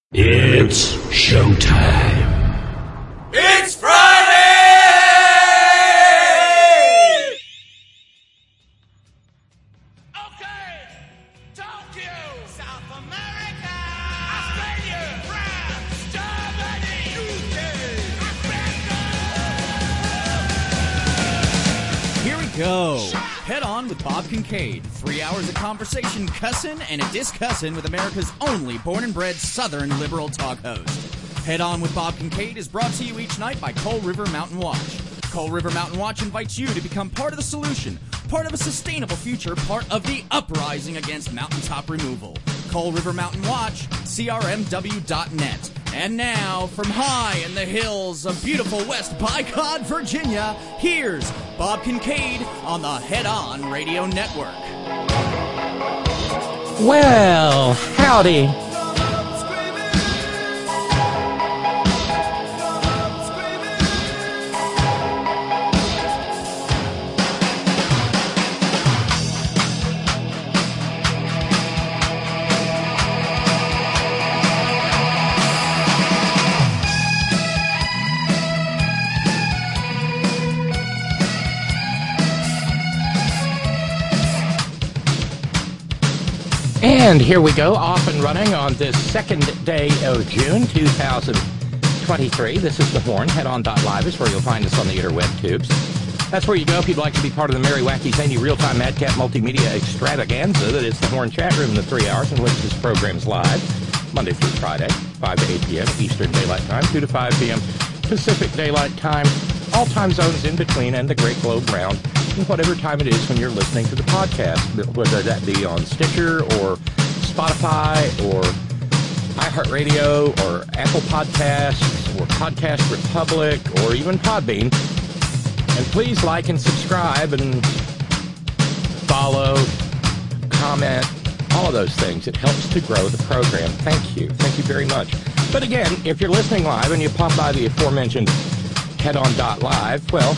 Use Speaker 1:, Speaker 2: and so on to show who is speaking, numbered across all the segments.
Speaker 1: It's showtime.
Speaker 2: It's Friday! Okay, Tokyo, South America, Australia, France, Germany, UK, America.
Speaker 3: Here we go. Head On with Bob Kincaid. 3 hours of conversation, cussin' and a discussin' with America's only born and bred Southern liberal talk host. Head On with Bob Kincaid is brought to you each night by Coal River Mountain Watch. Coal River Mountain Watch invites you to become part of the solution, part of a sustainable future, part of the uprising against mountaintop removal. Coal River Mountain Watch, crmw.net. And now, from high in the hills of beautiful West Bicod, Virginia, here's Bob Kincaid on the Head On Radio Network.
Speaker 4: Well, howdy. And here we go, off and running on this second day of June 2023. This is The Horn. Headon.live is where you'll find us on the interweb tubes. That's where you go if you'd like to be part of the merry, wacky, zany, real-time madcap multimedia extravaganza that is The Horn chat room, the 3 hours in which this program's live, Monday through Friday, 5 to 8 p.m. Eastern Daylight Time, 2 to 5 p.m. Pacific Daylight Time, all time zones in between and the Great Globe round, and whatever time it is when you're listening to the podcast, whether that be on Stitcher or Spotify or iHeartRadio or Apple Podcasts or Podcast Republic or even Podbean. And please like and subscribe and follow, comment, all of those things. It helps to grow the program. Thank you. Thank you very much. But again, if you're listening live and you pop by the aforementioned headon.live, well,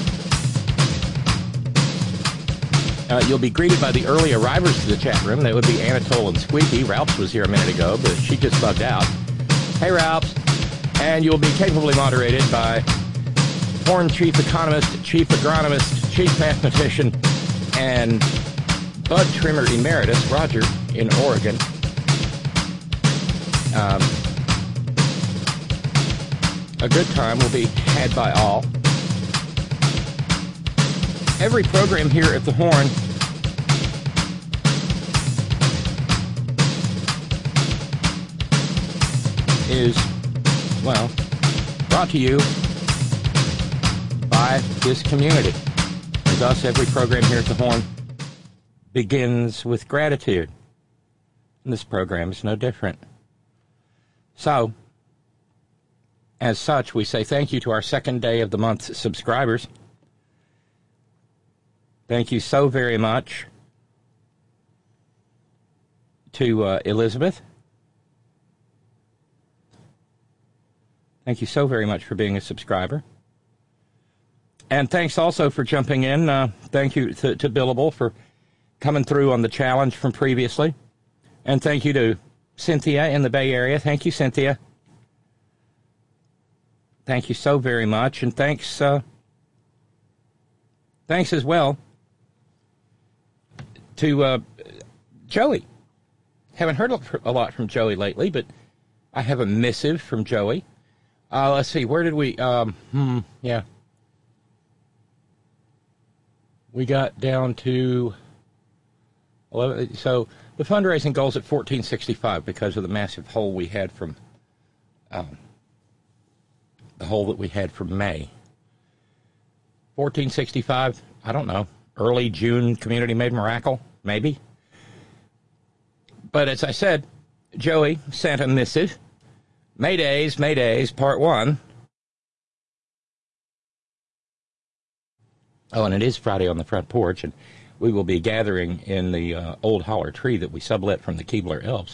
Speaker 4: you'll be greeted by the early arrivers to the chat room. That would be Anatole and Squeaky. Ralphs was here a minute ago, but she just bugged out. Hey, Ralphs. And you'll be capably moderated by Horn Chief Economist, Chief Agronomist, Chief Mathematician, and Bud Trimmer Emeritus, Roger, in Oregon. A good time will be had by all. Every program here at The Horn is, well, brought to you by this community. And thus, every program here at The Horn begins with gratitude. And this program is no different. So, as such, we say thank you to our second day of the month subscribers. Thank you so very much to Elizabeth. Thank you so very much for being a subscriber. And thanks also for jumping in. Thank you to Billable for coming through on the challenge from previously. And thank you to Cynthia in the Bay Area. Thank you, Cynthia. Thank you so very much. And thanks as well to Joey. Haven't heard a lot from Joey lately, but I have a missive from Joey. Let's see, where did we, yeah. We got down to 11, so the fundraising goal's at $1,465 because of the massive hole we had from, the hole that we had from May. $1,465, I don't know, early June Community Made Miracle, maybe. But as I said, Joey sent a missive. Maydays, part 1. Oh, and it is Friday on the front porch, and we will be gathering in the old holler tree that we sublet from the Keebler Elves.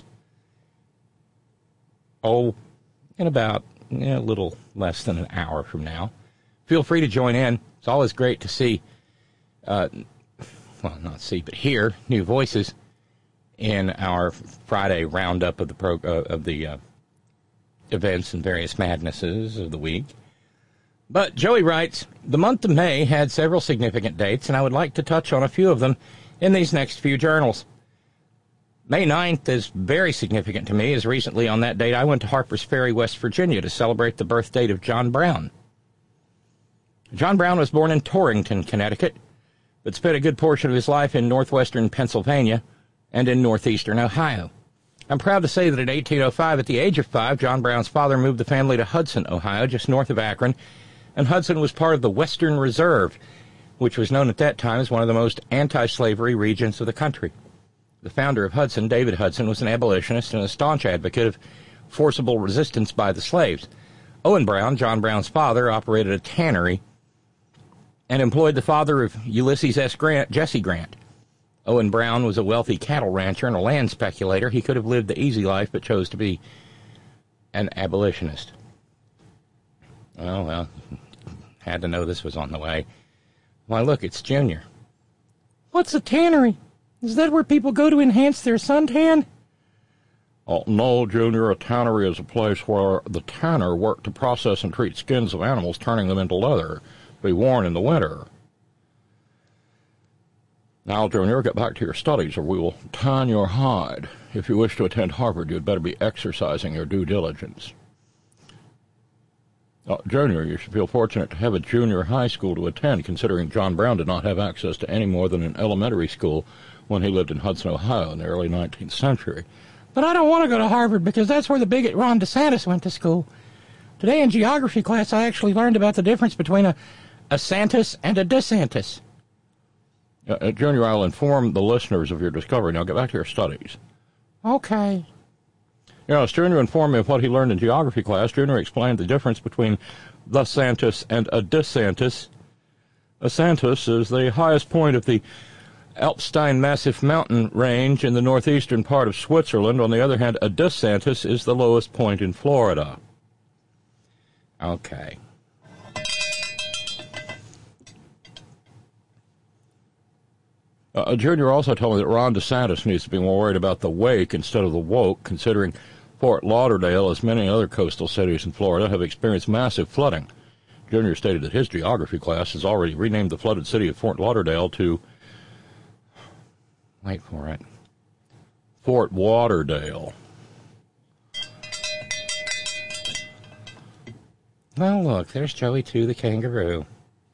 Speaker 4: Oh, in about a little less than an hour from now. Feel free to join in. It's always great to see, well, not see, but hear new voices in our Friday roundup of the events and various madnesses of the week. But Joey writes, the month of May had several significant dates, and I would like to touch on a few of them in these next few journals. May 9th is very significant to me, as recently on that date I went to Harpers Ferry, West Virginia to celebrate the birth date of John Brown. John Brown was born in Torrington, Connecticut, but spent a good portion of his life in northwestern Pennsylvania and in northeastern Ohio. I'm proud to say that in 1805, at the age of 5, John Brown's father moved the family to Hudson, Ohio, just north of Akron, and Hudson was part of the Western Reserve, which was known at that time as one of the most anti-slavery regions of the country. The founder of Hudson, David Hudson, was an abolitionist and a staunch advocate of forcible resistance by the slaves. Owen Brown, John Brown's father, operated a tannery and employed the father of Ulysses S. Grant, Jesse Grant. Owen Brown was a wealthy cattle rancher and a land speculator. He could have lived the easy life, but chose to be an abolitionist. Well, had to know this was on the way. Why, look, it's Junior. What's a tannery? Is that where people go to enhance their suntan?
Speaker 5: Oh, no, Junior, a tannery is a place where the tanner worked to process and treat skins of animals, turning them into leather to be worn in the winter. Now, Junior, get back to your studies, or we will tan your hide. If you wish to attend Harvard, you'd better be exercising your due diligence. Junior, you should feel fortunate to have a junior high school to attend, considering John Brown did not have access to any more than an elementary school when he lived in Hudson, Ohio in the early 19th century.
Speaker 4: But I don't want to go to Harvard because that's where the bigot Ron DeSantis went to school. Today in geography class, I actually learned about the difference between a Santis and a DeSantis.
Speaker 5: Junior, I'll inform the listeners of your discovery. Now get back to your studies.
Speaker 4: Okay.
Speaker 5: Yes, Junior informed me of what he learned in geography class. Junior explained the difference between the Santis and a DeSantis. A Santis is the highest point of the Alpstein Massif mountain range in the northeastern part of Switzerland. On the other hand, a DeSantis is the lowest point in Florida.
Speaker 4: Okay.
Speaker 5: Junior also told me that Ron DeSantis needs to be more worried about the wake instead of the woke, considering Fort Lauderdale, as many other coastal cities in Florida, have experienced massive flooding. Junior stated that his geography class has already renamed the flooded city of Fort Lauderdale to,
Speaker 4: wait for it,
Speaker 5: Fort Waterdale.
Speaker 4: Well, look, there's Joey, too, the kangaroo.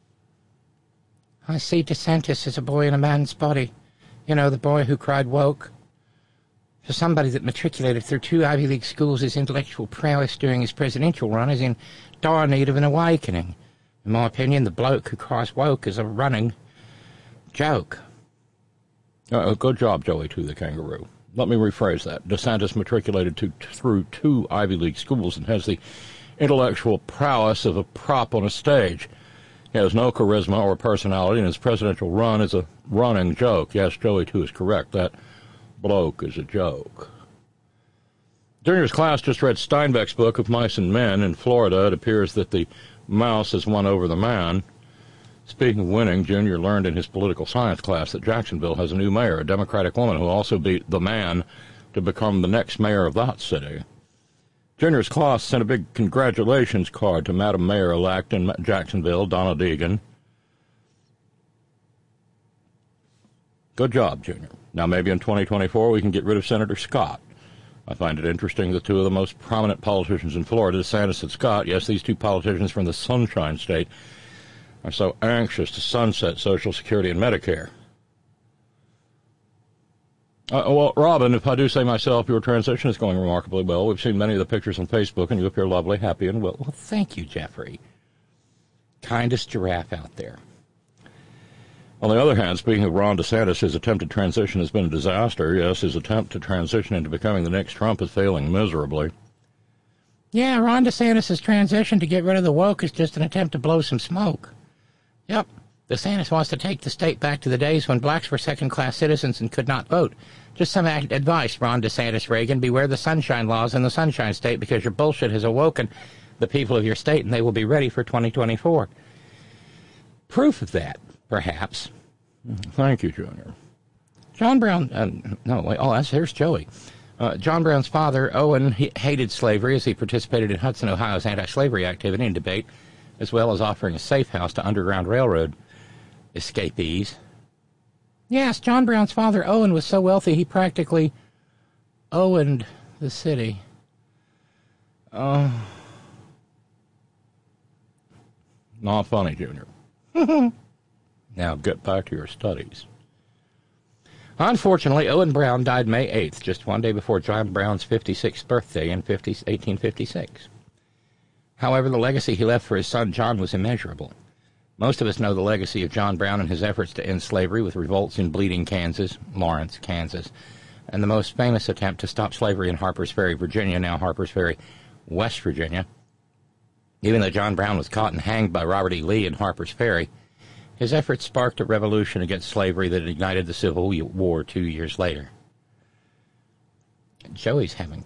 Speaker 4: I see DeSantis as a boy in a man's body. You know, the boy who cried woke. For somebody that matriculated through 2 Ivy League schools, his intellectual prowess during his presidential run is in dire need of an awakening. In my opinion, the bloke who cries woke is a running joke.
Speaker 5: Good job, Joey, too, the kangaroo. Let me rephrase that. DeSantis matriculated through 2 Ivy League schools and has the intellectual prowess of a prop on a stage. He has no charisma or personality, and his presidential run is a running joke. Yes, Joey, too, is correct. That bloke is a joke. Junior's class just read Steinbeck's book of Mice and Men. In Florida, it appears that the mouse has won over the man. Speaking of winning, Junior learned in his political science class that Jacksonville has a new mayor, a Democratic woman who also beat the man to become the next mayor of that city. Junior's class sent a big congratulations card to Madam Mayor-elect in Jacksonville, Donna Deegan. Good job, Junior. Now maybe in 2024 we can get rid of Senator Scott. I find it interesting that 2 of the most prominent politicians in Florida, DeSantis and Scott, yes, these 2 politicians from the Sunshine State, are so anxious to sunset Social Security and Medicare. Well, Robin, if I do say myself, your transition is going remarkably well. We've seen many of the pictures on Facebook, and you appear lovely, happy, and well.
Speaker 4: Well, thank you, Jeffrey. Kindest giraffe out there.
Speaker 5: On the other hand, speaking of Ron DeSantis, his attempted transition has been a disaster. Yes, his attempt to transition into becoming the next Trump is failing miserably.
Speaker 4: Yeah, Ron DeSantis' transition to get rid of the woke is just an attempt to blow some smoke. Yep, DeSantis wants to take the state back to the days when blacks were second-class citizens and could not vote. Just some advice, Ron DeSantis Reagan. Beware the sunshine laws in the Sunshine State because your bullshit has awoken the people of your state and they will be ready for 2024. Proof of that, perhaps.
Speaker 5: Thank you, Junior.
Speaker 4: John Brown, no, wait, oh, here's Joey. John Brown's father, Owen, he hated slavery as he participated in Hudson, Ohio's anti-slavery activity and debate, as well as offering a safe house to Underground Railroad escapees. Yes, John Brown's father, Owen, was so wealthy he practically owned the city. Oh.
Speaker 5: Not funny, Junior. Now get back to your studies.
Speaker 4: Unfortunately, Owen Brown died May 8th, just one day before John Brown's 56th birthday in 1856. However, the legacy he left for his son John was immeasurable. Most of us know the legacy of John Brown and his efforts to end slavery with revolts in Bleeding, Kansas, Lawrence, Kansas, and the most famous attempt to stop slavery in Harpers Ferry, Virginia, now Harpers Ferry, West Virginia. Even though John Brown was caught and hanged by Robert E. Lee in Harpers Ferry, his efforts sparked a revolution against slavery that ignited the Civil War 2 years later. Junior's having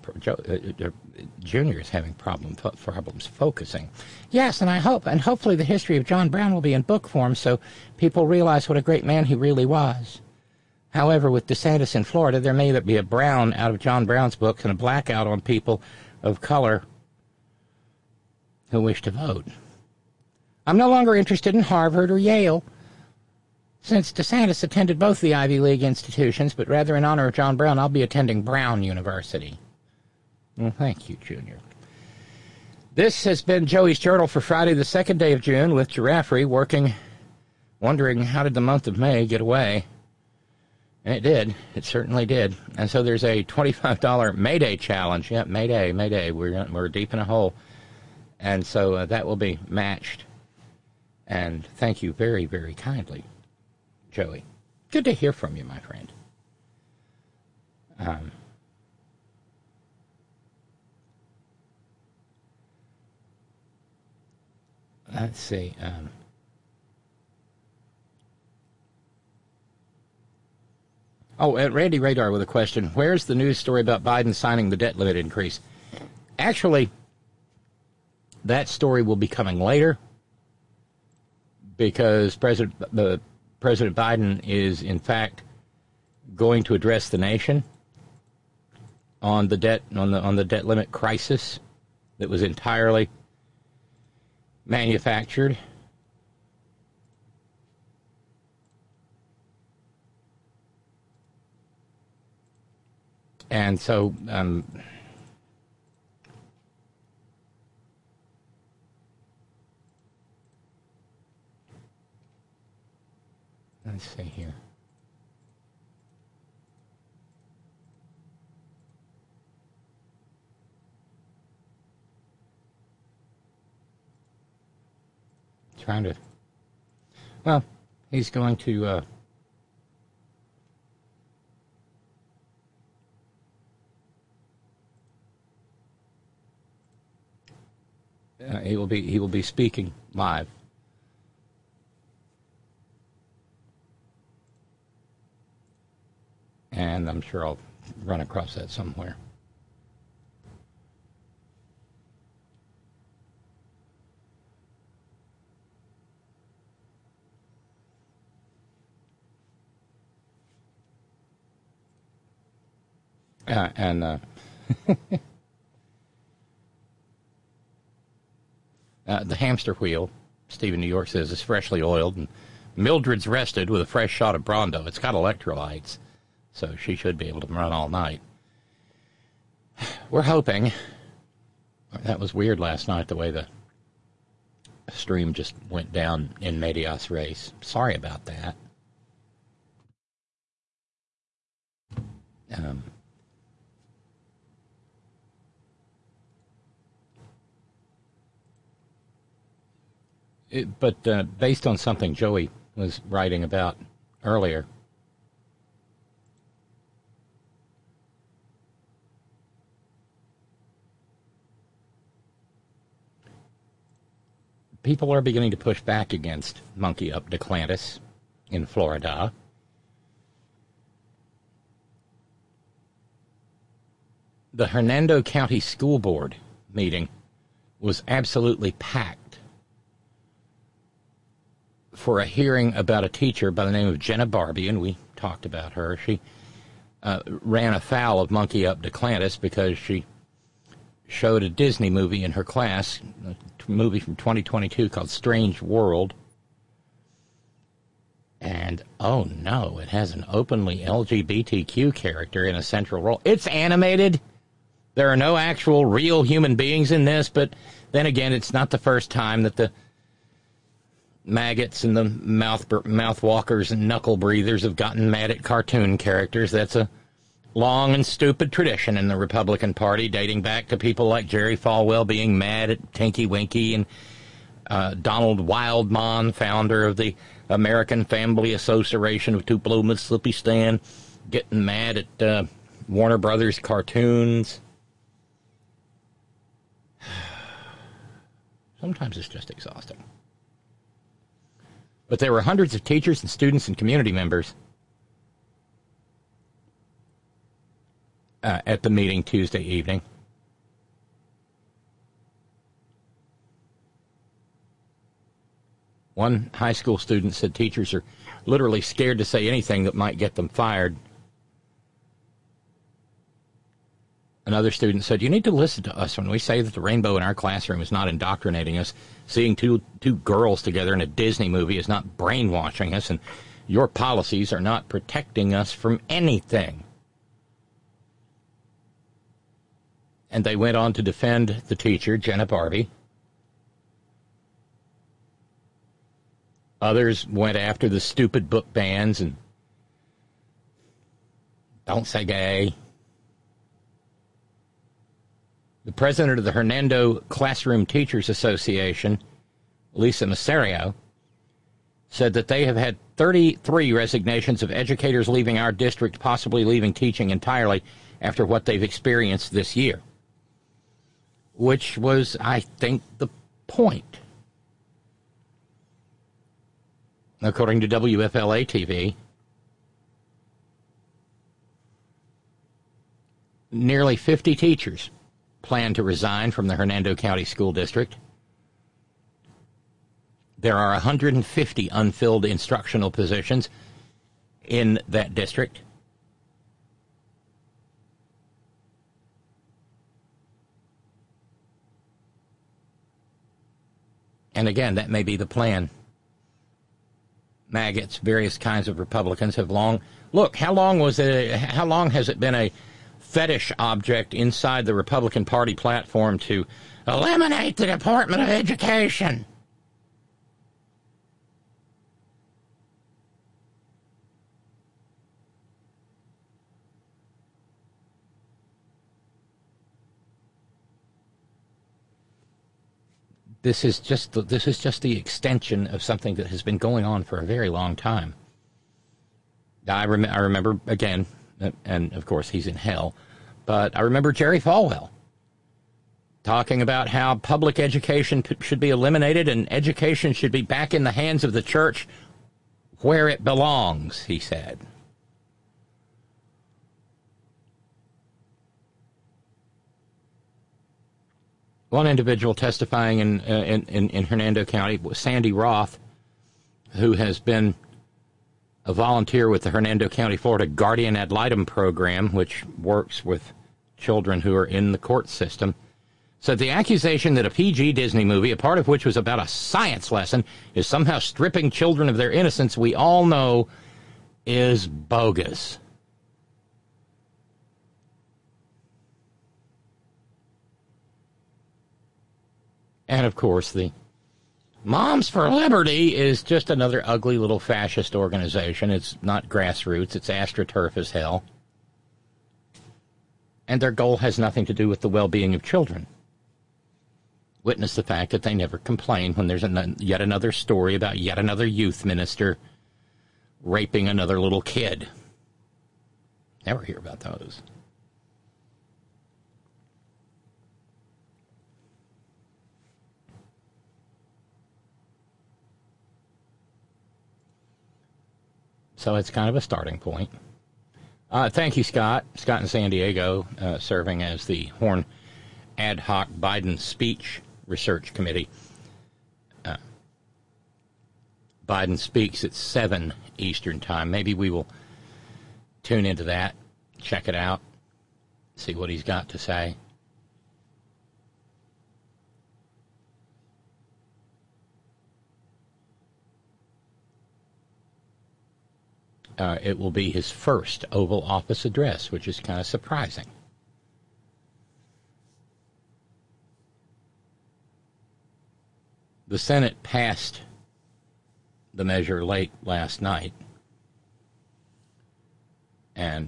Speaker 4: problems focusing. Yes, and I hope, and hopefully the history of John Brown will be in book form so people realize what a great man he really was. However, with DeSantis in Florida, there may be a brown out of John Brown's books and a blackout on people of color who wish to vote. I'm no longer interested in Harvard or Yale, since DeSantis attended both the Ivy League institutions, but rather in honor of John Brown, I'll be attending Brown University. Well, thank you, Junior. This has been Joey's Journal for Friday, the 2nd day of June, with Giraffery wondering how did the month of May get away. And it did. It certainly did. And so there's a $25 Mayday challenge. Yep, Mayday. We're deep in a hole. And so that will be matched. And thank you very, very kindly, Joey. Good to hear from you, my friend. Let's see. Randy Radar with a question. Where's the news story about Biden signing the debt limit increase? Actually, that story will be coming later because President Biden is, in fact, going to address the nation on the debt limit crisis that was entirely manufactured. And so let's see here. He's going to he will be speaking live. And I'm sure I'll run across that somewhere. The hamster wheel, Stephen New York says, is freshly oiled, and Mildred's rested with a fresh shot of Brondo. It's got electrolytes, so she should be able to run all night. We're hoping. That was weird last night, the way the stream just went down in Medias Res. Sorry about that. But based on something Joey was writing about earlier, people are beginning to push back against Monkey Up DeClantis in Florida. The Hernando County School Board meeting was absolutely packed for a hearing about a teacher by the name of Jenna Barbie, and we talked about her. She ran afoul of Monkey Up Duplantis because she showed a Disney movie in her class, a movie from 2022 called Strange World. And, oh no, it has an openly LGBTQ character in a central role. It's animated. There are no actual real human beings in this, but then again, it's not the first time that the maggots and the mouth walkers and knuckle breathers have gotten mad at cartoon characters. That's a long and stupid tradition in the Republican Party, dating back to people like Jerry Falwell being mad at Tinky Winky, and Donald Wildmon, founder of the American Family Association of Tupelo, Mississippi Stan, getting mad at Warner Brothers cartoons. Sometimes it's just exhausting. But there were hundreds of teachers and students and community members at the meeting Tuesday evening. One high school student said teachers are literally scared to say anything that might get them fired. Another student said, you need to listen to us when we say that the rainbow in our classroom is not indoctrinating us. Seeing two girls together in a Disney movie is not brainwashing us, and your policies are not protecting us from anything. And they went on to defend the teacher, Jenna Barbie. Others went after the stupid book bans and don't say gay. The president of the Hernando Classroom Teachers Association, Lisa Masario, said that they have had 33 resignations of educators leaving our district, possibly leaving teaching entirely after what they've experienced this year. Which was, I think, the point. According to WFLA-TV, nearly 50 teachers plan to resign from the Hernando County School District. There are 150 unfilled instructional positions in that district. And again, that may be the plan. Maggots, various kinds of Republicans have long... Look, how long has it been a fetish object inside the Republican Party platform to eliminate the Department of Education? This is just the extension of something that has been going on for a very long time. I remember, again, and of course he's in hell, but I remember Jerry Falwell talking about how public education should be eliminated and education should be back in the hands of the church where it belongs, he said. One individual testifying in Hernando County was Sandy Roth, who has been a volunteer with the Hernando County, Florida Guardian Ad Litem program, which works with children who are in the court system, said the accusation that a PG Disney movie, a part of which was about a science lesson, is somehow stripping children of their innocence, we all know is bogus. And, of course, the Moms for Liberty is just another ugly little fascist organization. It's not grassroots. It's astroturf as hell. And their goal has nothing to do with the well-being of children. Witness the fact that they never complain when there's yet another story about yet another youth minister raping another little kid. Never hear about those. So it's kind of a starting point. Thank you, Scott. Scott in San Diego, serving as the Horn Ad Hoc Biden Speech Research Committee. Biden speaks at 7 Eastern Time. Maybe we will tune into that. check it out, see what he's got to say. It will be his first Oval Office address, which is kind of surprising. The Senate passed the measure late last night, and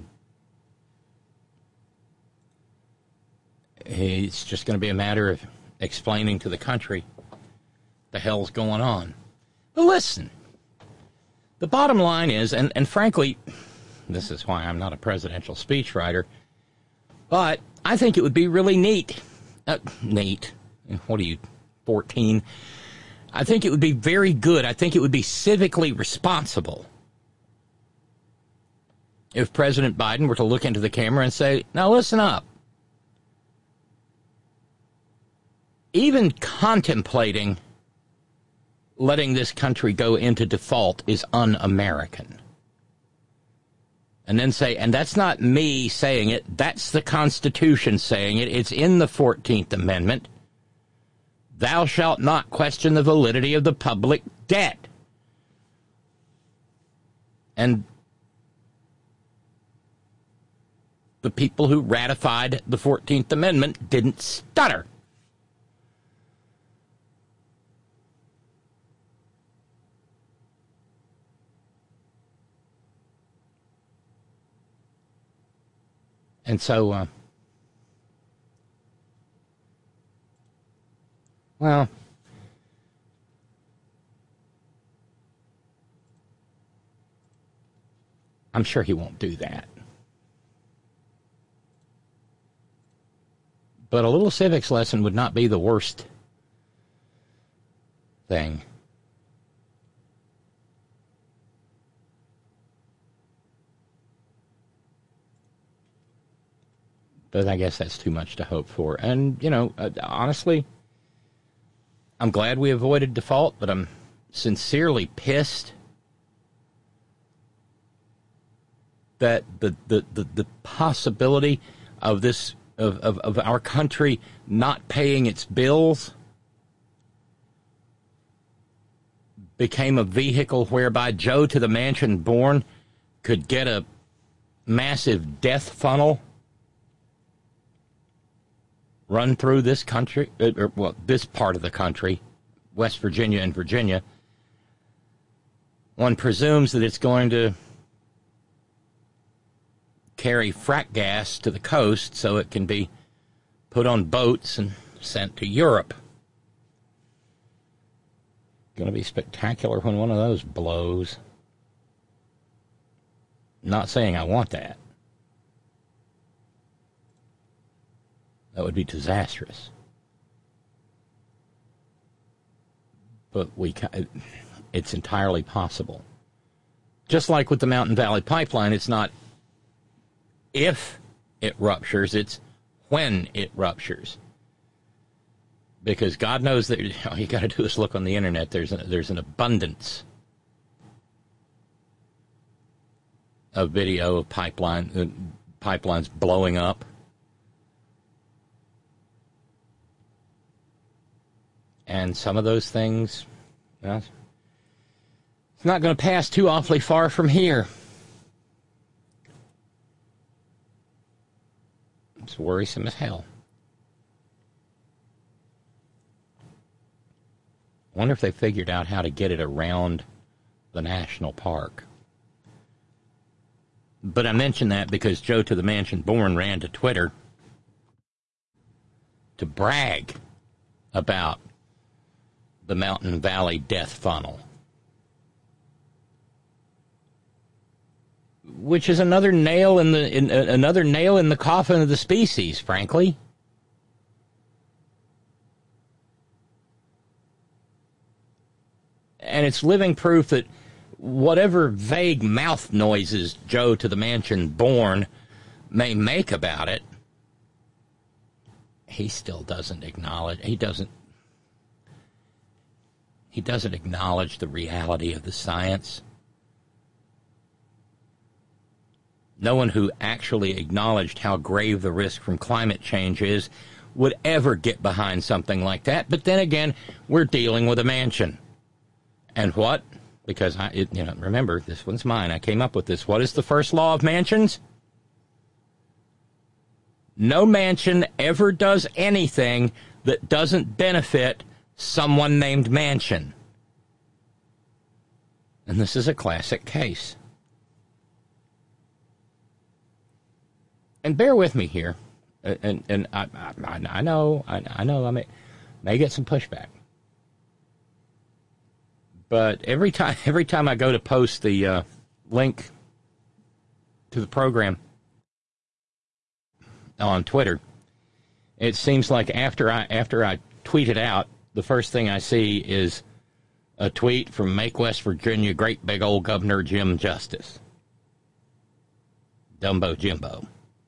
Speaker 4: it's just going to be a matter of explaining to the country the hell's going on. But listen, the bottom line is, and frankly, this is why I'm not a presidential speechwriter, but I think it would be really neat. Neat. What are you, 14? I think it would be very good. I think it would be civically responsible if President Biden were to look into the camera and say, now listen up. Even contemplating letting this country go into default is un-American. And then say, and that's not me saying it, that's the Constitution saying it, it's in the 14th Amendment. Thou shalt not question the validity of the public debt. And the people who ratified the 14th Amendment didn't stutter. And so, well, I'm sure he won't do that. But a little civics lesson would not be the worst thing. But I guess that's too much to hope for. And, you know, honestly, I'm glad we avoided default, but I'm sincerely pissed that the possibility of this of our country not paying its bills became a vehicle whereby Joe to the Mansion Born could get a massive death funnel run through this country, this part of the country, West Virginia and Virginia. One presumes that it's going to carry frack gas to the coast so it can be put on boats and sent to Europe. Going to be spectacular when one of those blows. Not saying I want that. That would be disastrous. But it's entirely possible. Just like with the Mountain Valley Pipeline, it's not if it ruptures, it's when it ruptures. Because God knows that all you got to do is look on the internet. There's an abundance of video of pipelines blowing up. And some of those things, well, it's not going to pass too awfully far from here. It's worrisome as hell. I wonder if they figured out how to get it around the national park. But I mention that because Joe to the Mansion Born ran to Twitter to brag about the Mountain Valley death funnel, which is another nail in the coffin of the species, frankly. And it's living proof that whatever vague mouth noises Joe to the Mansion Born may make about it, he still doesn't acknowledge. He doesn't acknowledge the reality of the science. no one who actually acknowledged how grave the risk from climate change is would ever get behind something like that. But then again, we're dealing with a mansion. And what? Because, remember, this one's mine. I came up with this. What is the first law of mansions? No mansion ever does anything that doesn't benefit someone named Mansion. And this is a classic case. And bear with me here. And I know I may get some pushback. But every time I go to post the link to the program on Twitter, it seems like after I tweet it out, the first thing I see is a tweet from Make West Virginia great big old Governor Jim Justice. Dumbo Jimbo.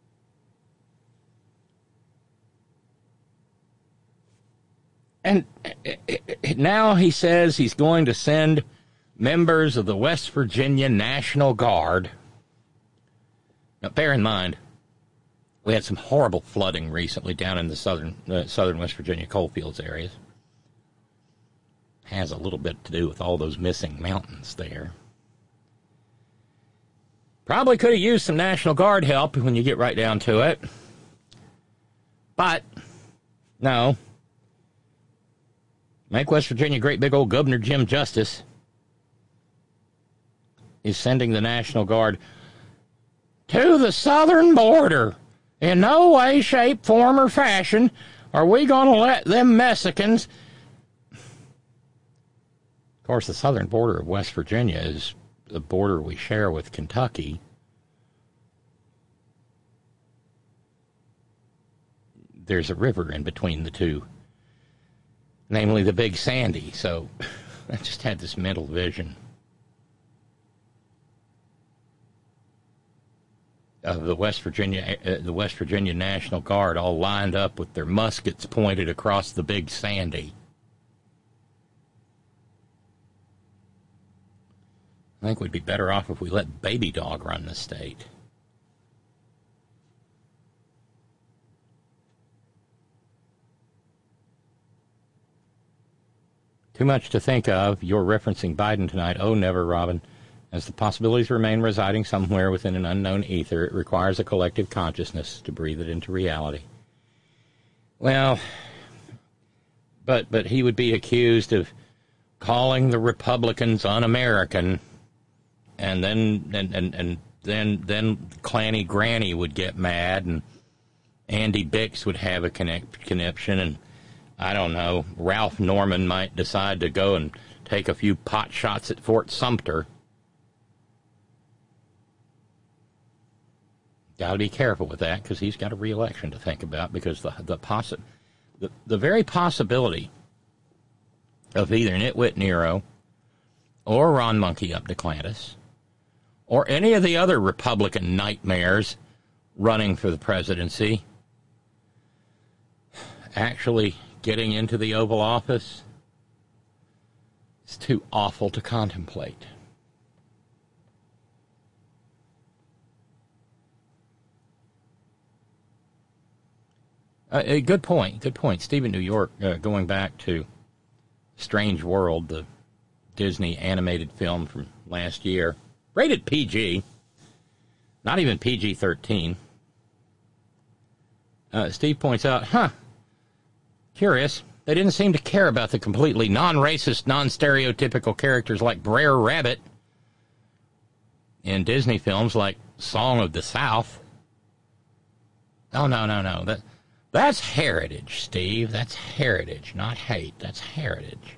Speaker 4: And now he says he's going to send members of the West Virginia National Guard. Now, bear in mind, we had some horrible flooding recently down in the southern West Virginia coalfields areas. Has a little bit to do with all those missing mountains there. Probably could have used some National Guard help when you get right down to it. But, no. Make West Virginia great big old Governor Jim Justice is sending the National Guard to the southern border. In no way, shape, form, or fashion are we going to let them Mexicans... Of course, the southern border of West Virginia is the border we share with Kentucky. There's a river in between the two, namely the Big Sandy. So I just had this mental vision of the West Virginia National Guard all lined up with their muskets pointed across the Big Sandy. I think we'd be better off if we let Baby Dog run the state. Too much to think of. You're referencing Biden tonight. Oh, never, Robin. As the possibilities remain residing somewhere within an unknown ether, it requires a collective consciousness to breathe it into reality. Well, but he would be accused of calling the Republicans un-American, and then Clanny Granny would get mad, and Andy Bix would have a conniption, and I don't know, Ralph Norman might decide to go and take a few pot shots at Fort Sumter. Got to be careful with that, because he's got a re-election to think about, because the very possibility of either Nitwit Nero or Ron Monkey Up DeClantis or any of the other Republican nightmares running for the presidency actually getting into the Oval Office is too awful to contemplate. A good point. Stephen New York, going back to Strange World, the Disney animated film from last year, rated PG, not even PG-13. Steve points out, curious, they didn't seem to care about the completely non-racist, non-stereotypical characters like Brer Rabbit in Disney films like Song of the South. Oh, no. That's heritage, Steve. That's heritage, not hate. That's heritage.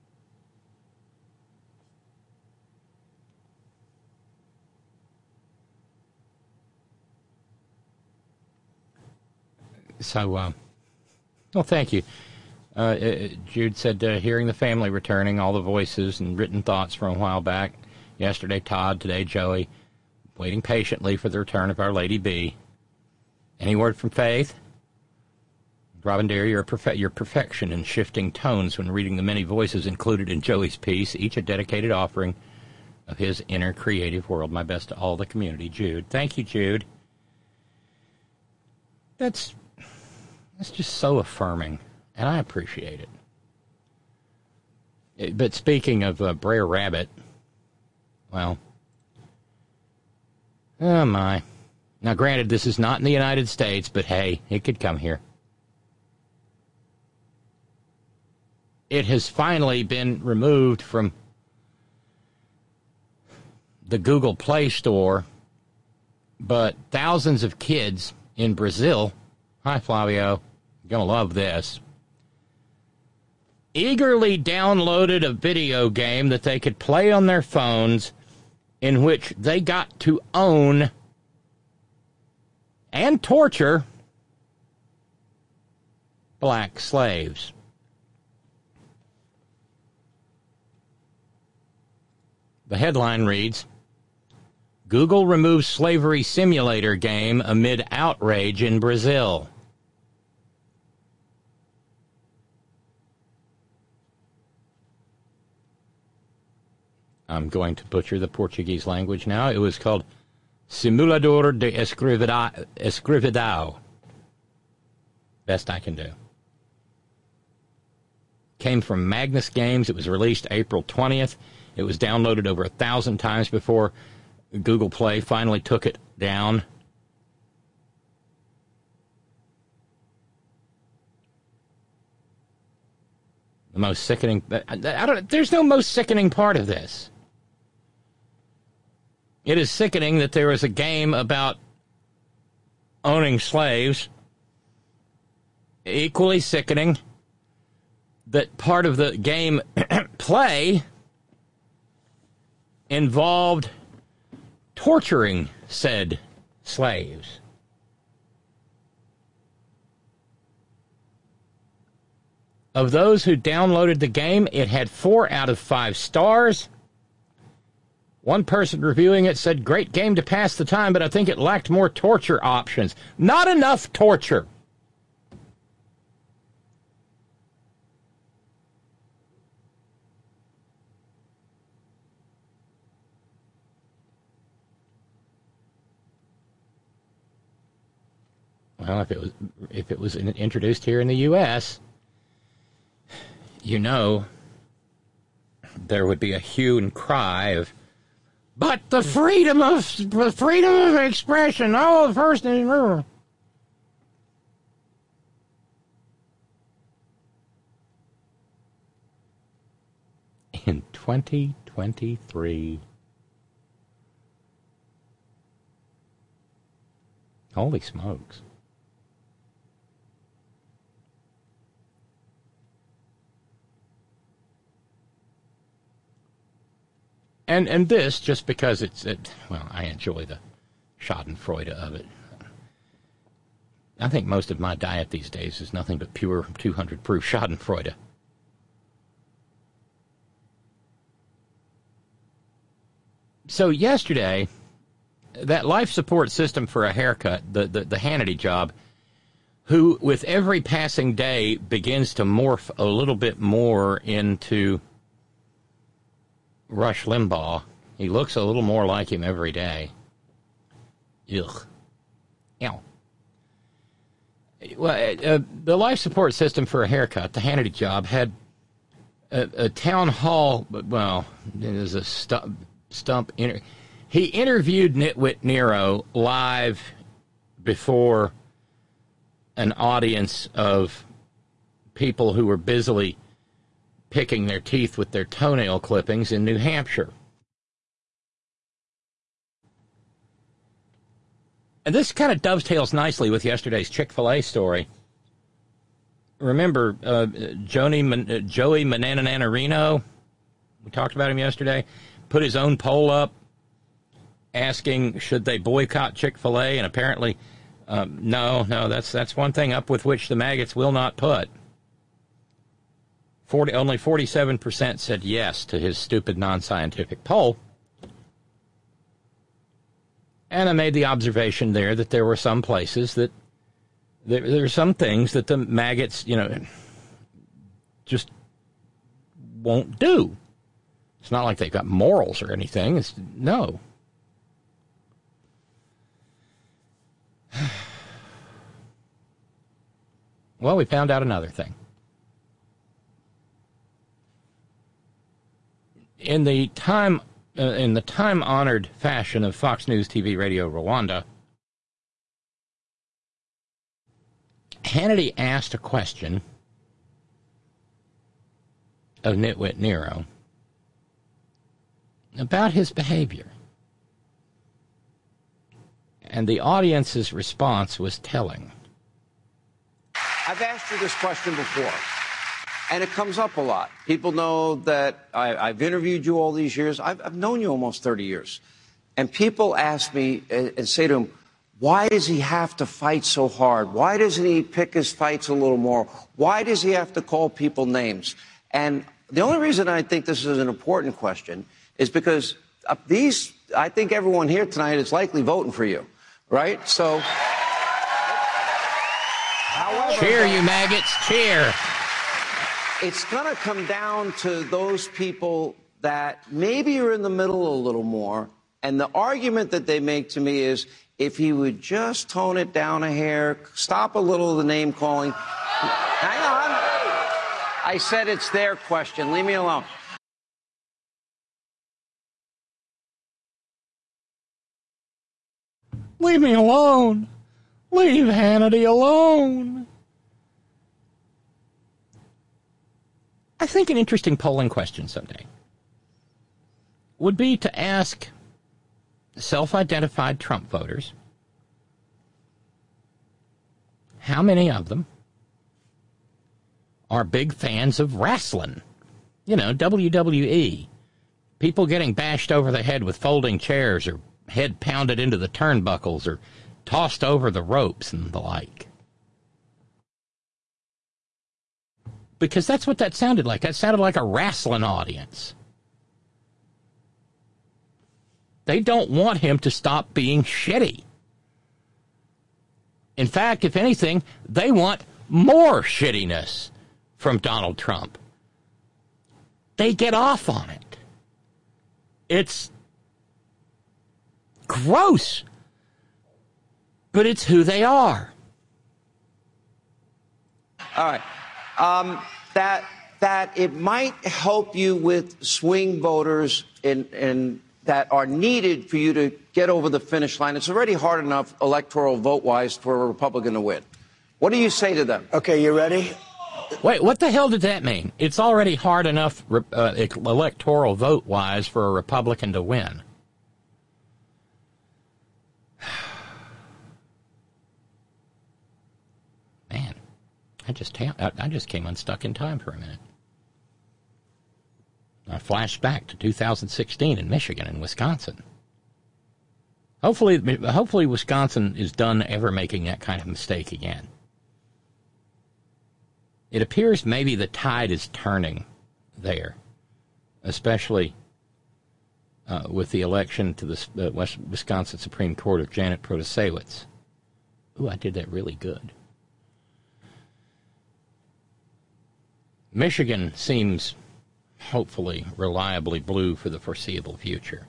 Speaker 4: So, well, thank you. Jude said, hearing the family returning, all the voices and written thoughts from a while back. Yesterday, Todd. Today, Joey. Waiting patiently for the return of Our Lady B. Any word from Faith? Robin Deere, your perfection in shifting tones when reading the many voices included in Joey's piece, each a dedicated offering of his inner creative world. My best to all the community. Jude. Thank you, Jude. That's just so affirming, and I appreciate it. But speaking of Brer Rabbit, well, oh my. Now, granted, this is not in the United States, but hey, it could come here. It has finally been removed from the Google Play Store, but thousands of kids in Brazil, hi Flavio, you're going to love this, eagerly downloaded a video game that they could play on their phones in which they got to own and torture black slaves. The headline reads, Google removes slavery simulator game amid outrage in Brazil. I'm going to butcher the Portuguese language now. It was called Simulador de Escravidão. Best I can do. Came from Magnus Games. It was released April 20th. It was downloaded over 1,000 times before Google Play finally took it down. The most sickening... there's no most sickening part of this. It is sickening that there is a game about owning slaves. Equally sickening that part of the game play involved torturing said slaves. Of those who downloaded the game, it had 4 out of 5 stars. One person reviewing it said, great game to pass the time, but I think it lacked more torture options. Not enough torture. Well, if it was introduced here in the U.S., you know, there would be a hue and cry of, but the freedom of expression, oh, the first thing. In 2023. Holy smokes. And this, just because well, I enjoy the schadenfreude of it. I think most of my diet these days is nothing but pure 200 proof schadenfreude. So yesterday, that life support system for a haircut, the Hannity job, who with every passing day begins to morph a little bit more into Rush Limbaugh. He looks a little more like him every day. Ugh. Ow. Well, the life support system for a haircut, the Hannity job, had a town hall, well, it was a stump. He interviewed Nitwit Nero live before an audience of people who were busily picking their teeth with their toenail clippings in New Hampshire. And this kind of dovetails nicely with yesterday's Chick-fil-A story. Remember Joey Mananarino? We talked about him yesterday. Put his own poll up asking, should they boycott Chick-fil-A? And apparently, no, that's one thing up with which the maggots will not put. Only 47% said yes to his stupid, non-scientific poll. And I made the observation there that there were some places that there are some things that the maggots, just won't do. It's not like they've got morals or anything. No. Well, we found out another thing. In the time-honored fashion of Fox News TV Radio Rwanda, Hannity asked a question of Nitwit Nero about his behavior. And the audience's response was telling.
Speaker 6: I've asked you this question before, and it comes up a lot. People know that I've interviewed you all these years. I've known you almost 30 years. And people ask me and say to him, why does he have to fight so hard? Why doesn't he pick his fights a little more? Why does he have to call people names? And the only reason I think this is an important question is because I think everyone here tonight is likely voting for you, right? So, however,
Speaker 4: cheer, you maggots, cheer.
Speaker 6: It's going to come down to those people that maybe are in the middle a little more. And the argument that they make to me is, if he would just tone it down a hair, stop a little of the name calling. Hang on. I said it's their question. Leave me alone.
Speaker 4: Leave me alone. Leave Hannity alone. I think an interesting polling question someday would be to ask self-identified Trump voters how many of them are big fans of wrestling. You know, WWE. People getting bashed over the head with folding chairs or head pounded into the turnbuckles or tossed over the ropes and the like. Because that's what that sounded like. That sounded like a wrestling audience. They don't want him to stop being shitty. In fact, if anything, they want more shittiness from Donald Trump. They get off on it. It's gross, but it's who they are.
Speaker 6: All right. That it might help you with swing voters in that are needed for you to get over the finish line. It's already hard enough electoral vote-wise for a Republican to win. What do you say to them?
Speaker 7: Okay, you ready?
Speaker 4: Wait, what the hell did that mean? It's already hard enough electoral vote-wise for a Republican to win. Man, I just came unstuck in time for a minute. I flashed back to 2016 in Michigan and Wisconsin. Hopefully Wisconsin is done ever making that kind of mistake again. It appears maybe the tide is turning there, especially with the election to the Wisconsin Supreme Court of Janet Protasiewicz. Ooh, I did that really good. Michigan seems hopefully reliably blue for the foreseeable future.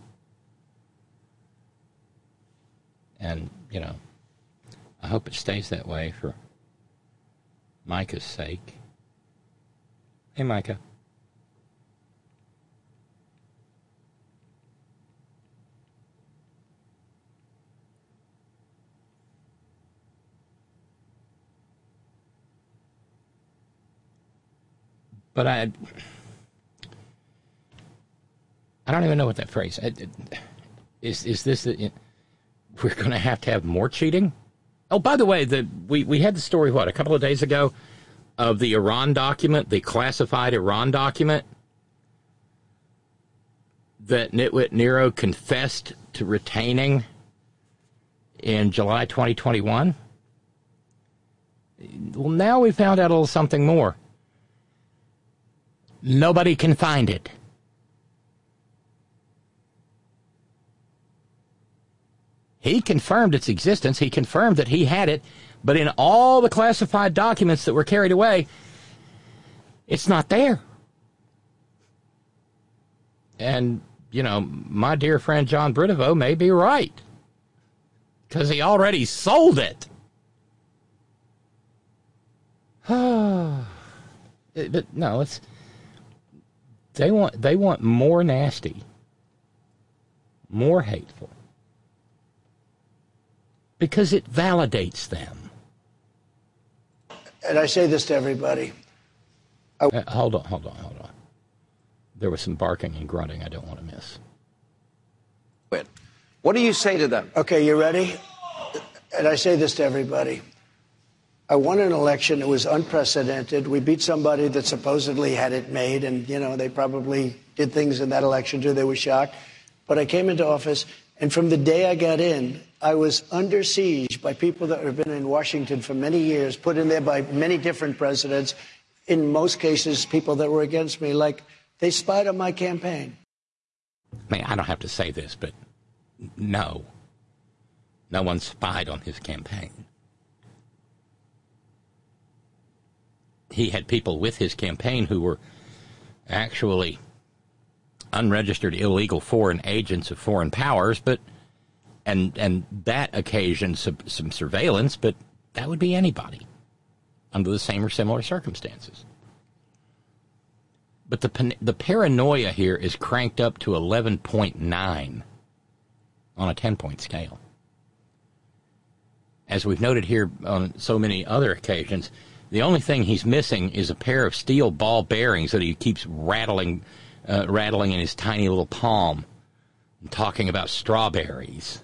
Speaker 4: And, you know, I hope it stays that way for Micah's sake. Hey, Micah. But I don't even know what that phrase is. This we're going to have more cheating? Oh, by the way, we had the story a couple of days ago of the Iran document, the classified Iran document that Nitwit Nero confessed to retaining in July 2021. Well, now we found out a little something more. Nobody can find it. He confirmed its existence. He confirmed that he had it. But in all the classified documents that were carried away, it's not there. And, you know, my dear friend John Brideveau may be right, because he already sold it. But no, they want more nasty, more hateful, because it validates them.
Speaker 7: And I say this to everybody.
Speaker 4: Hold on. There was some barking and grunting I don't want to miss.
Speaker 6: What do you say to them?
Speaker 7: Okay, you ready? And I say this to everybody. I won an election. It was unprecedented. We beat somebody that supposedly had it made, and, you know, they probably did things in that election, too. They were shocked. But I came into office, and from the day I got in, I was under siege by people that have been in Washington for many years, put in there by many different presidents, in most cases, people that were against me, like they spied on my campaign.
Speaker 4: I mean, I don't have to say this, but no one spied on his campaign. He had people with his campaign who were actually unregistered illegal foreign agents of foreign powers, but and that occasioned some surveillance, but that would be anybody under the same or similar circumstances. But the paranoia here is cranked up to 11.9 on a 10-point scale. As we've noted here on so many other occasions, the only thing he's missing is a pair of steel ball bearings that he keeps rattling in his tiny little palm, and talking about strawberries.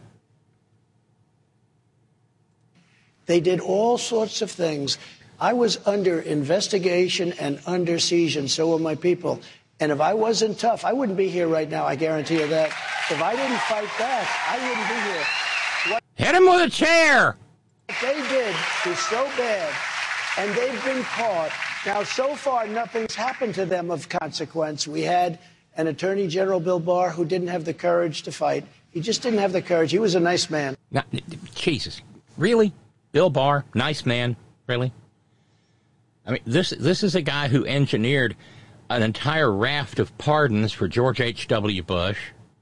Speaker 7: They did all sorts of things. I was under investigation and under siege, and so were my people. And if I wasn't tough, I wouldn't be here right now, I guarantee you that. If I didn't fight back, I wouldn't be here.
Speaker 4: Hit him with a chair!
Speaker 7: What they did is so bad, and they've been caught. Now, so far, nothing's happened to them of consequence. We had an Attorney General, Bill Barr, who didn't have the courage to fight. He just didn't have the courage. He was a nice man.
Speaker 4: Now, Jesus, really? Bill Barr, nice man, really? I mean, this is a guy who engineered an entire raft of pardons for George H.W. Bush,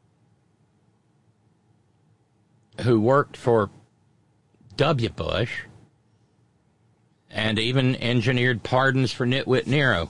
Speaker 4: who worked for W. Bush, and even engineered pardons for Nitwit Nero.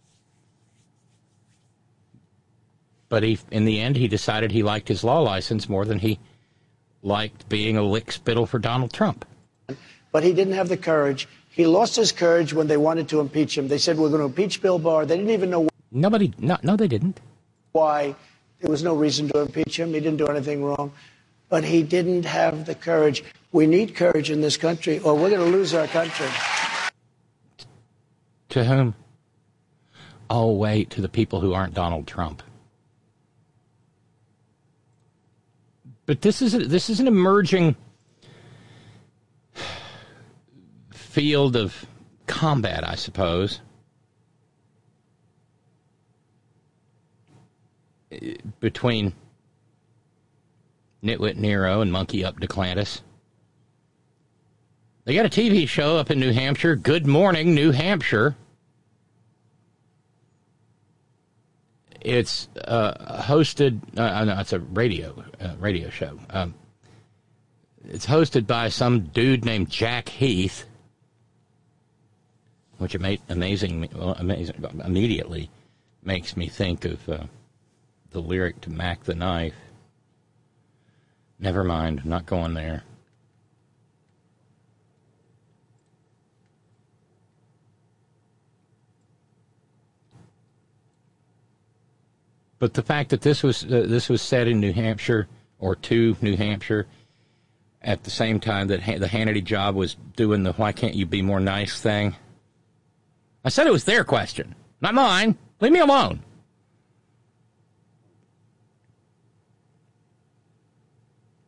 Speaker 4: But in the end, he decided he liked his law license more than he liked being a lickspittle for Donald Trump.
Speaker 7: But he didn't have the courage. He lost his courage when they wanted to impeach him. They said, we're going to impeach Bill Barr. They didn't even know
Speaker 4: No, they didn't.
Speaker 7: why. There was no reason to impeach him. He didn't do anything wrong. But he didn't have the courage. We need courage in this country, or we're going to lose our country.
Speaker 4: To whom? Oh, wait, to the people who aren't Donald Trump. But this is an emerging field of combat, I suppose, between Nitwit Nero and Monkey Up DeClantis. They got a TV show up in New Hampshire, Good Morning New Hampshire. It's hosted. No, it's a radio show. It's hosted by some dude named Jack Heath, which immediately makes me think of the lyric to Mac the Knife. Never mind, I'm not going there. But the fact that this was set in New Hampshire, or to New Hampshire, at the same time that the Hannity job was doing the "why can't you be more nice" thing. I said it was their question, not mine. Leave me alone.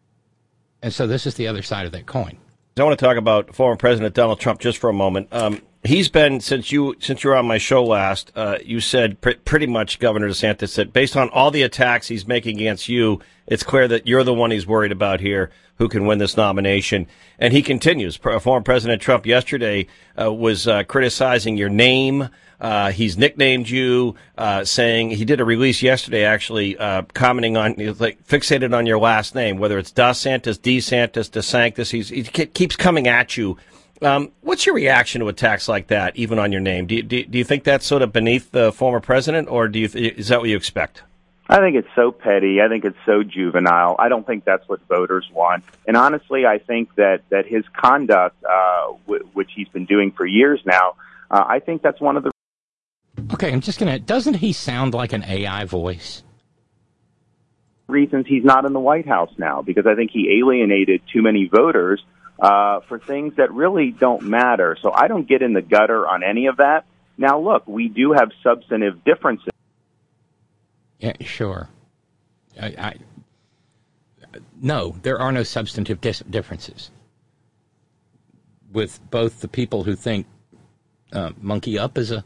Speaker 4: And so this is the other side of that coin.
Speaker 8: I want to talk about former President Donald Trump just for a moment. he's been, since you were on my show last, you said pretty much, Governor DeSantis, that based on all the attacks he's making against you, it's clear that you're the one he's worried about here who can win this nomination. And he continues. Former President Trump yesterday was criticizing your name. He's nicknamed you, saying he did a release yesterday, actually, commenting on, fixated on your last name, whether it's DeSantis, DeSanctis, he keeps coming at you. What's your reaction to attacks like that, even on your name? Do you think that's sort of beneath the former president, or is that what you expect?
Speaker 9: I think it's so petty. I think it's so juvenile. I don't think that's what voters want. And honestly, I think that his conduct, which he's been doing for years now, I think that's one of the...
Speaker 4: Okay, I'm just going to... Doesn't he sound like an AI voice?
Speaker 9: Reasons he's not in the White House now, because I think he alienated too many voters for things that really don't matter. So I don't get in the gutter on any of that. Now, look, we do have substantive differences.
Speaker 4: Yeah, sure. No, there are no substantive differences with both the people who think Monkey Up is a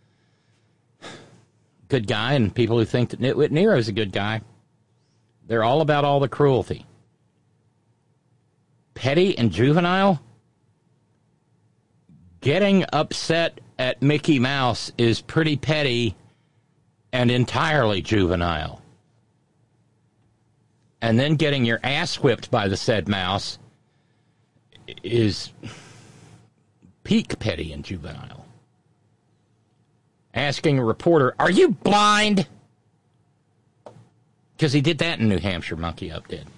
Speaker 4: good guy and people who think that Nitwit Nero is a good guy. They're all about all the cruelty. Petty and juvenile? Getting upset at Mickey Mouse is pretty petty and entirely juvenile. And then getting your ass whipped by the said mouse is peak petty and juvenile. Asking a reporter, "Are you blind?" Because he did that in New Hampshire, Monkey Up did.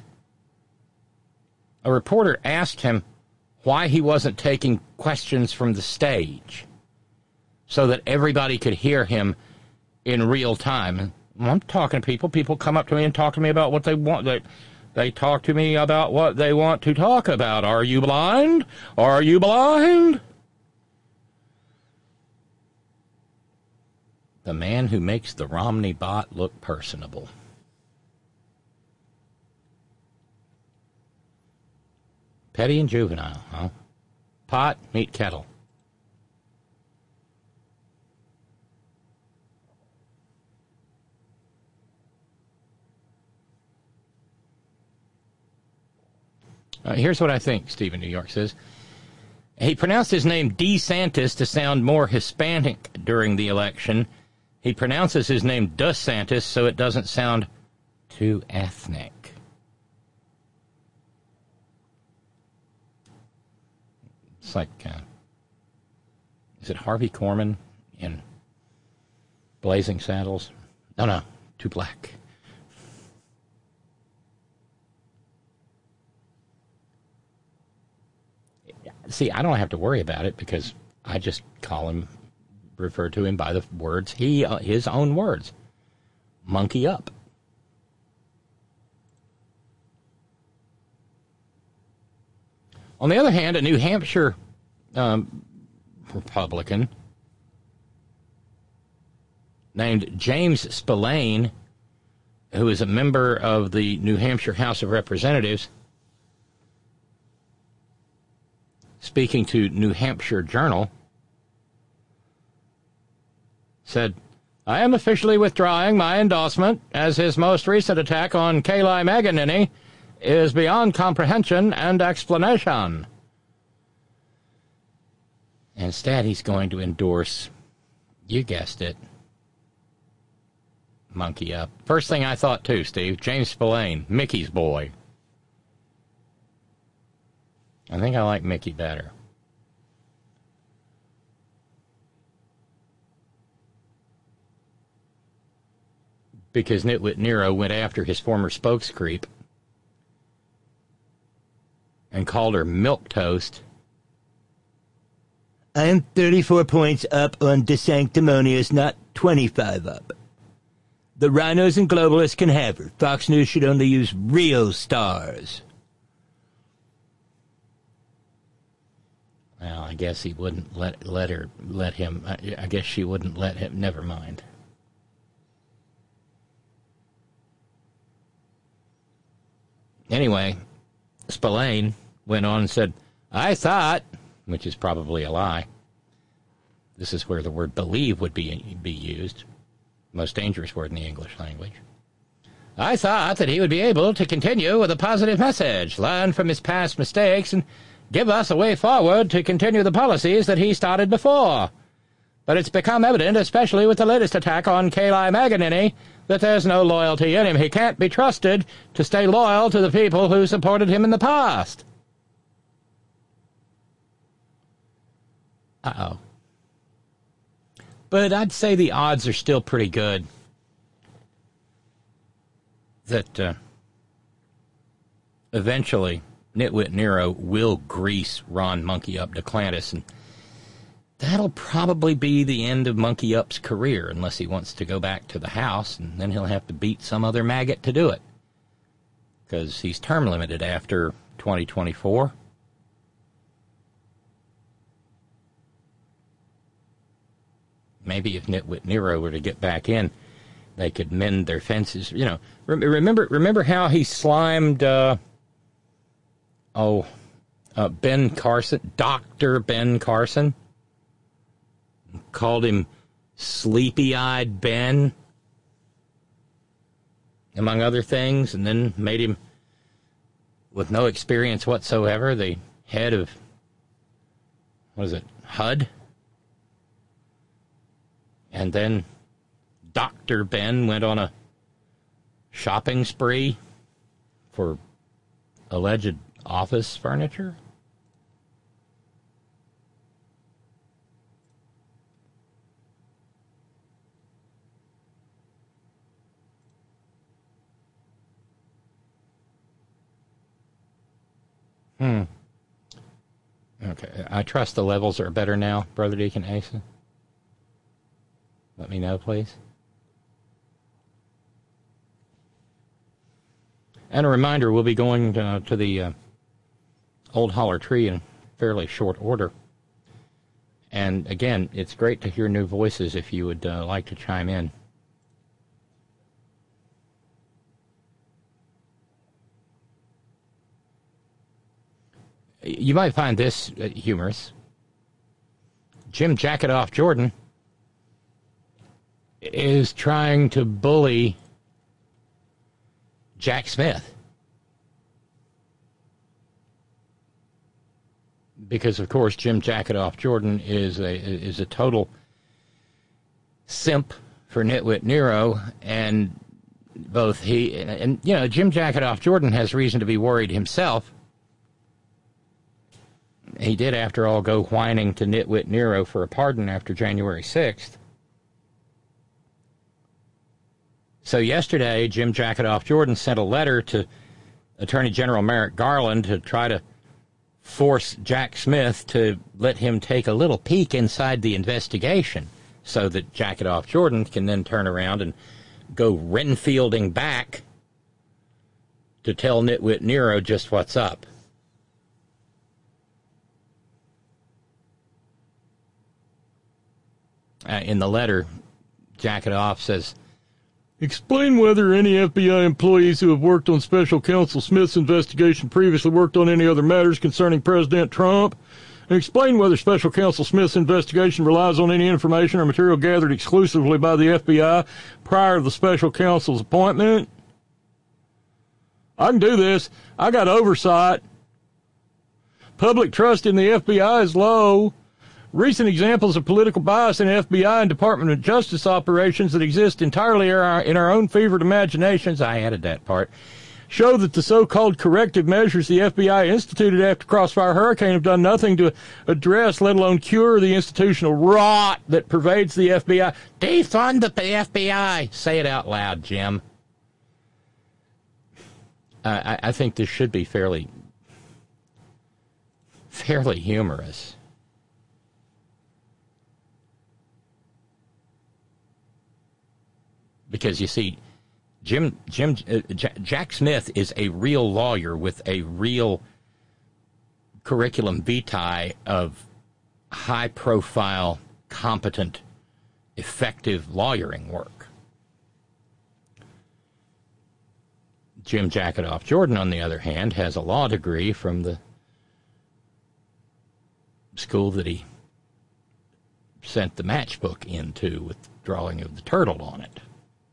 Speaker 4: A reporter asked him why he wasn't taking questions from the stage so that everybody could hear him in real time. I'm talking to people. People come up to me and talk to me about what they want. They talk to me about what they want to talk about. Are you blind? Are you blind? The man who makes the Romney bot look personable. Petty and juvenile, huh? Pot, meet kettle. Here's what I think, Stephen New York says. He pronounced his name DeSantis to sound more Hispanic during the election. He pronounces his name DeSantis so it doesn't sound too ethnic. It's like, is it Harvey Korman in Blazing Saddles? No, too black. See, I don't have to worry about it because I just refer to him by the words, his own words. Monkey up. On the other hand, a New Hampshire Republican named James Spillane, who is a member of the New Hampshire House of Representatives, speaking to New Hampshire Journal, said, "I am officially withdrawing my endorsement as his most recent attack on Kayleigh McEnany is beyond comprehension and explanation." Instead, he's going to endorse, you guessed it, Monkey Up. First thing I thought too, Steve, James Spillane, Mickey's boy. I think I like Mickey better. Because Nitwit Nero went after his former spokescreep and called her milquetoast. I am 34 points up on DeSanctimonious, not 25 up. The rhinos and globalists can have her. Fox News should only use real stars. Well, I guess he wouldn't let him. I guess she wouldn't let him. Never mind. Anyway, Spillane went on and said, I thought, which is probably a lie, This is where the word believe would be used. Most dangerous word in the English language. I thought that he would be able to continue with a positive message, learn from his past mistakes, and give us a way forward to continue the policies that he started before. But it's become evident, especially with the latest attack on Kayleigh McEnany, that there's no loyalty in him. He can't be trusted to stay loyal to the people who supported him in the past. Uh-oh. But I'd say the odds are still pretty good that eventually Nitwit Nero will grease Ron Monkey Up DeClantis, and that'll probably be the end of Monkey Up's career, unless he wants to go back to the House, and then he'll have to beat some other maggot to do it, because he's term limited after 2024. Maybe if Nitwit Nero were to get back in, they could mend their fences. You know, remember how he slimed, Ben Carson, Dr. Ben Carson? Called him Sleepy-Eyed Ben, among other things, and then made him, with no experience whatsoever, the head of, what is it, HUD? And then Dr. Ben went on a shopping spree for alleged office furniture. Okay, I trust the levels are better now, Brother Deacon Asa. Let me know, please. And a reminder, we'll be going to the Old Holler Tree in fairly short order. And again, it's great to hear new voices if you would like to chime in. You might find this humorous. Jim Jacketoff Jordan is trying to bully Jack Smith. Because, of course, Jim Jacketoff Jordan is a total simp for Nitwit Nero, and both he and you know, Jim Jacketoff Jordan has reason to be worried himself. He did, after all, go whining to Nitwit Nero for a pardon after January 6th. So yesterday, Jim Jacketoff Jordan sent a letter to Attorney General Merrick Garland to try to force Jack Smith to let him take a little peek inside the investigation so that Jacketoff Jordan can then turn around and go Renfielding back to tell Nitwit Nero just what's up. In the letter, Jacketoff says, explain whether any FBI employees who have worked on Special Counsel Smith's investigation previously worked on any other matters concerning President Trump. And explain whether Special Counsel Smith's investigation relies on any information or material gathered exclusively by the FBI prior to the Special Counsel's appointment. I can do this. I got oversight. Public trust in the FBI is low. Recent examples of political bias in FBI and Department of Justice operations that exist entirely in our own fevered imaginations, I added that part, show that the so-called corrective measures the FBI instituted after Crossfire Hurricane have done nothing to address, let alone cure, the institutional rot that pervades the FBI. Defund the FBI. Say it out loud, Jim. I think this should be fairly humorous. Because, you see, Jack Smith is a real lawyer with a real curriculum vitae of high-profile, competent, effective lawyering work. Jim Jacketoff Jordan, on the other hand, has a law degree from the school that he sent the matchbook into with the drawing of the turtle on it.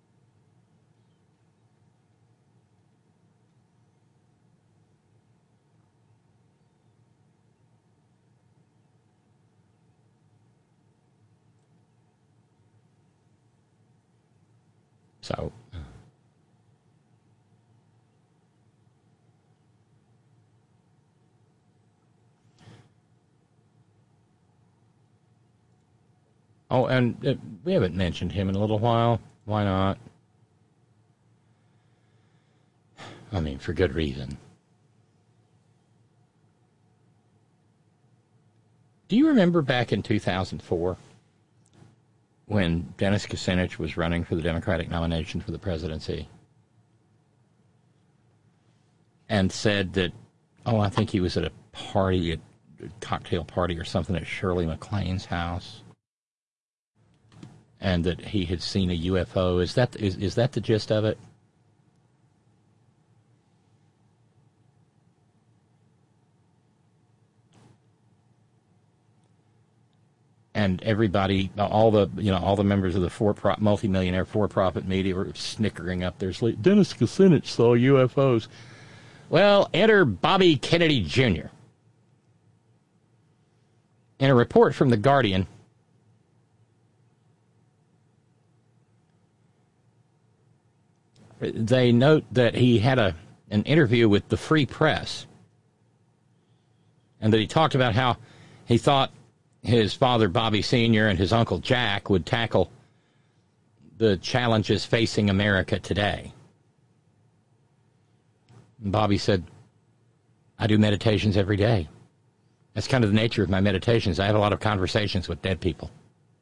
Speaker 4: So, oh, and we haven't mentioned him in a little while. Why not? I mean, for good reason. Do you remember back in 2004 when Dennis Kucinich was running for the Democratic nomination for the presidency and said that, oh, I think he was at a party, a cocktail party or something at Shirley MacLaine's house, and that he had seen a UFO? Is that the gist of it? And everybody, all the members of the multimillionaire for-profit media were snickering up their sleeve. Dennis Kucinich saw UFOs. Well, enter Bobby Kennedy Jr. In a report from The Guardian, they note that he had an interview with the Free Press, and that he talked about how he thought his father, Bobby Sr., and his uncle, Jack, would tackle the challenges facing America today. And Bobby said, I do meditations every day. That's kind of the nature of my meditations. I have a lot of conversations with dead people.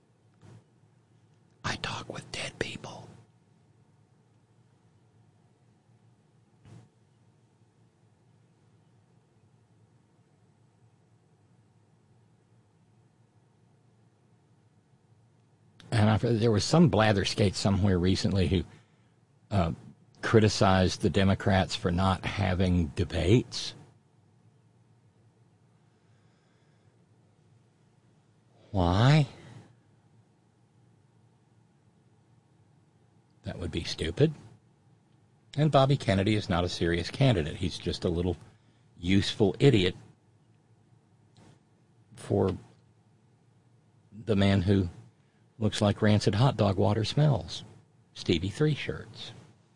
Speaker 4: I talk with dead people. And there was some blatherskate somewhere recently who criticized the Democrats for not having debates. Why? That would be stupid. And Bobby Kennedy is not a serious candidate. He's just a little useful idiot for the man who looks like rancid hot dog water smells. Stevie 3 shirts.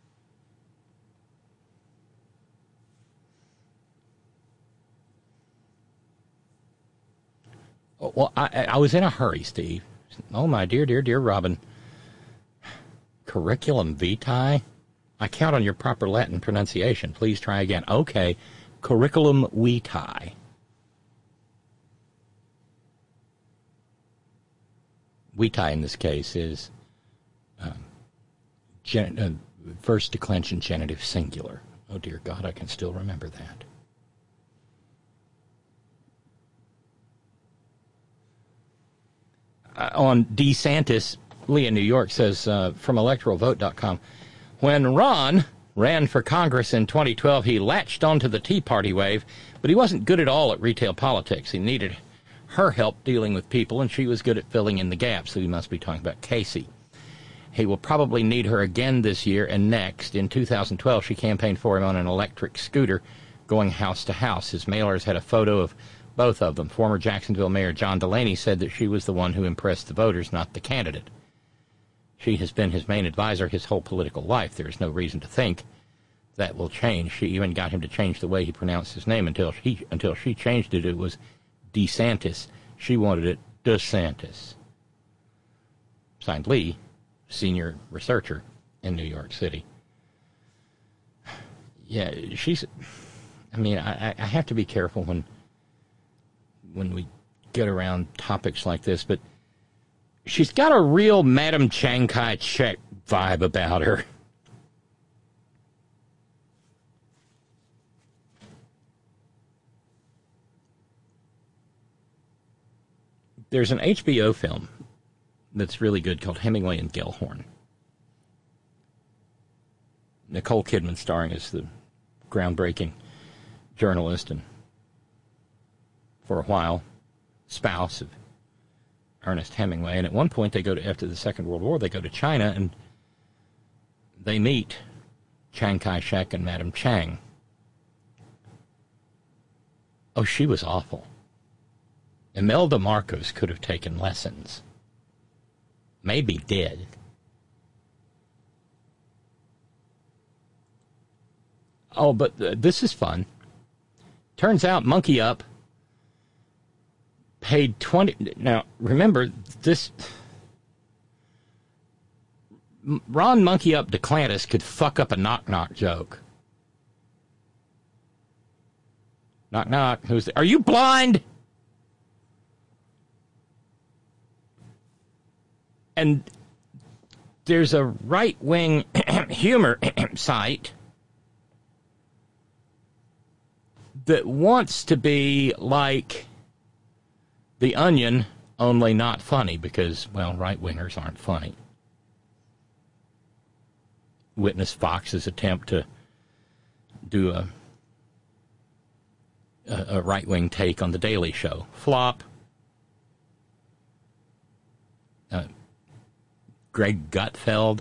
Speaker 4: Oh, well, I was in a hurry, Steve. Oh, my dear, dear, dear Robin. Curriculum vitae? I count on your proper Latin pronunciation. Please try again. Okay. Curriculum vitae. Vitae in this case is first declension genitive singular. Oh, dear God, I can still remember that. On DeSantis, Leah, New York, says from electoralvote.com, when Ron ran for Congress in 2012, he latched onto the Tea Party wave, but he wasn't good at all at retail politics. He needed her help dealing with people, and she was good at filling in the gaps. So he must be talking about Casey. He will probably need her again this year and next. In 2012, she campaigned for him on an electric scooter going house to house. His mailers had a photo of both of them. Former Jacksonville Mayor John Delaney said that she was the one who impressed the voters, not the candidate. She has been his main advisor his whole political life. There is no reason to think that will change. She even got him to change the way he pronounced his name until she changed it. It was DeSantis. She wanted it DeSantis. Signed, Lee, senior researcher in New York City. Yeah, she's... I mean, I have to be careful when we get around topics like this, but she's got a real Madam Chiang Kai-shek vibe about her. There's an HBO film that's really good called Hemingway and Gellhorn. Nicole Kidman starring as the groundbreaking journalist and, for a while, spouse of Ernest Hemingway. And at one point, they go to, after the Second World War, they go to China and they meet Chiang Kai-shek and Madame Chiang. Oh, she was awful. Imelda Marcos could have taken lessons. Maybe did. Oh, but this is fun. Turns out Monkey Up paid 20... Now, remember, this... Ron Monkey Up DeClantis could fuck up a knock-knock joke. Knock-knock. Who's there? Are you blind? And there's a right-wing humor site that wants to be like The Onion, only not funny because, well, right-wingers aren't funny. Witness Fox's attempt to do a right-wing take on The Daily Show. Flop. Greg Gutfeld.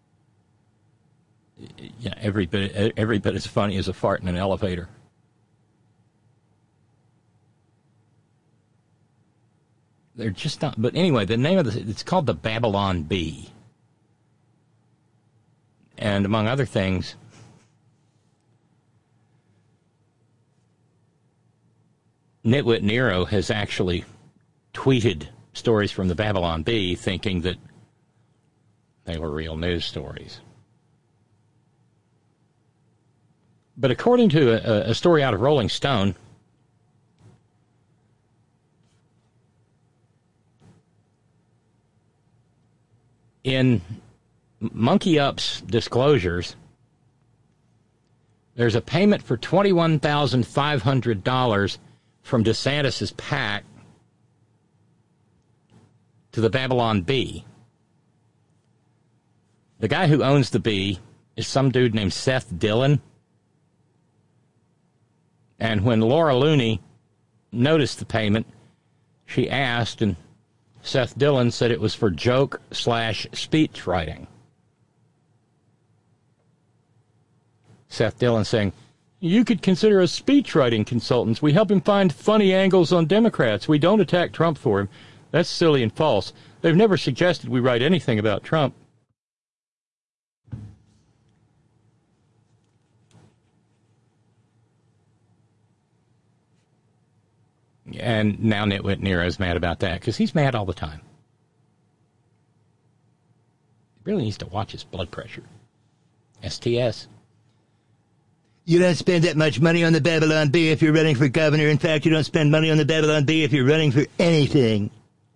Speaker 4: Yeah, every bit as funny as a fart in an elevator. They're just not. But anyway, the name of it's called the Babylon Bee. And among other things, Nitwit Nero has actually tweeted stories from the Babylon Bee thinking that they were real news stories. But according to a story out of Rolling Stone, in Monkey Up's disclosures, there's a payment for $21,500 from DeSantis' PAC to the Babylon Bee. The guy who owns the Bee is some dude named Seth Dillon. And when Laura Looney noticed the payment, she asked, and Seth Dillon said it was for joke/speech writing. Seth Dillon saying, "You could consider us speech writing consultants. We help him find funny angles on Democrats. We don't attack Trump for him. That's silly and false. They've never suggested we write anything about Trump." And now Nitwit Nero's mad about that, because he's mad all the time. He really needs to watch his blood pressure. STS. You don't spend that much money on the Babylon Bee if you're running for governor. In fact, you don't spend money on the Babylon Bee if you're running for anything.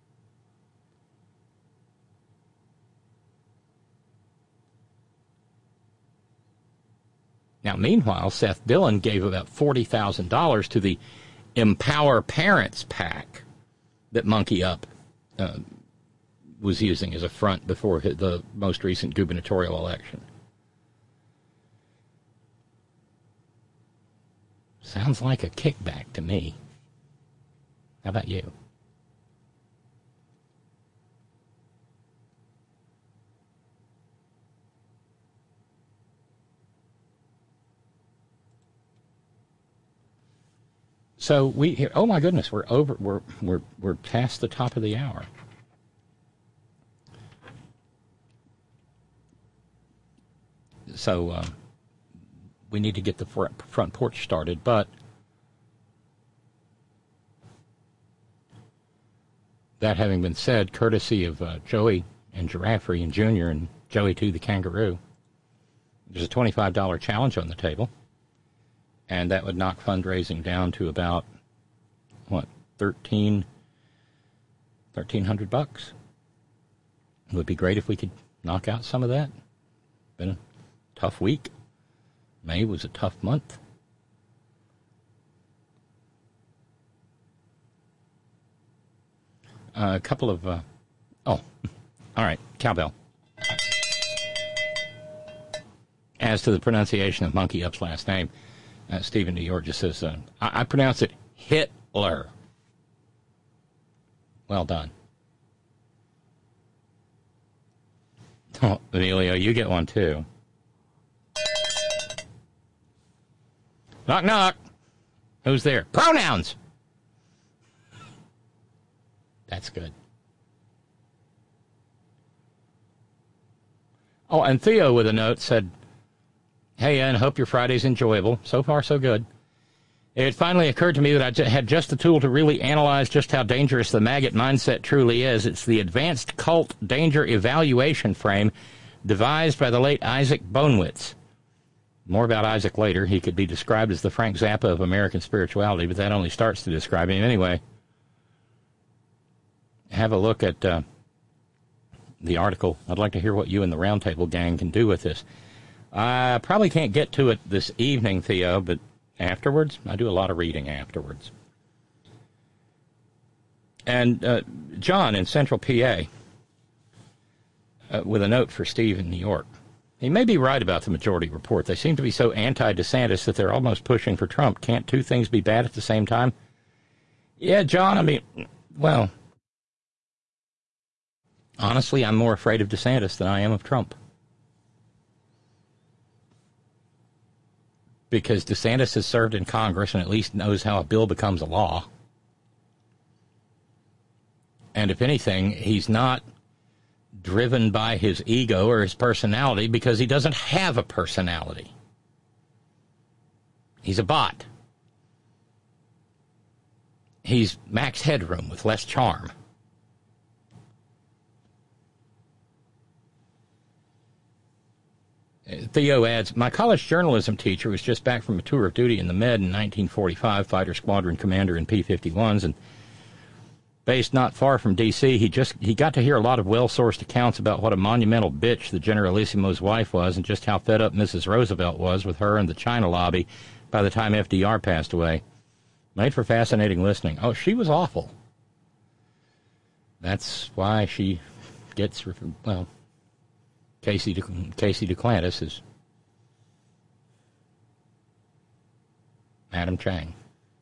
Speaker 4: Now, meanwhile, Seth Dillon gave about $40,000 to the Empower Parents PAC that Monkey Up was using as a front before the most recent gubernatorial election. Sounds like a kickback to me. How about you? So oh my goodness, we're past the top of the hour. So we need to get the front porch started, but that having been said, courtesy of Joey and Giraffe and Jr. and Joey 2 the Kangaroo, there's a $25 challenge on the table. And that would knock fundraising down to about, what, $1,300? It would be great if we could knock out some of that. Been a tough week. May was a tough month. A couple of, all right, cowbell. As to the pronunciation of Monkey Up's last name, Stephen New York just says, I pronounce it Hitler. Well done. Oh, Emilio, you get one too. Knock, knock. Who's there? Pronouns. That's good. Oh, and Theo with a note said, "Hey, Ian, hope your Friday's enjoyable. So far, so good. It finally occurred to me that I had just the tool to really analyze just how dangerous the maggot mindset truly is. It's the Advanced Cult Danger Evaluation Frame devised by the late Isaac Bonewitz." More about Isaac later. He could be described as the Frank Zappa of American spirituality, but that only starts to describe him anyway. Have a look at the article. I'd like to hear what you and the Roundtable gang can do with this. I probably can't get to it this evening, Theo, but afterwards, I do a lot of reading afterwards. And John in Central PA with a note for Steve in New York. He may be right about the majority report. They seem to be so anti-DeSantis that they're almost pushing for Trump. Can't two things be bad at the same time? Yeah, John, I mean, well, honestly, I'm more afraid of DeSantis than I am of Trump. Because DeSantis has served in Congress and at least knows how a bill becomes a law. And if anything, he's not driven by his ego or his personality because he doesn't have a personality. He's a bot. He's Max Headroom with less charm. Theo adds, my college journalism teacher was just back from a tour of duty in the Med in 1945, fighter squadron commander in P-51s, and based not far from D.C., he got to hear a lot of well-sourced accounts about what a monumental bitch the Generalissimo's wife was and just how fed up Mrs. Roosevelt was with her and the China lobby by the time FDR passed away. Made for fascinating listening. Oh, she was awful. That's why she gets, well, Casey Duplantis is Madam Chang.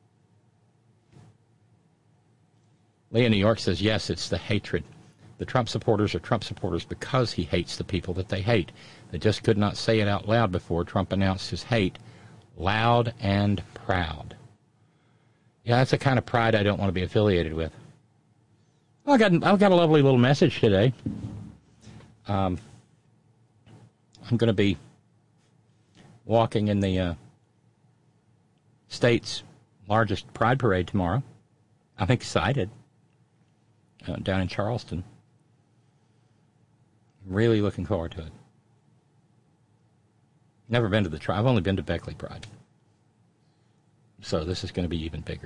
Speaker 4: Leah New York says, yes, it's the hatred. The Trump supporters are Trump supporters because he hates the people that they hate. They just could not say it out loud before Trump announced his hate, loud and proud. Yeah, that's the kind of pride I don't want to be affiliated with. Well, I've got a lovely little message today. I'm going to be walking in the state's largest pride parade tomorrow. I'm excited. Down in Charleston. Really looking forward to it. Never been to the I've only been to Beckley Pride. So this is going to be even bigger.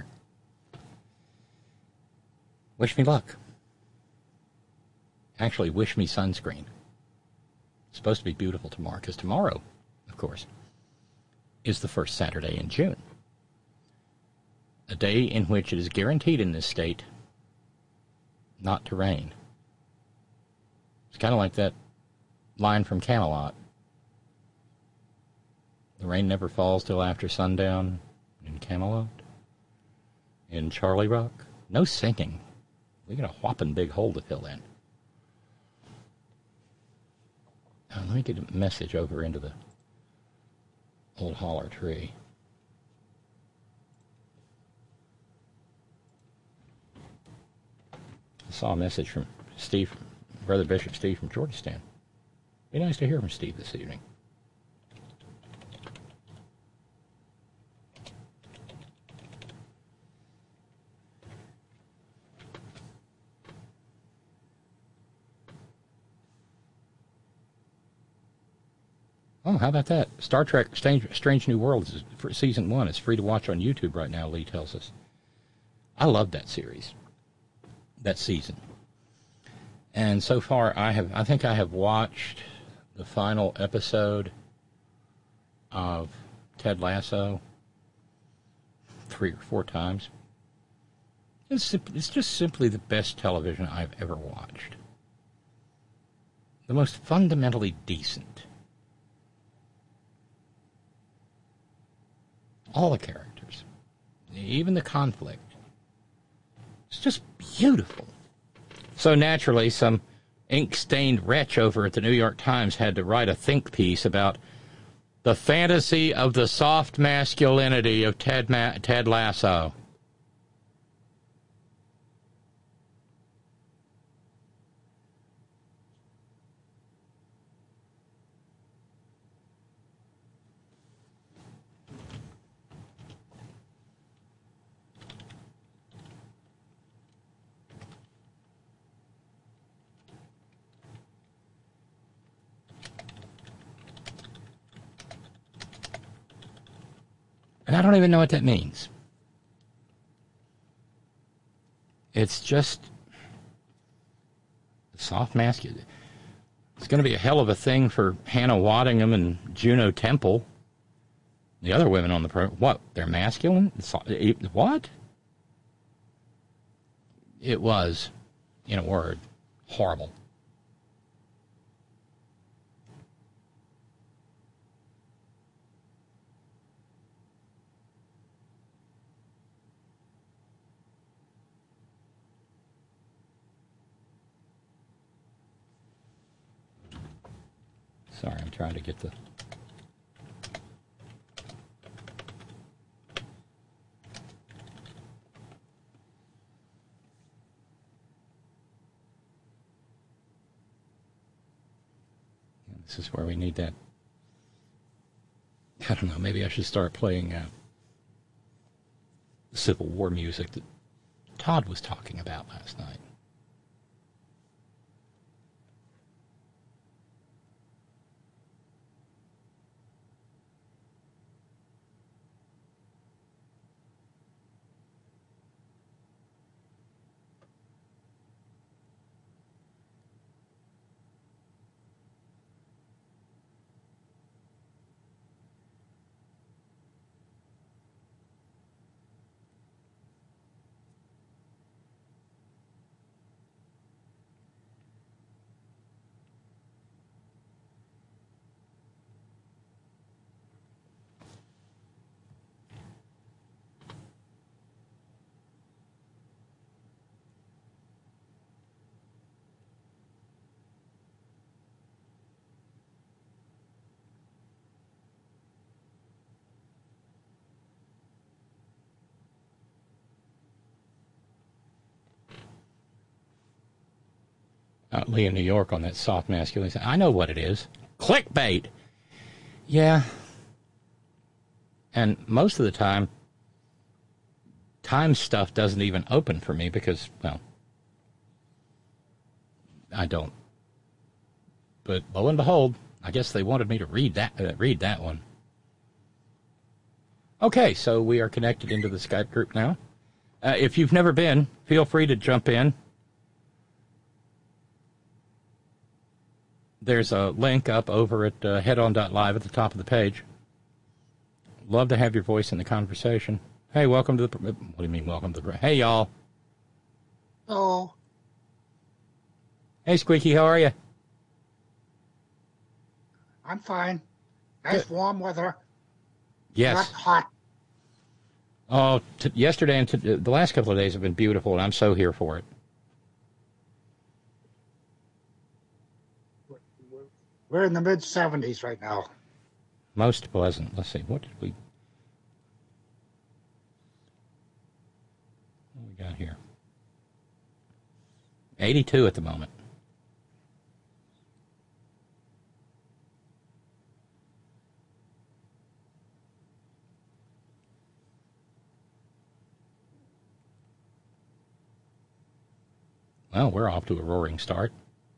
Speaker 4: Wish me luck. Actually, wish me sunscreen. It's supposed to be beautiful tomorrow, because tomorrow, of course, is the first Saturday in June. A day in which it is guaranteed in this state not to rain. It's kind of like that line from Camelot. The rain never falls till after sundown in Camelot. In Charlie Rock. No singing. We got a whopping big hole to fill in. Let me get a message over into the old holler tree. I saw a message from Steve, Brother Bishop Steve from Georgetown. Be nice to hear from Steve this evening. Oh, how about that? Star Trek Strange New Worlds is for season 1. It's free to watch on YouTube right now, Lee tells us. I love that series. That season. And so far I think I have watched the final episode of Ted Lasso 3 or 4 times. It's just simply the best television I've ever watched. The most fundamentally decent. All the characters. Even the conflict. It's just beautiful. So naturally, some ink-stained wretch over at the New York Times had to write a think piece about the fantasy of the soft masculinity of Ted Lasso. And I don't even know what that means. It's just soft masculine. It's going to be a hell of a thing for Hannah Waddingham and Juno Temple. The other women on the program. What? They're masculine? What? It was, in a word, horrible. Sorry, I'm trying to get the... This is where we need that. I don't know, maybe I should start playing the Civil War music that Todd was talking about last night. Lee in New York on that soft masculinity. I know what it is. Clickbait. Yeah. And most of the time, Times stuff doesn't even open for me because, well, I don't. But lo and behold, I guess they wanted me to read that one. Okay, so we are connected into the Skype group now. If you've never been, feel free to jump in. There's a link up over at headon.live at the top of the page. Love to have your voice in the conversation. Hey, welcome to the... What do you mean, welcome to the... Hey, y'all.
Speaker 10: Hello.
Speaker 4: Hey, Squeaky, how are you?
Speaker 10: I'm fine. Nice warm weather.
Speaker 4: Yes.
Speaker 10: Not hot.
Speaker 4: Oh, yesterday and the last couple of days have been beautiful, and I'm so here for it.
Speaker 10: We're in the mid-70s right now.
Speaker 4: Most pleasant. Let's see, what we got here? 82 at the moment. Well, we're off to a roaring start.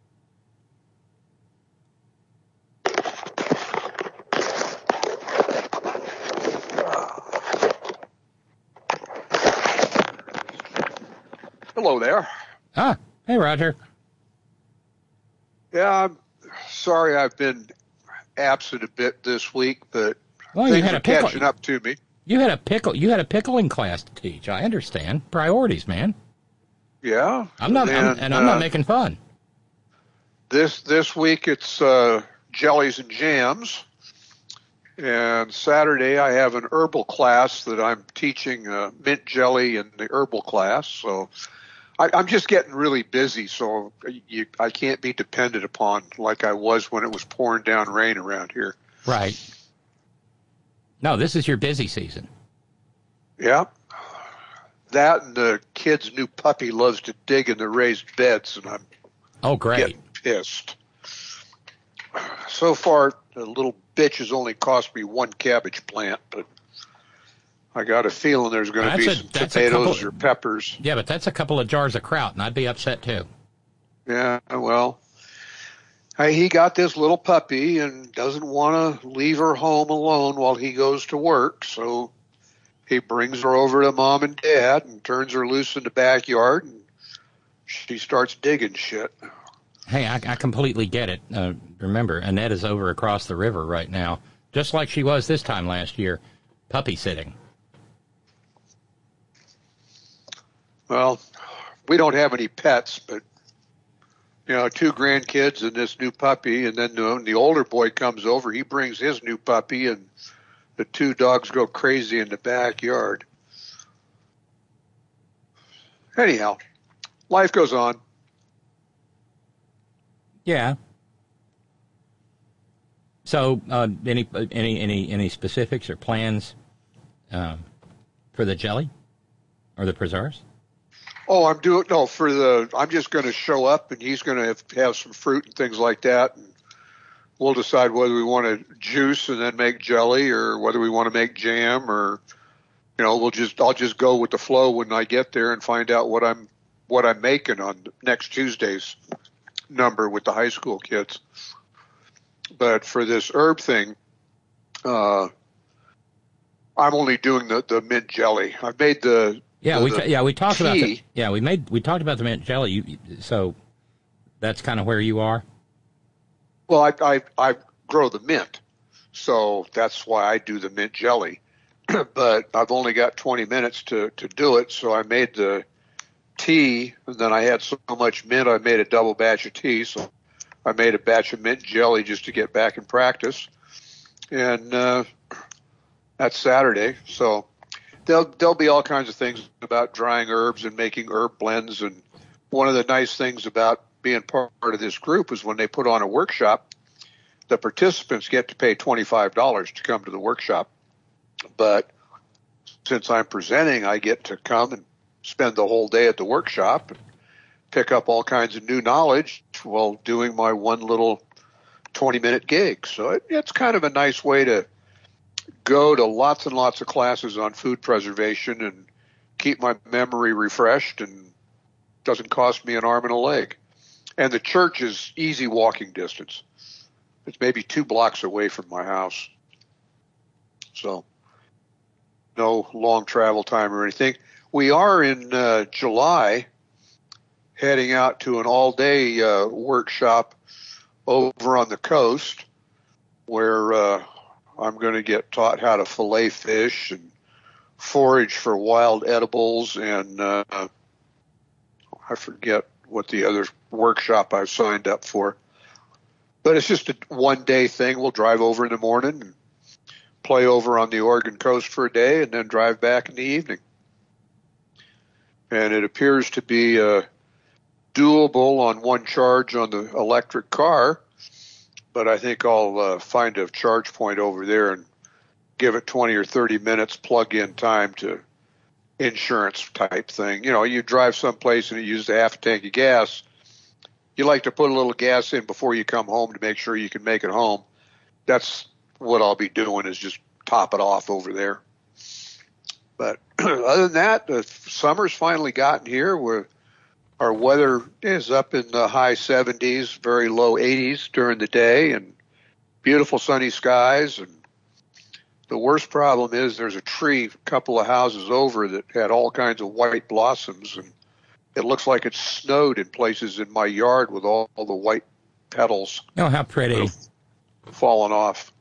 Speaker 11: Hello there.
Speaker 4: Ah, hey, Roger.
Speaker 11: Yeah, I'm sorry I've been absent a bit this week, but
Speaker 4: well,
Speaker 11: things are catching up to me.
Speaker 4: You had a pickling class to teach. I understand. Priorities, man.
Speaker 11: Yeah.
Speaker 4: I'm not making fun.
Speaker 11: This week it's jellies and jams. And Saturday I have an herbal class that I'm teaching mint jelly in the herbal class. So I'm just getting really busy, so I can't be dependent upon like I was when it was pouring down rain around here.
Speaker 4: Right. No, this is your busy season.
Speaker 11: Yeah. That and the kid's new puppy loves to dig in the raised beds, and I'm getting pissed. So far, the little bitch has only cost me one cabbage plant, but I got a feeling there's going to be some potatoes or peppers.
Speaker 4: Yeah, but that's a couple of jars of kraut, and I'd be upset too.
Speaker 11: Yeah, well, he got this little puppy and doesn't want to leave her home alone while he goes to work, so he brings her over to Mom and Dad and turns her loose in the backyard, and she starts digging shit.
Speaker 4: Hey, I completely get it. Remember, Annette is over across the river right now, just like she was this time last year, puppy sitting.
Speaker 11: Well, we don't have any pets, but, 2 grandkids and this new puppy, and then when the older boy comes over, he brings his new puppy, and the 2 dogs go crazy in the backyard. Anyhow, life goes on.
Speaker 4: Yeah. So, any specifics or plans for the jelly or the preserves?
Speaker 11: Oh, I'm just going to show up, and he's going to have some fruit and things like that, and we'll decide whether we want to juice and then make jelly, or whether we want to make jam, or I'll just go with the flow when I get there and find out what I'm making on next Tuesday's number with the high school kids. But for this herb thing, I'm only doing the mint jelly. I've made we talked
Speaker 4: tea. We talked about the mint jelly. So that's kind of where you are.
Speaker 11: Well, I grow the mint, so that's why I do the mint jelly. But I've only got 20 minutes to do it, so I made the tea, and then I had so much mint, I made a double batch of tea. So I made a batch of mint jelly just to get back in practice, and that's Saturday. So there'll be all kinds of things about drying herbs and making herb blends. And one of the nice things about being part of this group is when they put on a workshop, the participants get to pay $25 to come to the workshop. But since I'm presenting, I get to come and spend the whole day at the workshop and pick up all kinds of new knowledge while doing my one little 20-minute gig. So it's kind of a nice way to go to lots and lots of classes on food preservation and keep my memory refreshed, and doesn't cost me an arm and a leg. And the church is easy walking distance. It's maybe 2 blocks away from my house. So no long travel time or anything. We are in July heading out to an all-day workshop over on the coast where I'm going to get taught how to fillet fish and forage for wild edibles, and I forget what the other workshop I've signed up for. But it's just a one-day thing. We'll drive over in the morning and play over on the Oregon coast for a day, and then drive back in the evening. And it appears to be doable on one charge on the electric car, but I think I'll find a charge point over there and give it 20 or 30 minutes plug-in time to insurance type thing. You drive someplace and you use half a tank of gas. You like to put a little gas in before you come home to make sure you can make it home. That's what I'll be doing, is just top it off over there. But other than that, the summer's finally gotten here, where our weather is up in the high 70s, very low 80s during the day, and beautiful sunny skies. And the worst problem is there's a tree a couple of houses over that had all kinds of white blossoms, and it looks like it snowed in places in my yard with all the white petals.
Speaker 4: Oh, how pretty.
Speaker 11: Falling off.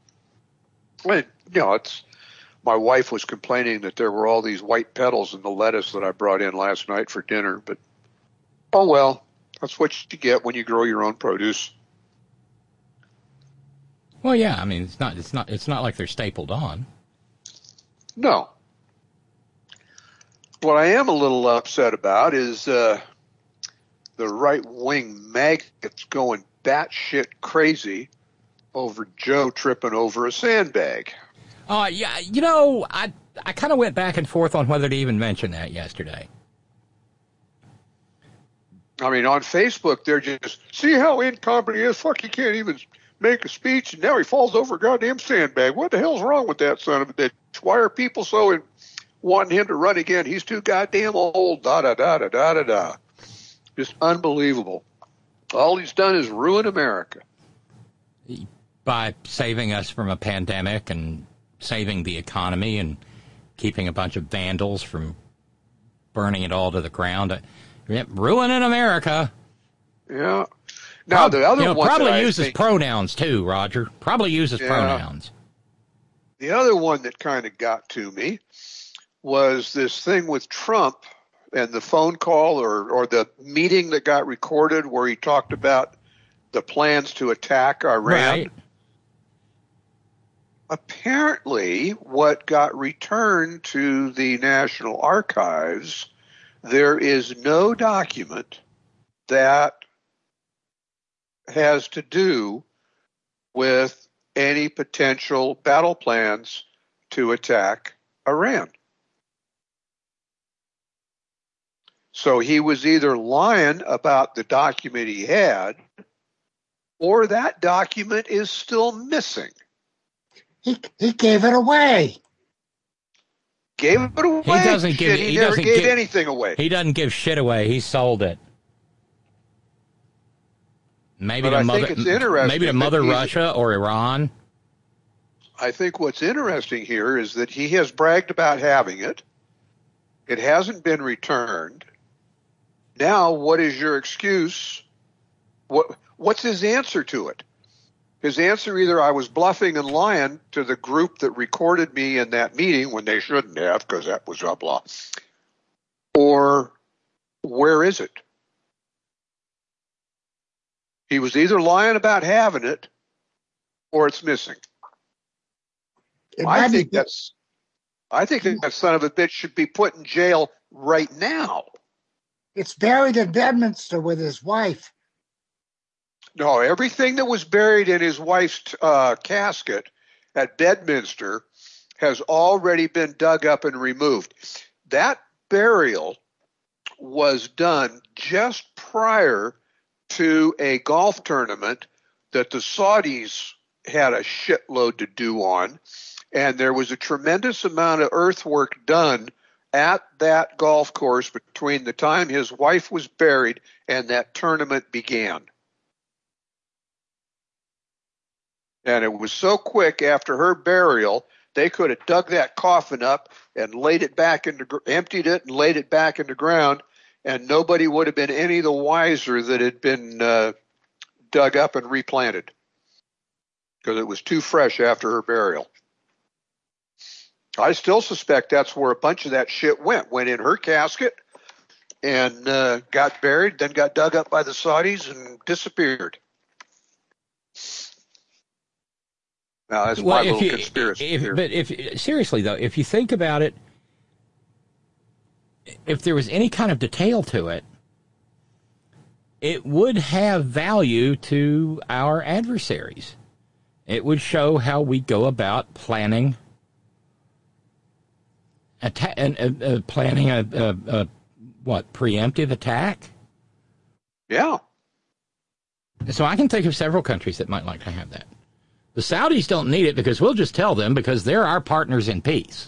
Speaker 11: My wife was complaining that there were all these white petals in the lettuce that I brought in last night for dinner, but oh well, that's what you get when you grow your own produce.
Speaker 4: Well, yeah, I mean, it's not like they're stapled on.
Speaker 11: No. What I am a little upset about is the right-wing maggots going batshit crazy over Joe tripping over a sandbag.
Speaker 4: Yeah, I kind of went back and forth on whether to even mention that yesterday.
Speaker 11: I mean, on Facebook, they're just, see how incompetent he is? Fuck, he can't even make a speech, and now he falls over a goddamn sandbag. What the hell's wrong with that son of a bitch? Why are people so wanting him to run again? He's too goddamn old, da-da-da-da-da-da-da. Just unbelievable. All he's done is ruin America.
Speaker 4: By saving us from a pandemic and saving the economy and keeping a bunch of vandals from burning it all to the ground. Ruining America.
Speaker 11: Yeah. Now, the other one
Speaker 4: probably uses pronouns, too, Roger. Probably uses pronouns.
Speaker 11: The other one that kind of got to me was this thing with Trump and the phone call or the meeting that got recorded where he talked about the plans to attack Iran.
Speaker 4: Right.
Speaker 11: Apparently, what got returned to the National Archives, there is no document that has to do with any potential battle plans to attack Iran. So he was either lying about the document he had, or that document is still missing.
Speaker 10: He gave it away.
Speaker 11: Gave it away?
Speaker 4: He doesn't give.
Speaker 11: He never gave anything away.
Speaker 4: He doesn't give shit away. He sold it. Maybe to Mother Russia or Iran.
Speaker 11: I think what's interesting here is that he has bragged about having it. It hasn't been returned. Now, what is your excuse? What's his answer to it? His answer either I was bluffing and lying to the group that recorded me in that meeting when they shouldn't have because that was a blah. Or where is it? He was either lying about having it or it's missing. I think that son of a bitch should be put in jail right now.
Speaker 10: It's buried in Bedminster with his wife.
Speaker 11: No, everything that was buried in his wife's casket at Bedminster has already been dug up and removed. That burial was done just prior to a golf tournament that the Saudis had a shitload to do on, and there was a tremendous amount of earthwork done at that golf course between the time his wife was buried and that tournament began. And it was so quick after her burial, they could have dug that coffin up and laid it back emptied it and laid it back in the ground, and nobody would have been any the wiser that had been dug up and replanted because it was too fresh after her burial. I still suspect that's where a bunch of that shit went in her casket and got buried, then got dug up by the Saudis and disappeared. Now, that's my little conspiracy here.
Speaker 4: But seriously, though, if you think about it, if there was any kind of detail to it, it would have value to our adversaries. It would show how we go about planning preemptive attack?
Speaker 11: Yeah.
Speaker 4: So I can think of several countries that might like to have that. The Saudis don't need it because we'll just tell them because they're our partners in peace.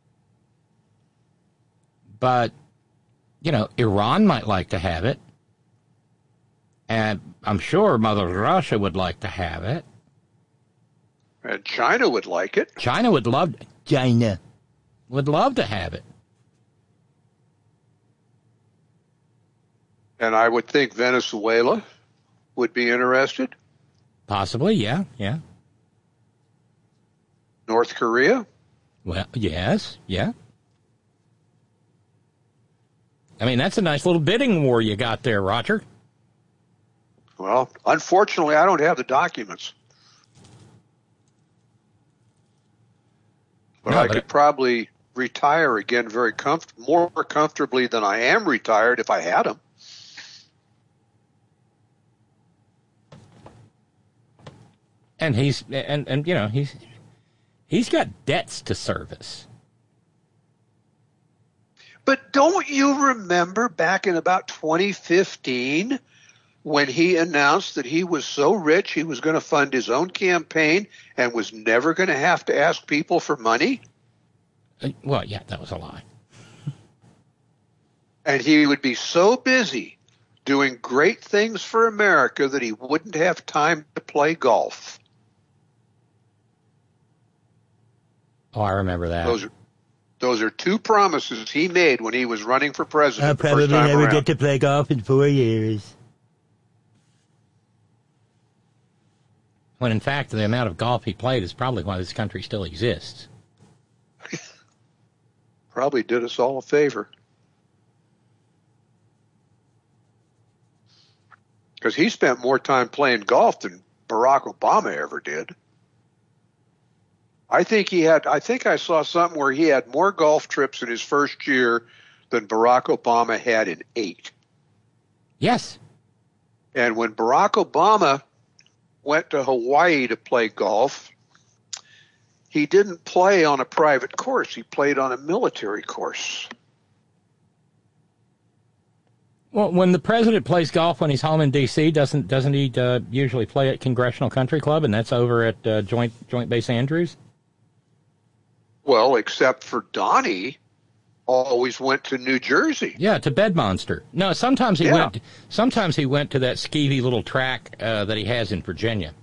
Speaker 4: But, Iran might like to have it. And I'm sure Mother Russia would like to have it.
Speaker 11: And China would like it.
Speaker 4: China would love to have it.
Speaker 11: And I would think Venezuela would be interested.
Speaker 4: Possibly, yeah.
Speaker 11: North Korea?
Speaker 4: Well, yes, yeah. I mean, that's a nice little bidding war you got there, Roger.
Speaker 11: Well, unfortunately, I don't have the documents. But I could probably retire again more comfortably than I am retired if I had them.
Speaker 4: And he's got debts to service.
Speaker 11: But don't you remember back in about 2015 when he announced that he was so rich he was going to fund his own campaign and was never going to have to ask people for money?
Speaker 4: Well, yeah, that was a lie.
Speaker 11: And he would be so busy doing great things for America that he wouldn't have time to play golf.
Speaker 4: Oh, I remember that.
Speaker 11: Those are two promises he made when he was running for president.
Speaker 12: I'll probably never get to play golf in 4 years.
Speaker 4: When, in fact, the amount of golf he played is probably why this country still exists.
Speaker 11: Probably did us all a favor. Because he spent more time playing golf than Barack Obama ever did. I think I saw something where he had more golf trips in his first year than Barack Obama had in 8.
Speaker 4: Yes.
Speaker 11: And when Barack Obama went to Hawaii to play golf, he didn't play on a private course. He played on a military course.
Speaker 4: Well, when the president plays golf when he's home in D.C., doesn't he usually play at Congressional Country Club, and that's over at Joint Base Andrews?
Speaker 11: Well, except for Donnie, always went to New Jersey.
Speaker 4: Yeah, to Bedmonster. No, sometimes he went to that skeevy little track that he has in Virginia.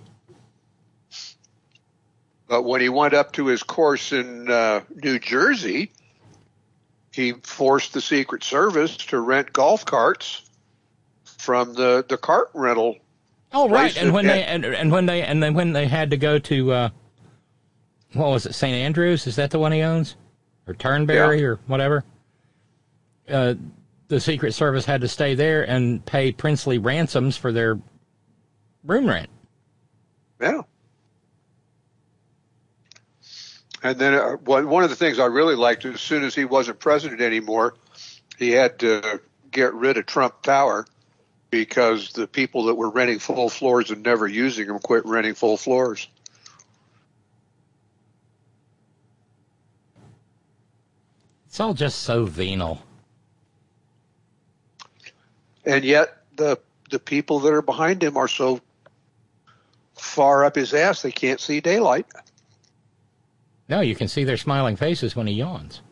Speaker 11: But when he went up to his course in New Jersey, he forced the Secret Service to rent golf carts from the cart rental.
Speaker 4: Oh, right. And when they had to go to what was it, St. Andrews? Is that the one he owns? Or Turnberry or whatever? The Secret Service had to stay there and pay princely ransoms for their room rent.
Speaker 11: Yeah. And then one of the things I really liked, as soon as he wasn't president anymore, he had to get rid of Trump Tower because the people that were renting full floors and never using them quit renting full floors.
Speaker 4: It's all just so venal.
Speaker 11: And yet the people that are behind him are so far up his ass they can't see daylight.
Speaker 4: No, you can see their smiling faces when he yawns.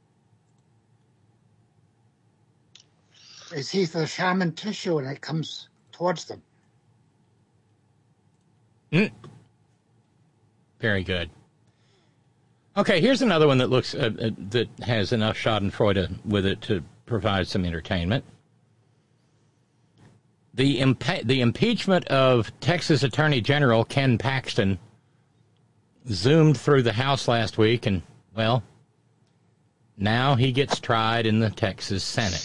Speaker 10: They see the shaman tissue and it comes towards them.
Speaker 4: Very good. Okay, here's another one that looks that has enough Schadenfreude with it to provide some entertainment. The impeachment of Texas Attorney General Ken Paxton zoomed through the House last week, and, well, now he gets tried in the Texas Senate.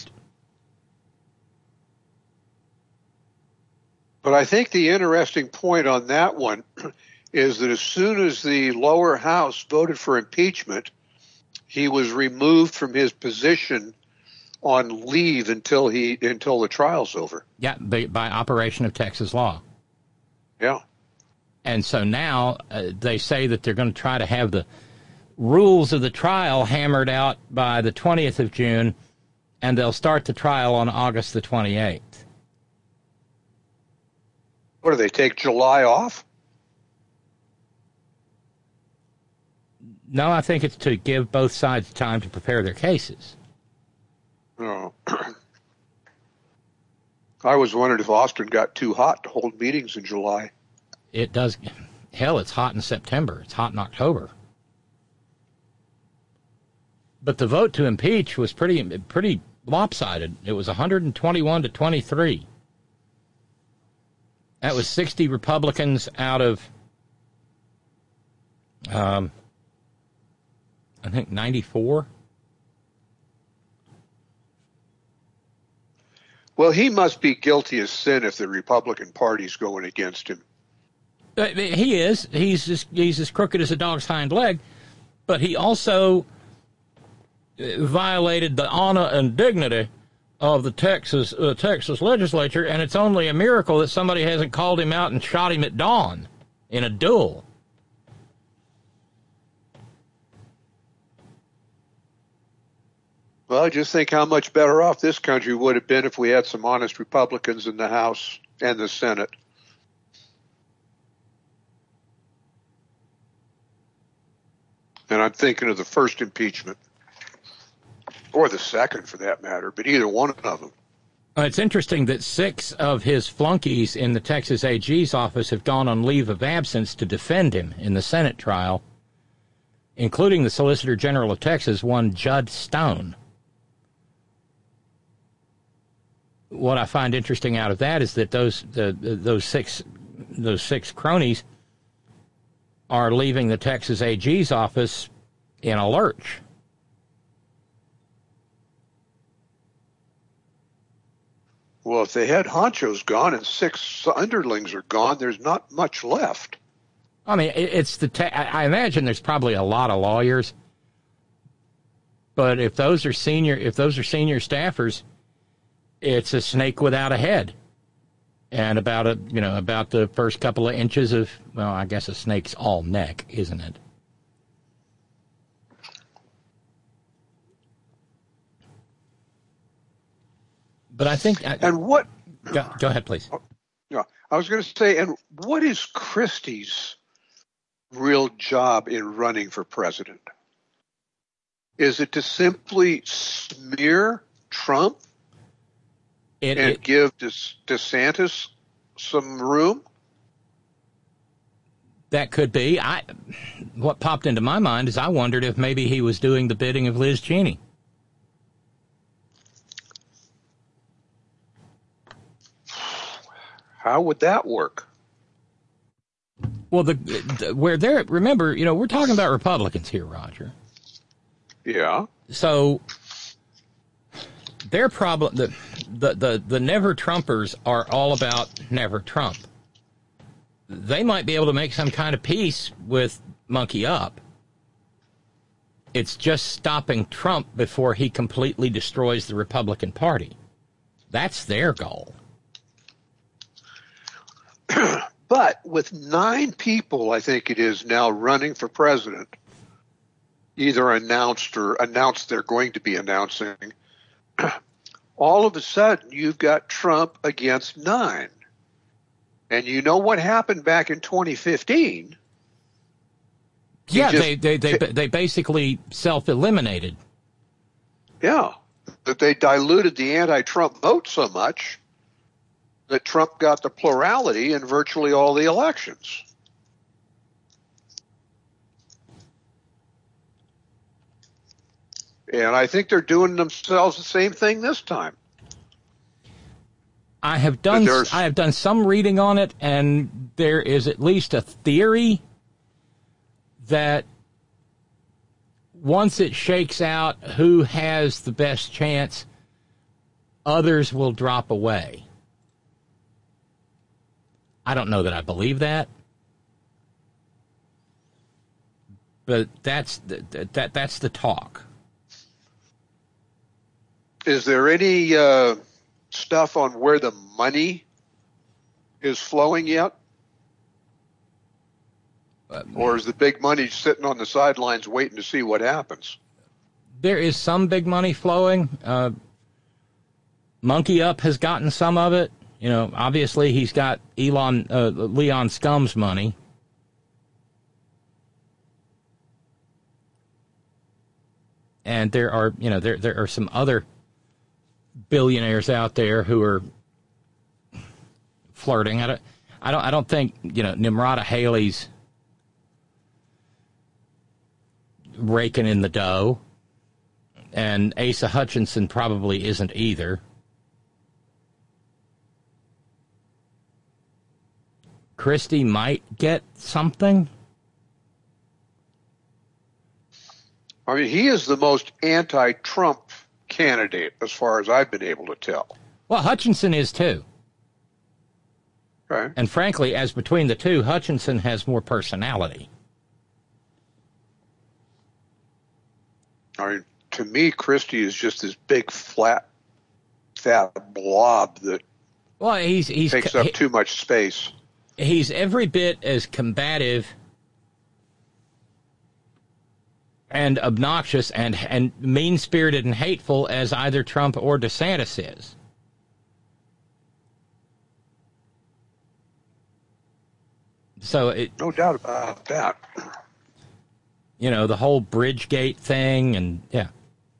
Speaker 11: But I think the interesting point on that one is that as soon as the lower house voted for impeachment, he was removed from his position on leave until the trial's over.
Speaker 4: Yeah, by operation of Texas law.
Speaker 11: Yeah.
Speaker 4: And so now they say that they're going to try to have the rules of the trial hammered out by the 20th of June, and they'll start the trial on August the 28th.
Speaker 11: What, do they take July off?
Speaker 4: No, I think it's to give both sides time to prepare their cases.
Speaker 11: Oh. I was wondering if Austin got too hot to hold meetings in July.
Speaker 4: It does. Hell, it's hot in September. It's hot in October. But the vote to impeach was pretty lopsided. It was 121 to 23. That was 60 Republicans out of, I think, 94.
Speaker 11: Well, he must be guilty as sin if the Republican Party's going against him.
Speaker 4: He is. He's as crooked as a dog's hind leg, but he also violated the honor and dignity of the Texas legislature, and it's only a miracle that somebody hasn't called him out and shot him at dawn. in a duel.
Speaker 11: Well, just think how much better off this country would have been if we had some honest Republicans in the House and the Senate. And I'm thinking of the first impeachment, or the second for that matter, but either one of them.
Speaker 4: It's interesting that 6 of his flunkies in the Texas AG's office have gone on leave of absence to defend him in the Senate trial, including the Solicitor General of Texas, one Judd Stone. What I find interesting out of that is that those six cronies are leaving the Texas AG's office in a lurch.
Speaker 11: Well, if the head honcho's gone and 6 underlings are gone, there's not much left.
Speaker 4: I mean, I imagine there's probably a lot of lawyers, but if those are senior staffers, it's a snake without a head, and about the first couple of inches of, well, I guess a snake's all neck, isn't it? But I think.
Speaker 11: And what?
Speaker 4: Go ahead, please.
Speaker 11: Yeah, I was going to say, and what is Christie's real job in running for president? Is it to simply smear Trump and give DeSantis some room?
Speaker 4: That could be. What popped into my mind is I wondered if maybe he was doing the bidding of Liz Cheney.
Speaker 11: How would that work?
Speaker 4: Well, remember, we're talking about Republicans here, Roger.
Speaker 11: Yeah.
Speaker 4: So their problem, the never Trumpers are all about never Trump. They might be able to make some kind of peace with Monkey Up. It's just stopping Trump before he completely destroys the Republican Party. That's their goal.
Speaker 11: But with 9 people, I think it is now running for president, either announced they're going to be announcing, all of a sudden you've got Trump against 9. And you know what happened back in 2015?
Speaker 4: Yeah, they basically self-eliminated.
Speaker 11: Yeah, that they diluted the anti-Trump vote so much that Trump got the plurality in virtually all the elections. And I think they're doing themselves the same thing this time.
Speaker 4: I have done some reading on it, and there is at least a theory that once it shakes out who has the best chance, others will drop away. I don't know that I believe that, but that's the talk.
Speaker 11: Is there any stuff on where the money is flowing yet? Or is the big money sitting on the sidelines waiting to see what happens?
Speaker 4: There is some big money flowing. Monkey Up has gotten some of it. Obviously he's got Leon Scum's money. And there are, there are some other billionaires out there who are flirting. I don't think, Nimrata Haley's raking in the dough, and Asa Hutchinson probably isn't either. Christie might get something.
Speaker 11: I mean, he is the most anti-Trump candidate as far as I've been able to tell.
Speaker 4: Well, Hutchinson is too.
Speaker 11: Right.
Speaker 4: And frankly, as between the two, Hutchinson has more personality.
Speaker 11: I mean, to me, Christie is just this big, fat blob that takes up too much space.
Speaker 4: he's every bit as combative and obnoxious and mean-spirited and hateful as either Trump or DeSantis is. So
Speaker 11: no doubt about that.
Speaker 4: You know, the whole Bridgegate thing, and yeah.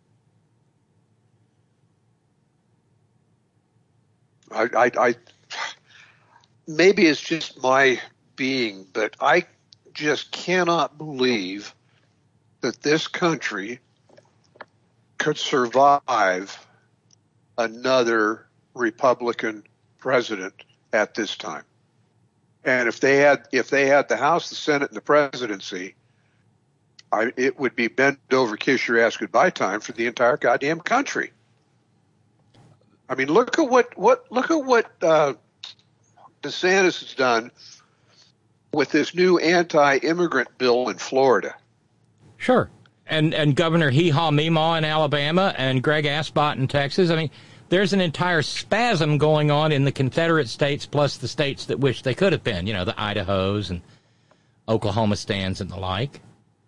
Speaker 11: I maybe it's just my being, but I just cannot believe that this country could survive another Republican president at this time. And if they had the House, the Senate, and the presidency, it would be bend over, kiss your ass goodbye time for the entire goddamn country. I mean, look at what DeSantis has done with this new anti-immigrant bill in Florida.
Speaker 4: Sure. And Governor Hee-Haw Meemaw in Alabama and Greg Aspot in Texas. I mean, there's an entire spasm going on in the Confederate states plus the states that wish they could have been, you know, the Idahos and Oklahoma stands and the like.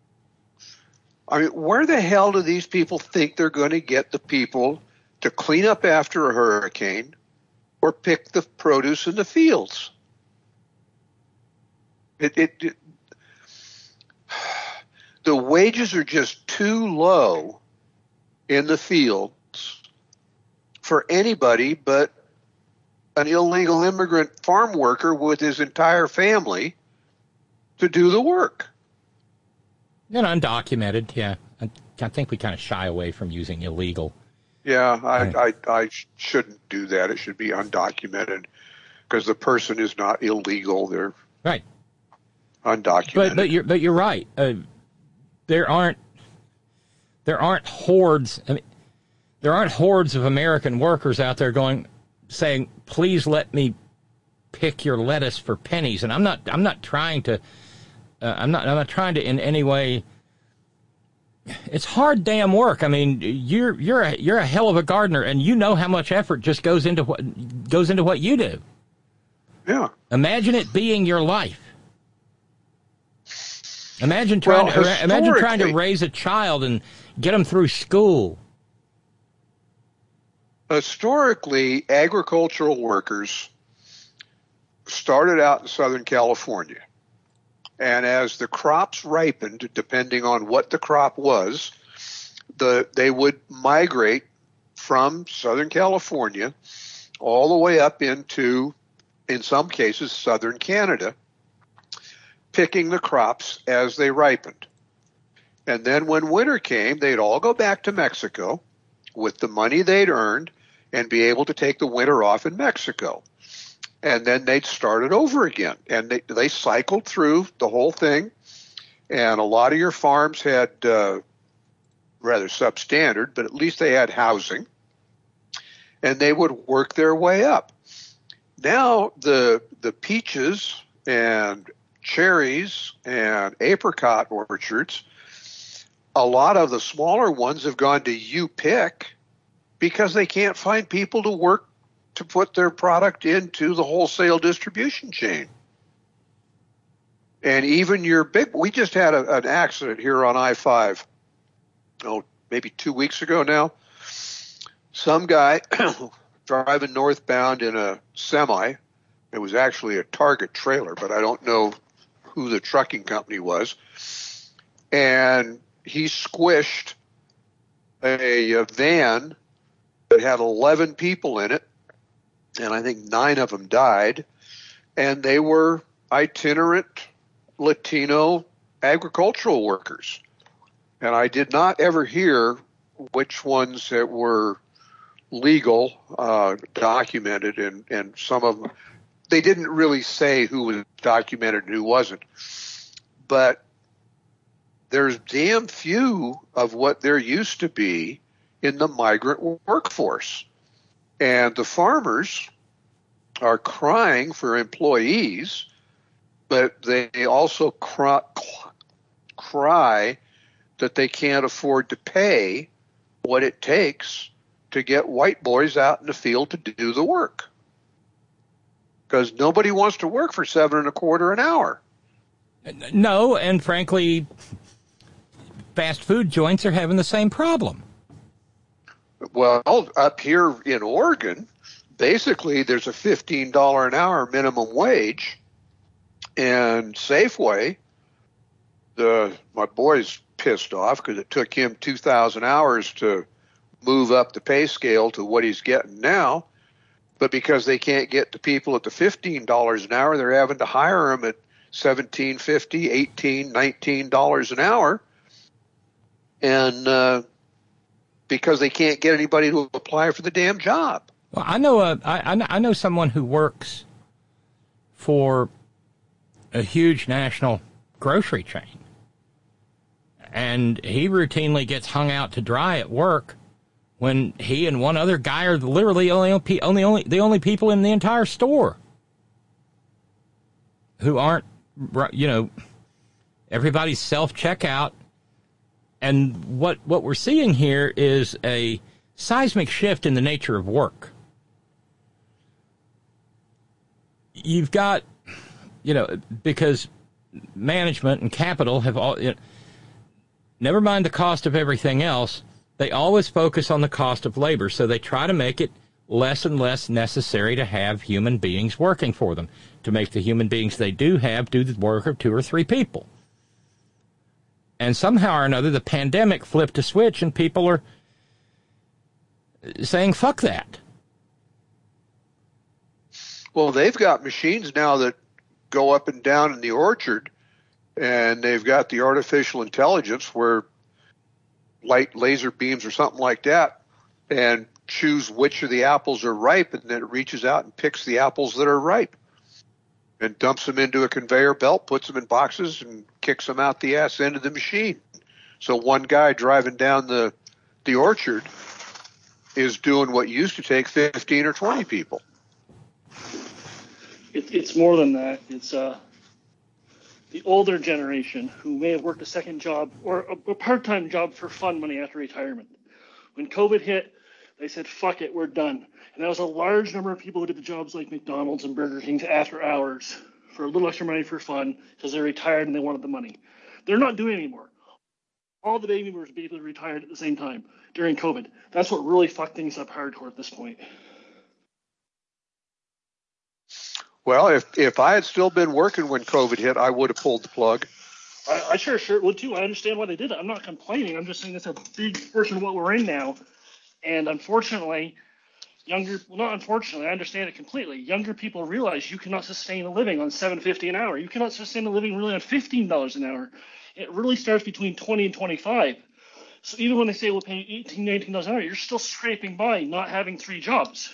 Speaker 11: I mean, where the hell do these people think they're going to get the people to clean up after a hurricane or pick the produce in the fields? The wages are just too low in the fields for anybody but an illegal immigrant farm worker with his entire family to do the work.
Speaker 4: And undocumented, yeah. I think we kind of shy away from using illegal.
Speaker 11: Yeah, I shouldn't do that. It should be undocumented because the person is not illegal. They're
Speaker 4: right.
Speaker 11: Undocumented.
Speaker 4: But you're right. There aren't hordes. I mean, there aren't hordes of American workers out there saying, "Please let me pick your lettuce for pennies." And I'm not trying to in any way. It's hard damn work. I mean, you're a hell of a gardener, and you know how much effort just goes into what you do.
Speaker 11: Yeah.
Speaker 4: Imagine it being your life. Imagine trying to raise a child and get them through school.
Speaker 11: Historically, agricultural workers started out in Southern California. And as the crops ripened, depending on what the crop was, they would migrate from Southern California all the way up into, in some cases, Southern Canada, picking the crops as they ripened. And then when winter came, they'd all go back to Mexico with the money they'd earned and be able to take the winter off in Mexico. And then they'd start it over again. And they cycled through the whole thing. And a lot of your farms had rather substandard, but at least they had housing. And they would work their way up. Now the peaches and cherries and apricot orchards, a lot of the smaller ones have gone to U-Pick because they can't find people to work to put their product into the wholesale distribution chain. And even we just had an accident here on I-5, maybe 2 weeks ago now. Some guy driving northbound in a semi. It was actually a Target trailer, but I don't know who the trucking company was. And he squished a van that had 11 people in it, and I think 9 of them died, and they were itinerant Latino agricultural workers. And I did not ever hear which ones that were legal, documented, and some of them, they didn't really say who was documented and who wasn't. But there's damn few of what there used to be in the migrant workforce. And the farmers are crying for employees, but they also cry that they can't afford to pay what it takes to get white boys out in the field to do the work. because nobody wants to work for $7.25 an hour.
Speaker 4: No, and frankly, fast food joints are having the same problem.
Speaker 11: Well, up here in Oregon, basically there's a $15 an hour minimum wage, and Safeway, my boy's pissed off because it took him 2,000 hours to move up the pay scale to what he's getting now. But because they can't get the people at the $15 an hour, they're having to hire them at $17.50, $18, $19 an hour. And because they can't get anybody to apply for the damn job.
Speaker 4: Well, I know someone who works for a huge national grocery chain, and he routinely gets hung out to dry at work when he and one other guy are literally the only people in the entire store who aren't, everybody's self-checkout. And what we're seeing here is a seismic shift in the nature of work. You've got, because management and capital have all, never mind the cost of everything else, they always focus on the cost of labor. So they try to make it less and less necessary to have human beings working for them, to make the human beings they do have do the work of 2 or 3 people. And somehow or another, the pandemic flipped a switch, and people are saying, fuck that.
Speaker 11: Well, they've got machines now that go up and down in the orchard, and they've got the artificial intelligence where light laser beams or something like that, and choose which of the apples are ripe, and then it reaches out and picks the apples that are ripe and dumps them into a conveyor belt, puts them in boxes, and kicks them out the ass end of the machine. So one guy driving down the orchard is doing what used to take 15 or 20 people.
Speaker 13: It's more than that. It's the older generation who may have worked a second job or a part-time job for fun money after retirement. When COVID hit, they said, fuck it, we're done. And that was a large number of people who did the jobs like McDonald's and Burger King after hours for a little extra money for fun because they're retired and they wanted the money. They're not doing it anymore. All the baby boomers basically retired at the same time during COVID. That's what really fucked things up hardcore at this point.
Speaker 11: Well, if I had still been working when COVID hit, I would have pulled the plug.
Speaker 13: I sure would too. I understand why they did it. I'm not complaining. I'm just saying that's a big portion of what we're in now. And unfortunately, I understand it completely. Younger people realize you cannot sustain a living on $7.50 an hour. You cannot sustain a living really on $15 an hour. It really starts between $20 and $25. So even when they say we'll pay $18, $19 an hour, you're still scraping by not having 3 jobs.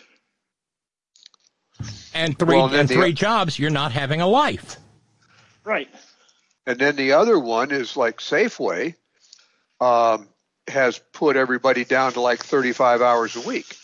Speaker 4: And three jobs, you're not having a life.
Speaker 13: Right.
Speaker 11: And then the other one is like Safeway has put everybody down to like 35 hours a week.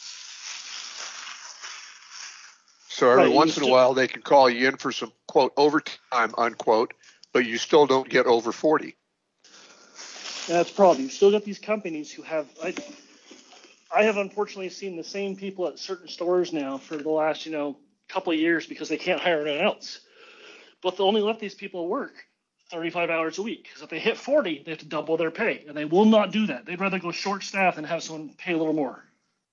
Speaker 11: So every once in a while they can call you in for some, quote, overtime, unquote, but you still don't get over 40.
Speaker 13: That's the problem. You've still got these companies who have I have unfortunately seen the same people at certain stores now for the last, couple of years because they can't hire anyone else. But they only let these people work 35 hours a week. Because if they hit 40, they have to double their pay. And they will not do that. They'd rather go short staff and have someone pay a little more.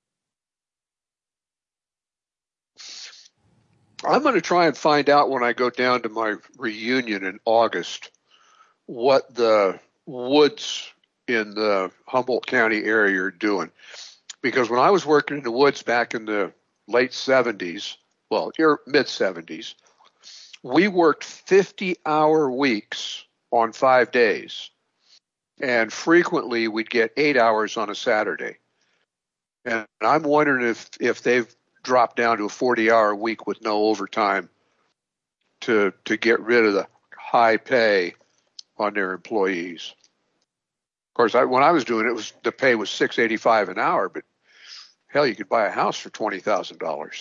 Speaker 11: I'm going to try and find out when I go down to my reunion in August what the woods in the Humboldt County area are doing. Because when I was working in the woods back in the late 70s, mid-70s, we worked 50-hour weeks on 5 days. And frequently we'd get 8 hours on a Saturday. And I'm wondering if they've dropped down to a 40-hour week with no overtime to get rid of the high pay on their employees. Of course, when I was doing it, the pay was $6.85 an hour, but hell, you could buy a house for $20,000.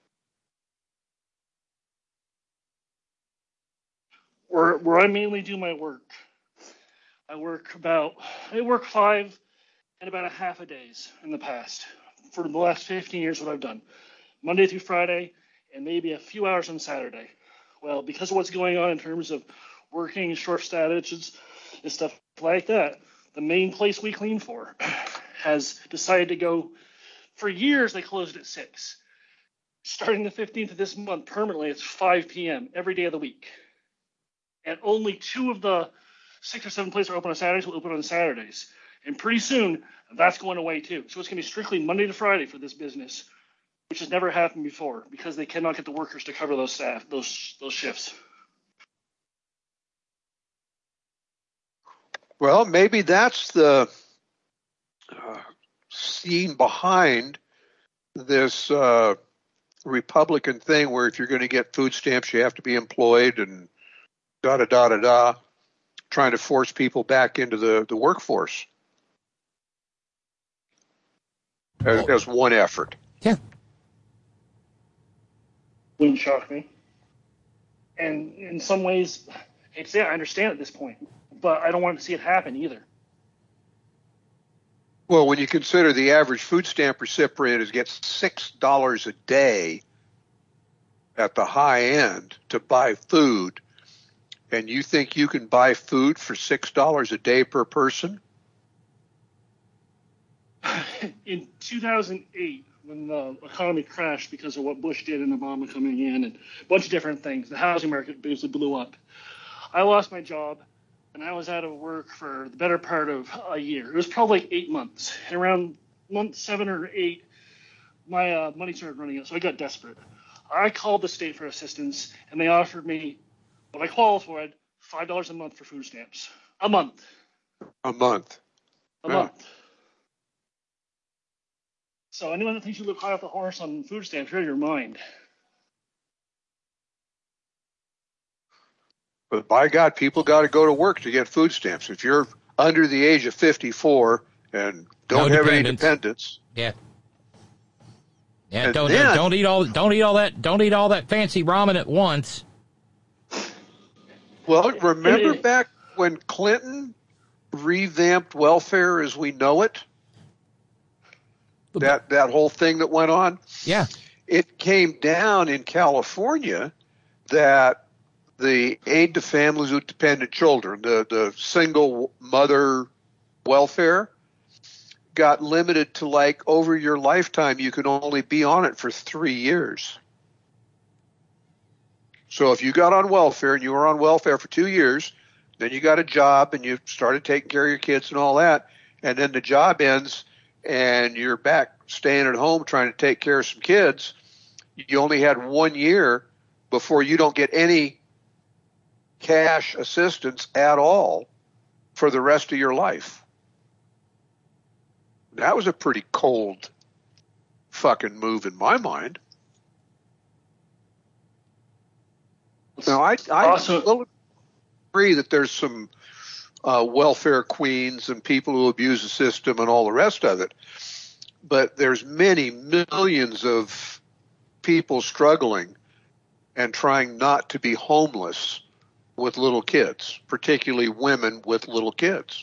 Speaker 13: Where I mainly do my work, I work 5 and about a half a days in the past. For the last 15 years, what I've done, Monday through Friday, and maybe a few hours on Saturday. Well, because of what's going on in terms of working, short statuses, and stuff like that, the main place we clean for has decided to go. For years, they closed at 6. Starting the 15th of this month, permanently, it's 5 p.m. every day of the week. And only 2 of the 6 or 7 places are open on Saturdays will open on Saturdays. And pretty soon, that's going away too. So it's going to be strictly Monday to Friday for this business, which has never happened before because they cannot get the workers to cover those shifts.
Speaker 11: Well, maybe that's the scene behind this Republican thing where if you're going to get food stamps, you have to be employed and da-da-da-da-da, trying to force people back into the workforce as one effort.
Speaker 4: Yeah.
Speaker 13: Wouldn't shock me. And in some ways, I understand at this point, but I don't want to see it happen either.
Speaker 11: Well, when you consider the average food stamp recipient gets $6 a day at the high end to buy food, and you think you can buy food for $6 a day per person?
Speaker 13: In 2008, when the economy crashed because of what Bush did and Obama coming in and a bunch of different things, the housing market basically blew up. I lost my job. And I was out of work for the better part of a year. It was probably like 8 months. And around month 7 or 8, my money started running out, so I got desperate. I called the state for assistance, and they offered me, what I qualified, $5 a month for food stamps. A month.
Speaker 11: A month.
Speaker 13: A month. So anyone that thinks you look high off the horse on food stamps, you're out of your mind.
Speaker 11: But by God, people got to go to work to get food stamps. If you're under the age of 54 and don't have any dependents,
Speaker 4: yeah, don't eat all that fancy ramen at once.
Speaker 11: Well, remember back when Clinton revamped welfare as we know it? That whole thing that went on?
Speaker 4: Yeah.
Speaker 11: It came down in California that the aid to families with dependent children, the single mother welfare, got limited to like over your lifetime, you can only be on it for 3 years. So if you got on welfare and you were on welfare for 2 years, then you got a job and you started taking care of your kids and all that, and then the job ends and you're back staying at home trying to take care of some kids, you only had 1 year before you don't get any cash assistance at all for the rest of your life. That was a pretty cold fucking move in my mind. Now, I also agree that there's some welfare queens and people who abuse the system and all the rest of it, but there's many millions of people struggling and trying not to be homeless with little kids, particularly women with little kids.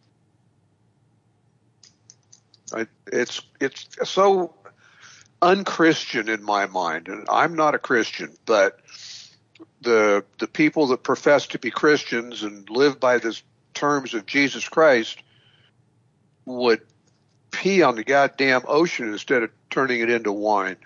Speaker 11: It's so unchristian in my mind, and I'm not a Christian, but the people that profess to be Christians and live by the terms of Jesus Christ would pee on the goddamn ocean instead of turning it into wine.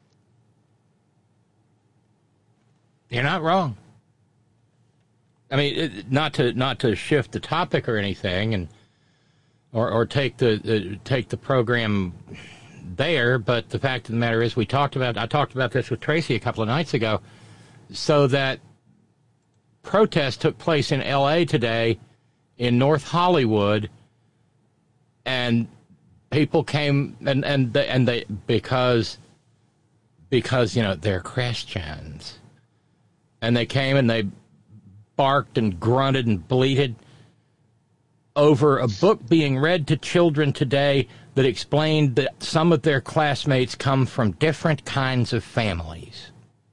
Speaker 4: You're not wrong. I mean, not to shift the topic or anything, and or take the program there, but the fact of the matter is, I talked about this with Tracy a couple of nights ago. So that protest took place in L.A. today, in North Hollywood, and people came and they because they're Christians, and they came and they barked and grunted and bleated over a book being read to children today that explained that some of their classmates come from different kinds of families.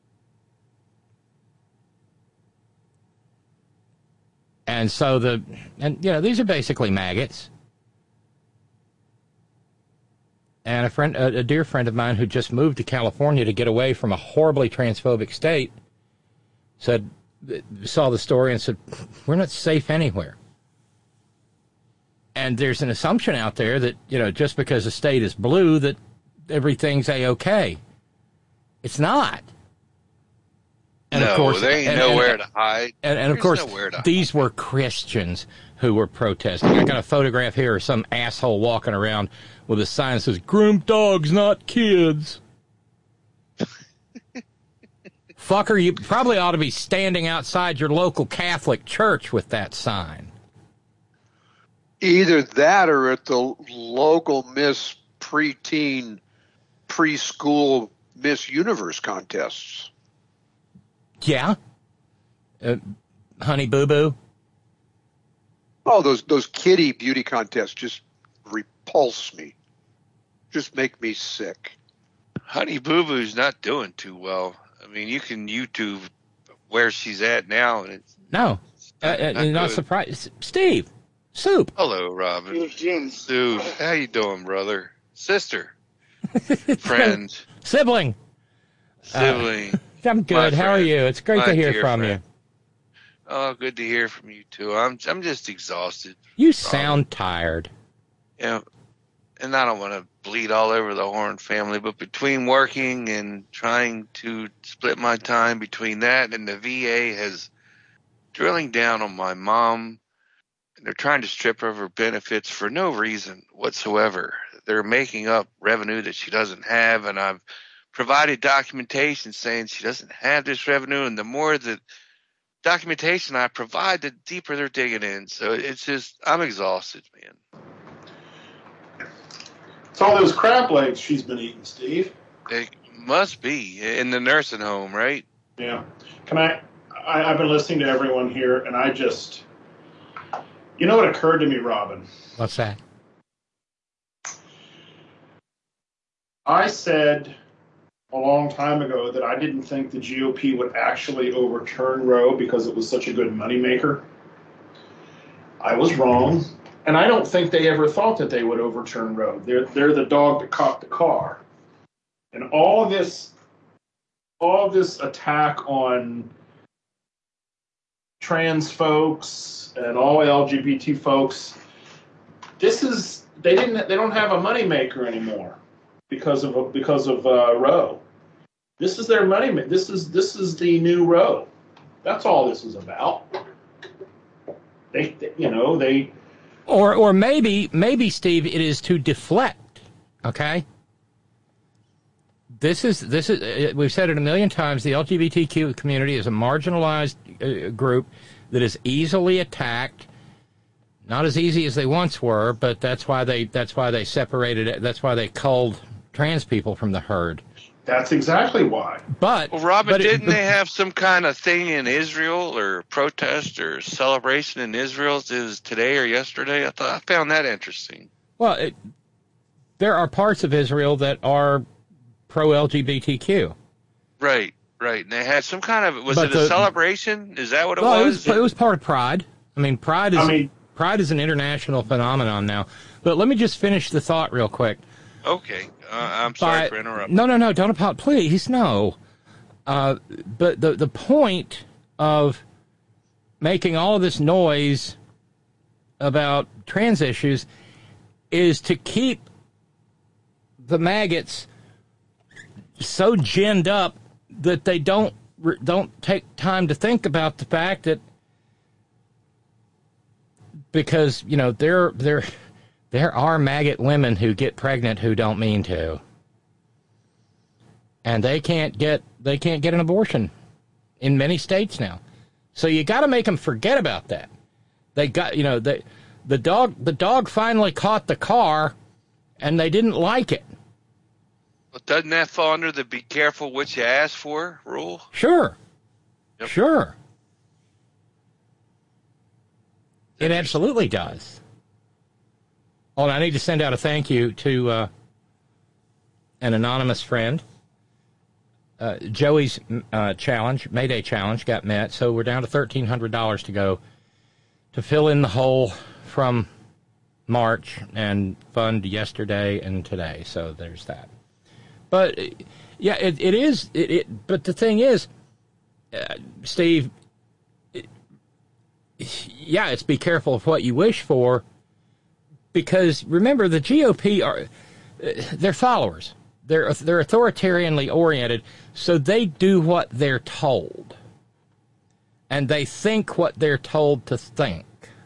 Speaker 4: And so these are basically maggots. And a dear friend of mine who just moved to California to get away from a horribly transphobic state saw the story and said, we're not safe anywhere. And there's an assumption out there that, just because a state is blue, that everything's A-OK. It's not. And
Speaker 14: no,
Speaker 4: of course,
Speaker 14: there ain't nowhere to hide.
Speaker 4: And of course, these were Christians who were protesting. I got a photograph here of some asshole walking around with a sign that says, "Groomed dogs, not kids." Fucker, you probably ought to be standing outside your local Catholic church with that sign.
Speaker 11: Either that or at the local Miss Preteen preschool Miss Universe contests.
Speaker 4: Yeah. Honey Boo Boo.
Speaker 11: Oh, those kiddie beauty contests just repulse me. Just make me sick.
Speaker 14: Honey Boo Boo's not doing too well. I mean, you can YouTube where she's at now, and it's
Speaker 4: not surprised. Steve, Soup.
Speaker 14: Hello, Robin. Soup. How you doing, brother? Sister. Friend.
Speaker 4: Sibling. I'm good. How are you? It's great to hear from you.
Speaker 14: Oh, good to hear from you too. I'm just exhausted.
Speaker 4: You sound tired.
Speaker 14: Yeah, and I don't want to bleed all over the Horn family, but between working and trying to split my time between that and the VA has drilling down on my mom, and they're trying to strip her of her benefits for no reason whatsoever. They're making up revenue that she doesn't have, and I've provided documentation saying she doesn't have this revenue, and the more the documentation I provide, the deeper they're digging in. So it's just, I'm exhausted, man.
Speaker 15: It's all those crab legs she's been eating, Steve.
Speaker 14: It must be in the nursing home, right?
Speaker 15: Yeah. I've been listening to everyone here, and you know what occurred to me, Robin?
Speaker 4: What's that?
Speaker 15: I said a long time ago that I didn't think the GOP would actually overturn Roe because it was such a good moneymaker. I was wrong, and I don't think they ever thought that they would overturn Roe. They're the dog that caught the car. And all this attack on trans folks and all LGBT folks, they don't have a moneymaker anymore because of Roe. This is their money. This is the new Roe. That's all this is about.
Speaker 4: Or maybe Steve, it is to deflect. Okay. This is we've said it a million times. The LGBTQ community is a marginalized group that is easily attacked. Not as easy as they once were, but that's why they separated it. That's why they culled trans people from the herd.
Speaker 15: That's exactly why.
Speaker 14: Well, Robin, didn't they have some kind of thing in Israel or protest or celebration in Israel? It was today or yesterday. I found that interesting.
Speaker 4: Well, there are parts of Israel that are pro-LGBTQ.
Speaker 14: Right. And they had some kind of, was it a celebration? Is that what it was?
Speaker 4: It was part of Pride. I mean, Pride is an international phenomenon now. But let me just finish the thought real quick.
Speaker 14: Okay. I'm sorry for interrupting.
Speaker 4: No, don't apologize. Please, no. But the point of making all of this noise about trans issues is to keep the maggots so ginned up that they don't take time to think about the fact that, because there are maggot women who get pregnant who don't mean to, and they can't get an abortion in many states now. So you got to make them forget about that. They got the dog finally caught the car, and they didn't like it.
Speaker 14: Well, doesn't that fall under the "be careful what you ask for" rule?
Speaker 4: Sure.
Speaker 14: Yep.
Speaker 4: Sure. It absolutely does. Oh, and I need to send out a thank you to an anonymous friend. Joey's Mayday challenge got met, so we're down to $1,300 to go to fill in the hole from March and fund yesterday and today. So there's that. But yeah, it is. But the thing is, Steve, it's be careful of what you wish for, because remember, the GOP they're followers. They're authoritarianly oriented, so they do what they're told, and they think what they're told to think.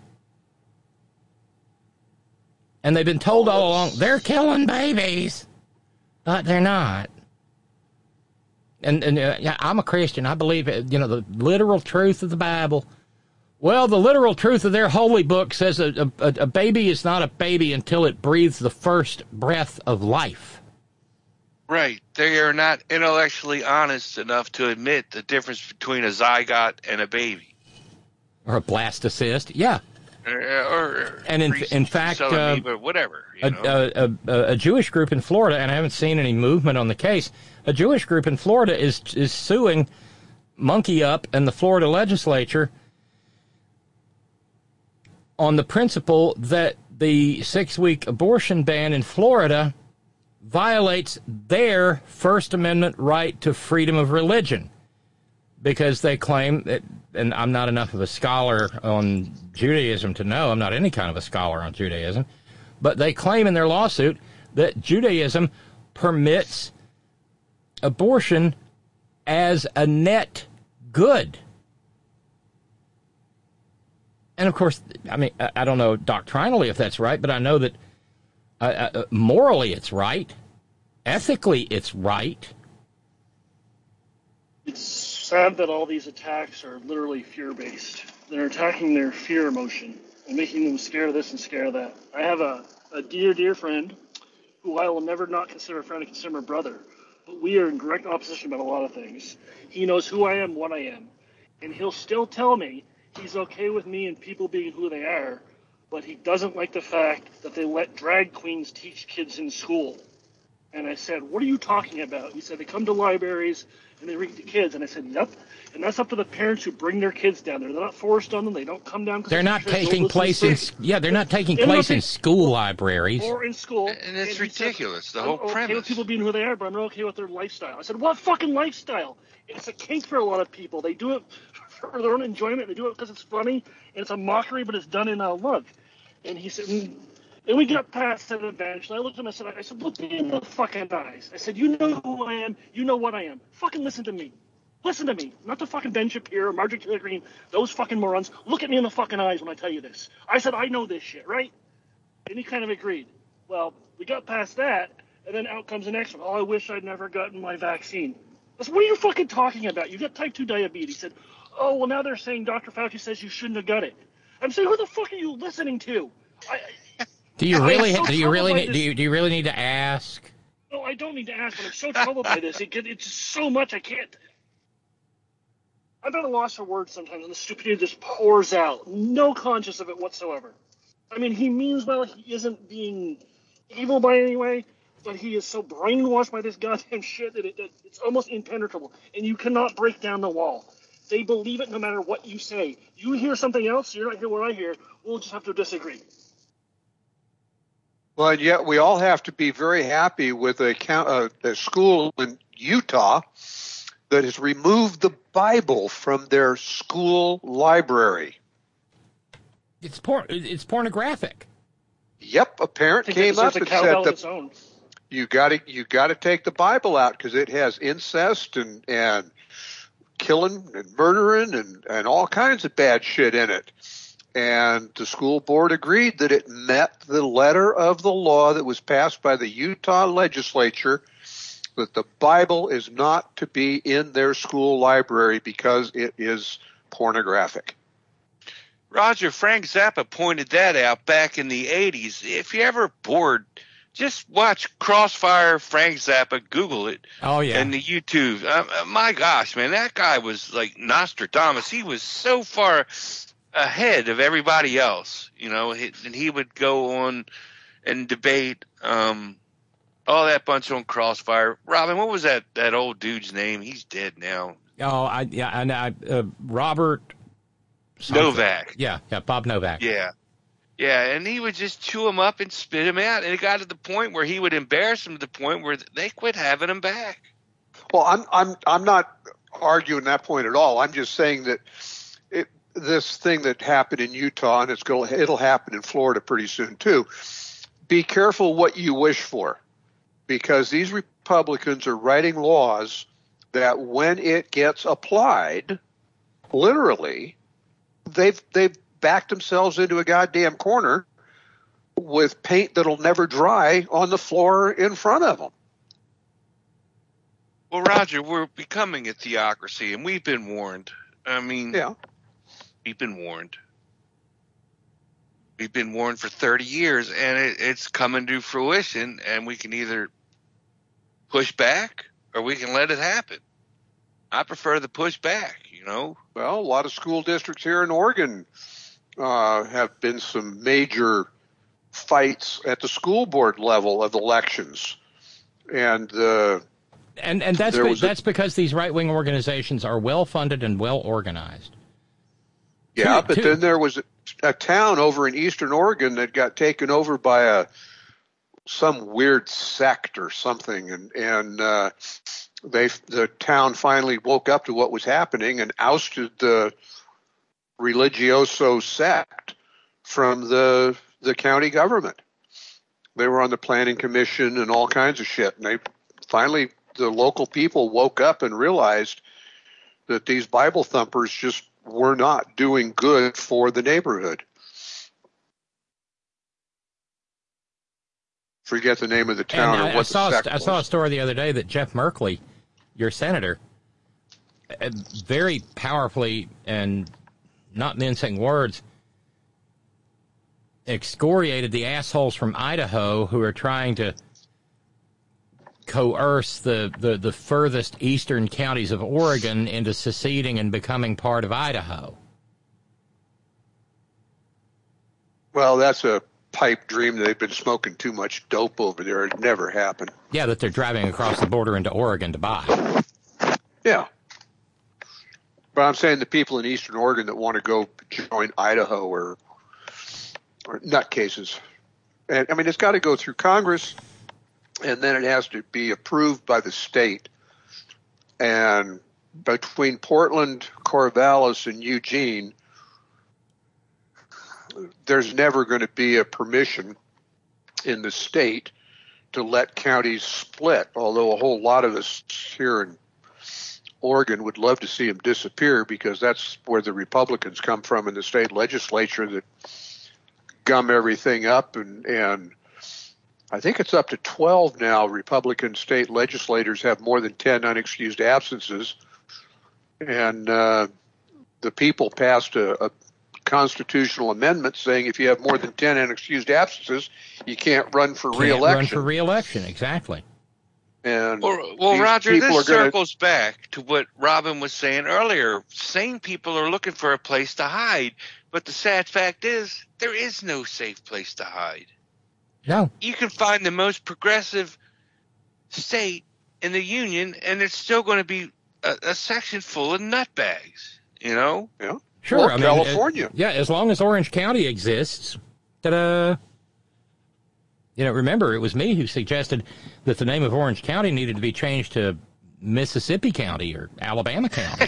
Speaker 4: And they've been told all along, they're killing babies, but they're not. And I'm a Christian. I believe, the literal truth of the Bible. Well, the literal truth of their holy book says a baby is not a baby until it breathes the first breath of life.
Speaker 14: Right. They are not intellectually honest enough to admit the difference between a zygote and a baby.
Speaker 4: Or a blastocyst, yeah. And in fact,
Speaker 14: whatever.
Speaker 4: A Jewish group in Florida, and I haven't seen any movement on the case, a Jewish group in Florida is suing Monkey Up and the Florida legislature on the principle that the 6-week abortion ban in Florida violates their First Amendment right to freedom of religion, because they claim that, and I'm not enough of a scholar on Judaism to know, I'm not any kind of a scholar on Judaism, but they claim in their lawsuit that Judaism permits abortion as a net good. And, of course, I mean, I don't know doctrinally if that's right, but I know that morally it's right. Ethically it's right.
Speaker 13: It's sad that all these attacks are literally fear-based. They're attacking their fear emotion and making them scared of this and scared of that. I have a dear, dear friend who I will never not consider a friend and consider my brother, but we are in direct opposition about a lot of things. He knows who I am, what I am, and he'll still tell me he's okay with me and people being who they are, but he doesn't like the fact that they let drag queens teach kids in school. And I said, what are you talking about? He said, they come to libraries and they read to kids. And I said, yep. And that's up to the parents who bring their kids down there. They're not forced on them. They don't come down.
Speaker 4: They're not taking place in, they're not taking place in school libraries.
Speaker 13: Or in school.
Speaker 14: And it's ridiculous, the whole premise.
Speaker 13: I'm okay with people being who they are, but I'm not okay with their lifestyle. I said, what fucking lifestyle? It's a kink for a lot of people. They do it for their own enjoyment. They do it because it's funny. And it's a mockery, but it's done in love. And he said... And we got past that eventually. I looked at him and I said, look me in the fucking eyes. I said, you know who I am. You know what I am. Fucking listen to me. Listen to me. Not the fucking Ben Shapiro, Marjorie Taylor Greene, those fucking morons. Look at me in the fucking eyes when I tell you this. I said, I know this shit, right? And he kind of agreed. Well, we got past that, and then out comes the next one. Oh, I wish I'd never gotten my vaccine. I said, what are you fucking talking about? You got type 2 diabetes. He said, oh, well, now they're saying Dr. Fauci says you shouldn't have got it. I'm saying, who the fuck are you listening to?
Speaker 4: Do you really need to ask?
Speaker 13: No, I don't need to ask, but I'm so troubled by this. It's just so much I can't. I'm at a loss for words sometimes, and the stupidity just pours out. No conscience of it whatsoever. I mean, he means well. He isn't being evil by any way, but he is so brainwashed by this goddamn shit that it's almost impenetrable, and you cannot break down the wall. They believe it no matter what you say. You hear something else, you're not hearing what I hear. We'll just have to disagree.
Speaker 11: Well, and yet we all have to be very happy with a school in Utah that has removed the Bible from their school library.
Speaker 4: It's pornographic.
Speaker 11: Yep, a parent came up and said you got to take the Bible out because it has incest and killing and murdering and all kinds of bad shit in it. And the school board agreed that it met the letter of the law that was passed by the Utah legislature, that the Bible is not to be in their school library because it is pornographic.
Speaker 14: Roger, Frank Zappa pointed that out back in the 80s. If you're ever bored, just watch Crossfire Frank Zappa, Google it.
Speaker 4: Oh, yeah.
Speaker 14: And the YouTube. My gosh, man, that guy was like Nostradamus. He was so far ahead of everybody else, and he would go on and debate all that bunch on Crossfire. Robin, what was that old dude's name? He's dead now.
Speaker 4: Oh, Robert
Speaker 14: something. Novak.
Speaker 4: Yeah, Bob Novak.
Speaker 14: Yeah. Yeah, and he would just chew him up and spit him out. And it got to the point where he would embarrass him to the point where they quit having him back.
Speaker 11: Well, I'm not arguing that point at all. I'm just saying that this thing that happened in Utah, and it'll happen in Florida pretty soon too. Be careful what you wish for, because these Republicans are writing laws that when it gets applied, literally, they've backed themselves into a goddamn corner with paint that'll never dry on the floor in front of them.
Speaker 14: Well, Roger, we're becoming a theocracy, and we've been warned. I mean, we've been warned. We've been warned for 30 years, and it's coming to fruition, and we can either push back or we can let it happen. I prefer the push back, you know.
Speaker 11: Well, a lot of school districts here in Oregon have been some major fights at the school board level of elections, and that's
Speaker 4: because these right-wing organizations are well-funded and well-organized.
Speaker 11: Yeah, but then there was a town over in eastern Oregon that got taken over by some weird sect or something, and the town finally woke up to what was happening and ousted the religioso sect from the county government. They were on the planning commission and all kinds of shit, and the local people woke up and realized that these Bible thumpers just were not doing good for the neighborhood. Forget the name of the town or what the sect was.
Speaker 4: I saw a story the other day that Jeff Merkley, your senator, very powerfully and not mincing words, excoriated the assholes from Idaho who are trying to coerce the furthest eastern counties of Oregon into seceding and becoming part of Idaho.
Speaker 11: Well, that's a pipe dream. They've been smoking too much dope over there. It never happened.
Speaker 4: Yeah, that they're driving across the border into Oregon to buy.
Speaker 11: Yeah. But I'm saying the people in eastern Oregon that want to go join Idaho are nutcases. And I mean, it's got to go through Congress, and then it has to be approved by the state. And between Portland, Corvallis, and Eugene, there's never going to be a permission in the state to let counties split, although a whole lot of us here in Oregon would love to see them disappear, because that's where the Republicans come from in the state legislature that gum everything up. And I think it's up to 12 now Republican state legislators have more than 10 unexcused absences. And the people passed a constitutional amendment saying if you have more than 10 unexcused absences, you can't run for re-election.
Speaker 4: Run for re-election, exactly.
Speaker 11: And
Speaker 14: well, Roger, this circles back to what Robin was saying earlier. Sane people are looking for a place to hide, but the sad fact is there is no safe place to hide.
Speaker 4: No.
Speaker 14: You can find the most progressive state in the union, and it's still going to be a section full of nutbags, you know?
Speaker 11: Yeah.
Speaker 4: Sure.
Speaker 11: Or California.
Speaker 4: As long as Orange County exists, ta-da. Remember, it was me who suggested that the name of Orange County needed to be changed to Mississippi County or Alabama County.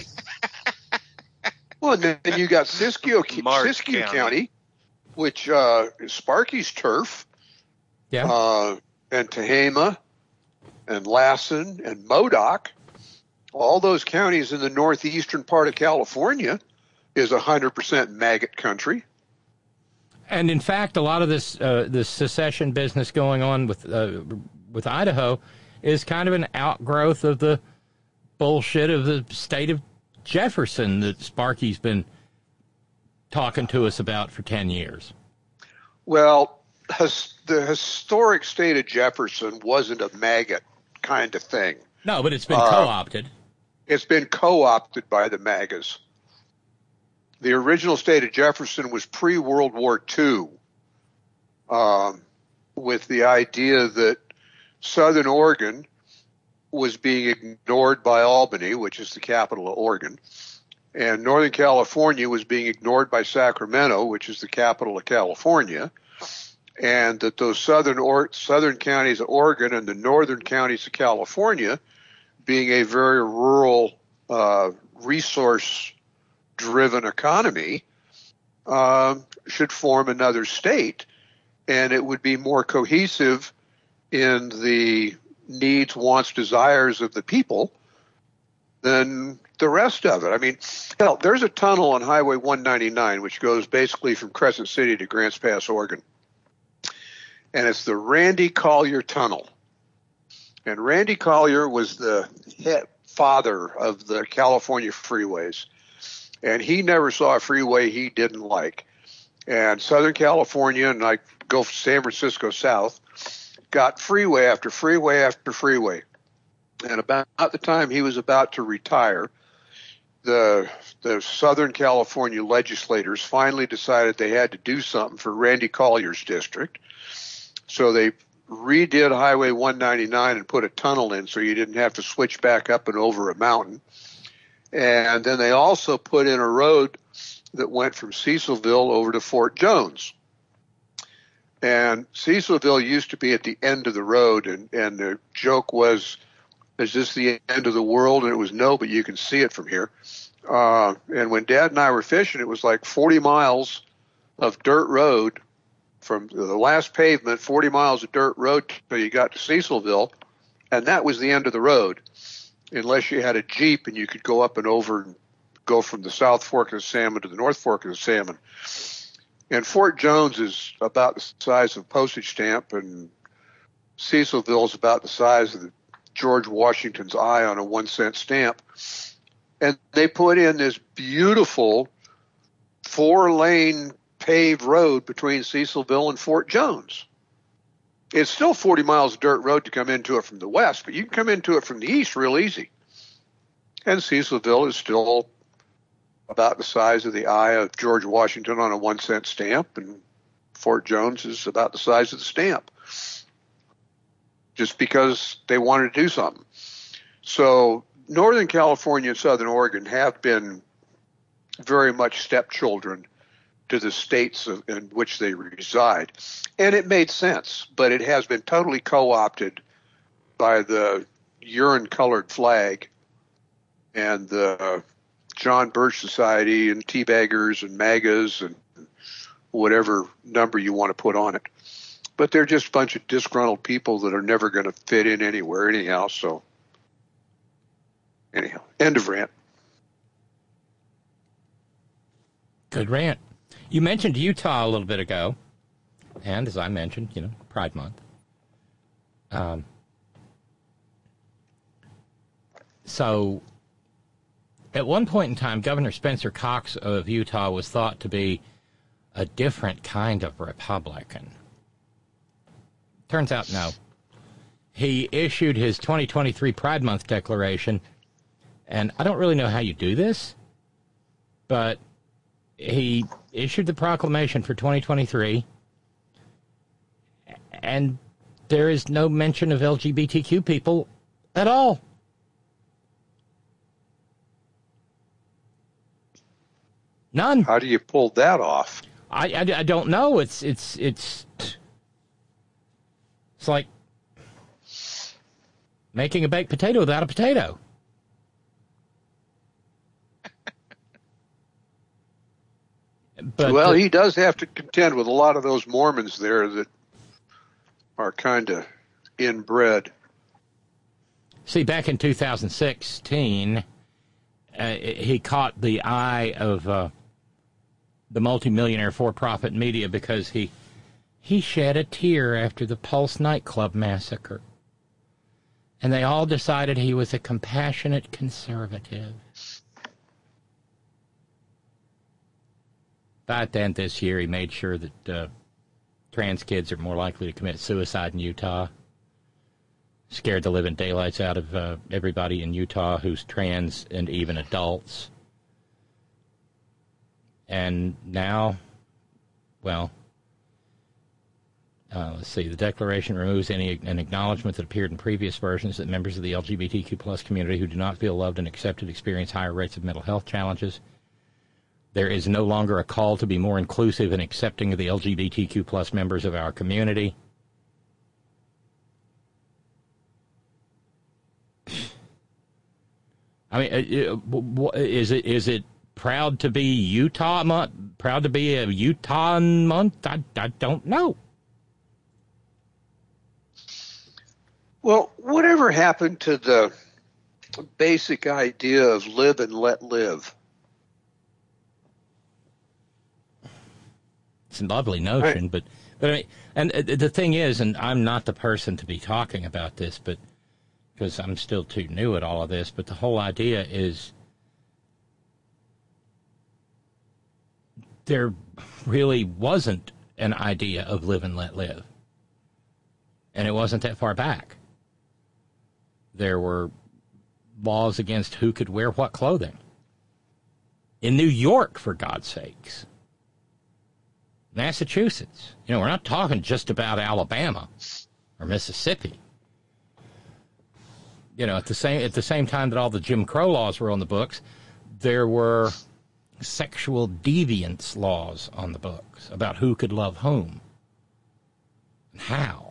Speaker 11: Well, and then you got Siskiyou County, which is Sparky's turf.
Speaker 4: Yeah.
Speaker 11: And Tehama and Lassen and Modoc, all those counties in the northeastern part of California is 100% maggot country.
Speaker 4: And in fact, a lot of this secession business going on with Idaho is kind of an outgrowth of the bullshit of the state of Jefferson that Sparky's been talking to us about for 10 years.
Speaker 11: Well, the historic state of Jefferson wasn't a maggot kind of thing.
Speaker 4: No, but it's been co-opted.
Speaker 11: It's been co-opted by the MAGAs. The original state of Jefferson was pre-World War II, with the idea that Southern Oregon was being ignored by Albany, which is the capital of Oregon, and Northern California was being ignored by Sacramento, which is the capital of California, and that those southern counties of Oregon and the northern counties of California, being a very rural, resource-driven economy, should form another state, and it would be more cohesive in the needs, wants, desires of the people than the rest of it. I mean, hell, there's a tunnel on Highway 199 which goes basically from Crescent City to Grants Pass, Oregon, and it's the Randy Collier Tunnel. And Randy Collier was the father of the California freeways, and he never saw a freeway he didn't like. And Southern California, and I go San Francisco south, got freeway after freeway after freeway. And about the time he was about to retire, the Southern California legislators finally decided they had to do something for Randy Collier's district. So they redid Highway 199 and put a tunnel in so you didn't have to switch back up and over a mountain. And then they also put in a road that went from Cecilville over to Fort Jones. And Cecilville used to be at the end of the road, and the joke was, is this the end of the world? And it was no, but you can see it from here. And when Dad and I were fishing, it was like 40 miles of dirt road from the last pavement, 40 miles of dirt road till you got to Cecilville, and that was the end of the road, unless you had a Jeep and you could go up and over and go from the South Fork of the Salmon to the North Fork of the Salmon. And Fort Jones is about the size of a postage stamp, and Cecilville is about the size of George Washington's eye on a 1-cent stamp. And they put in this beautiful 4-lane paved road between Cecilville and Fort Jones. It's still 40 miles of dirt road to come into it from the west, but you can come into it from the east real easy. And Cecilville is still about the size of the eye of George Washington on a 1-cent stamp, and Fort Jones is about the size of the stamp, just because they wanted to do something. So Northern California and Southern Oregon have been very much stepchildren to the states in which they reside. And it made sense, but it has been totally co-opted by the urine-colored flag and the John Birch Society and teabaggers and MAGAs and whatever number you want to put on it. But they're just a bunch of disgruntled people that are never going to fit in anywhere anyhow. So anyhow, end of rant.
Speaker 4: Good rant. You mentioned Utah a little bit ago, and as I mentioned, Pride Month. So at one point in time, Governor Spencer Cox of Utah was thought to be a different kind of Republican. Turns out, no. He issued his 2023 Pride Month declaration, and I don't really know how you do this, but he issued the proclamation for 2023, and there is no mention of LGBTQ people at all. None.
Speaker 11: How do you pull that off?
Speaker 4: I don't know. It's like making a baked potato without a potato. But,
Speaker 11: well, he does have to contend with a lot of those Mormons there that are kind of inbred.
Speaker 4: See, back in 2016, he caught the eye of the multimillionaire for-profit media because he shed a tear after the Pulse nightclub massacre. And they all decided he was a compassionate conservative. But then this year he made sure that trans kids are more likely to commit suicide in Utah. Scared the living daylights out of everybody in Utah who's trans and even adults. And now, well, Let's see. The Declaration removes an acknowledgement that appeared in previous versions that members of the LGBTQ plus community who do not feel loved and accepted experience higher rates of mental health challenges. There is no longer a call to be more inclusive and accepting of the LGBTQ plus members of our community. I mean, is it proud to be Utah month? Proud to be a Utah month? I don't know.
Speaker 11: Well, whatever happened to the basic idea of live and let live?
Speaker 4: It's a lovely notion, right. but I mean, and the thing is, and I'm not the person to be talking about this, but because I'm still too new at all of this, but the whole idea is there really wasn't an idea of live and let live. And it wasn't that far back. There were laws against who could wear what clothing. In New York, for God's sakes. Massachusetts. You know, we're not talking just about Alabama or Mississippi. You know, at the same time that all the Jim Crow laws were on the books, there were sexual deviance laws on the books about who could love whom and how.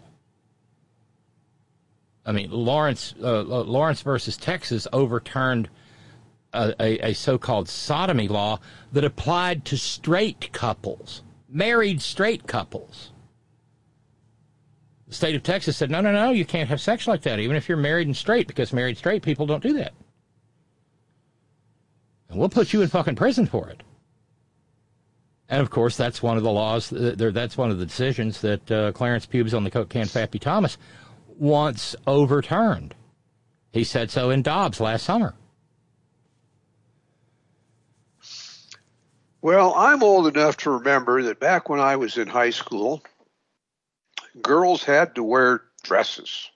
Speaker 4: I mean, Lawrence versus Texas overturned a so-called sodomy law that applied to straight couples, married straight couples. The state of Texas said, no, you can't have sex like that, even if you're married and straight, because married straight people don't do that. And we'll put you in fucking prison for it. And, of course, that's one of the laws, that's one of the decisions that Clarence Pubes on the Coke Can Fappy Thomas wants overturned. He said so in Dobbs last summer.
Speaker 11: Well, I'm old enough to remember that back when I was in high school, girls had to wear dresses.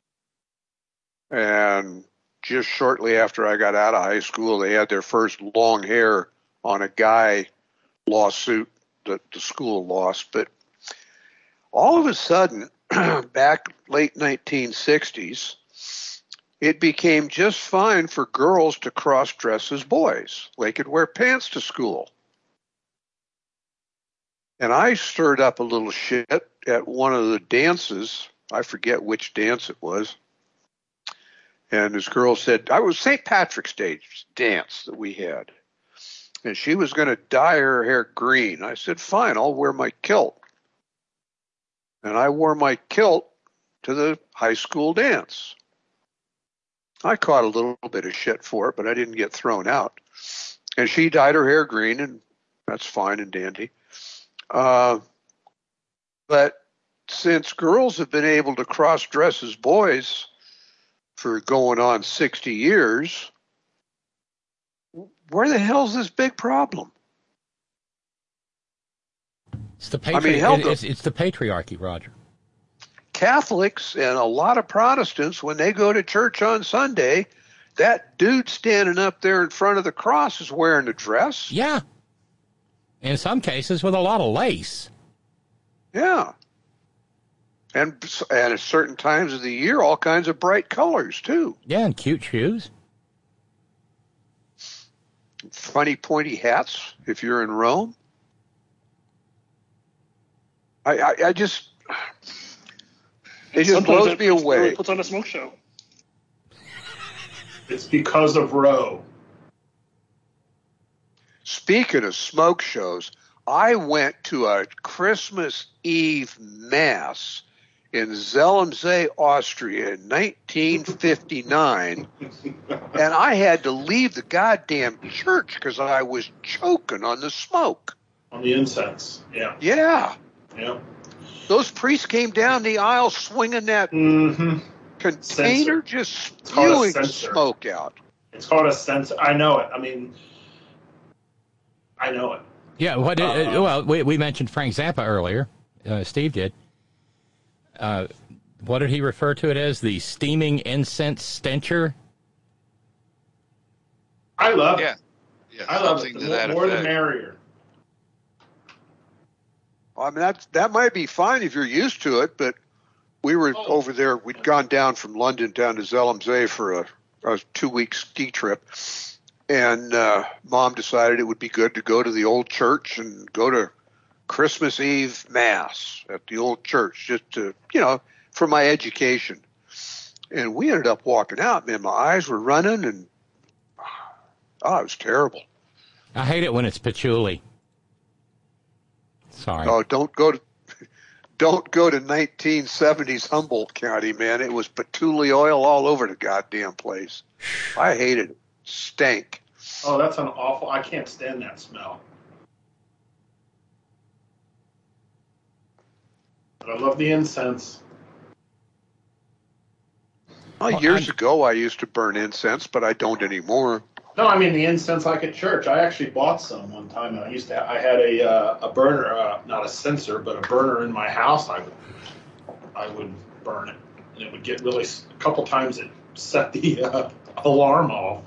Speaker 11: And just shortly after I got out of high school, they had their first long hair on a guy lawsuit that the school lost. But all of a sudden, back late 1960s, it became just fine for girls to cross-dress as boys. They could wear pants to school. And I stirred up a little shit at one of the dances. I forget which dance it was. And this girl said, I was St. Patrick's Day dance that we had. And she was going to dye her hair green. I said, fine, I'll wear my kilt. And I wore my kilt to the high school dance. I caught a little bit of shit for it, but I didn't get thrown out. And she dyed her hair green, and that's fine and dandy. But since girls have been able to cross-dress as boys for going on 60 years, where the hell's this big problem?
Speaker 4: It's the it's the patriarchy, Roger.
Speaker 11: Catholics and a lot of Protestants, when they go to church on Sunday, that dude standing up there in front of the cross is wearing a dress.
Speaker 4: Yeah. In some cases with a lot of lace.
Speaker 11: Yeah. And at certain times of the year, all kinds of bright colors, too.
Speaker 4: Yeah, and cute shoes.
Speaker 11: Funny pointy hats, if you're in Rome. I just... It just blows me away.
Speaker 13: Really puts on a smoke show.
Speaker 15: It's because of Roe.
Speaker 11: Speaking of smoke shows, I went to a Christmas Eve Mass in Zelmsee, Austria in 1959, and I had to leave the goddamn church because I was choking on the smoke.
Speaker 15: On the incense, yeah.
Speaker 11: Yeah.
Speaker 15: Yeah.
Speaker 11: Those priests came down the aisle swinging that container, just spewing smoke out.
Speaker 15: It's called a censer. I know it. I mean, I know it.
Speaker 4: Yeah, well, we mentioned Frank Zappa earlier. Steve did. What did he refer to it as? The steaming incense stencher?
Speaker 15: I love it.
Speaker 14: Yeah,
Speaker 15: I love it. The more the merrier.
Speaker 11: I mean, that might be fine if you're used to it, but we were over there. We'd gone down from London down to Zell-am-Zee for a 2-week ski trip, and Mom decided it would be good to go to the old church and go to Christmas Eve Mass at the old church, just to, for my education. And we ended up walking out, man. My eyes were running, and it was terrible.
Speaker 4: I hate it when it's patchouli. Sorry.
Speaker 11: Oh, don't go to 1970s Humboldt County, man. It was patchouli oil all over the goddamn place. I hated it. Stank.
Speaker 15: Oh, that's an awful. I can't stand that smell. But I love the incense.
Speaker 11: Well, years ago, I used to burn incense, but I don't anymore.
Speaker 15: No, I mean the incense like at church. I actually bought some one time, and I had a burner, not a censer, but a burner in my house. I would burn it, and it would get really. A couple times it set the alarm off.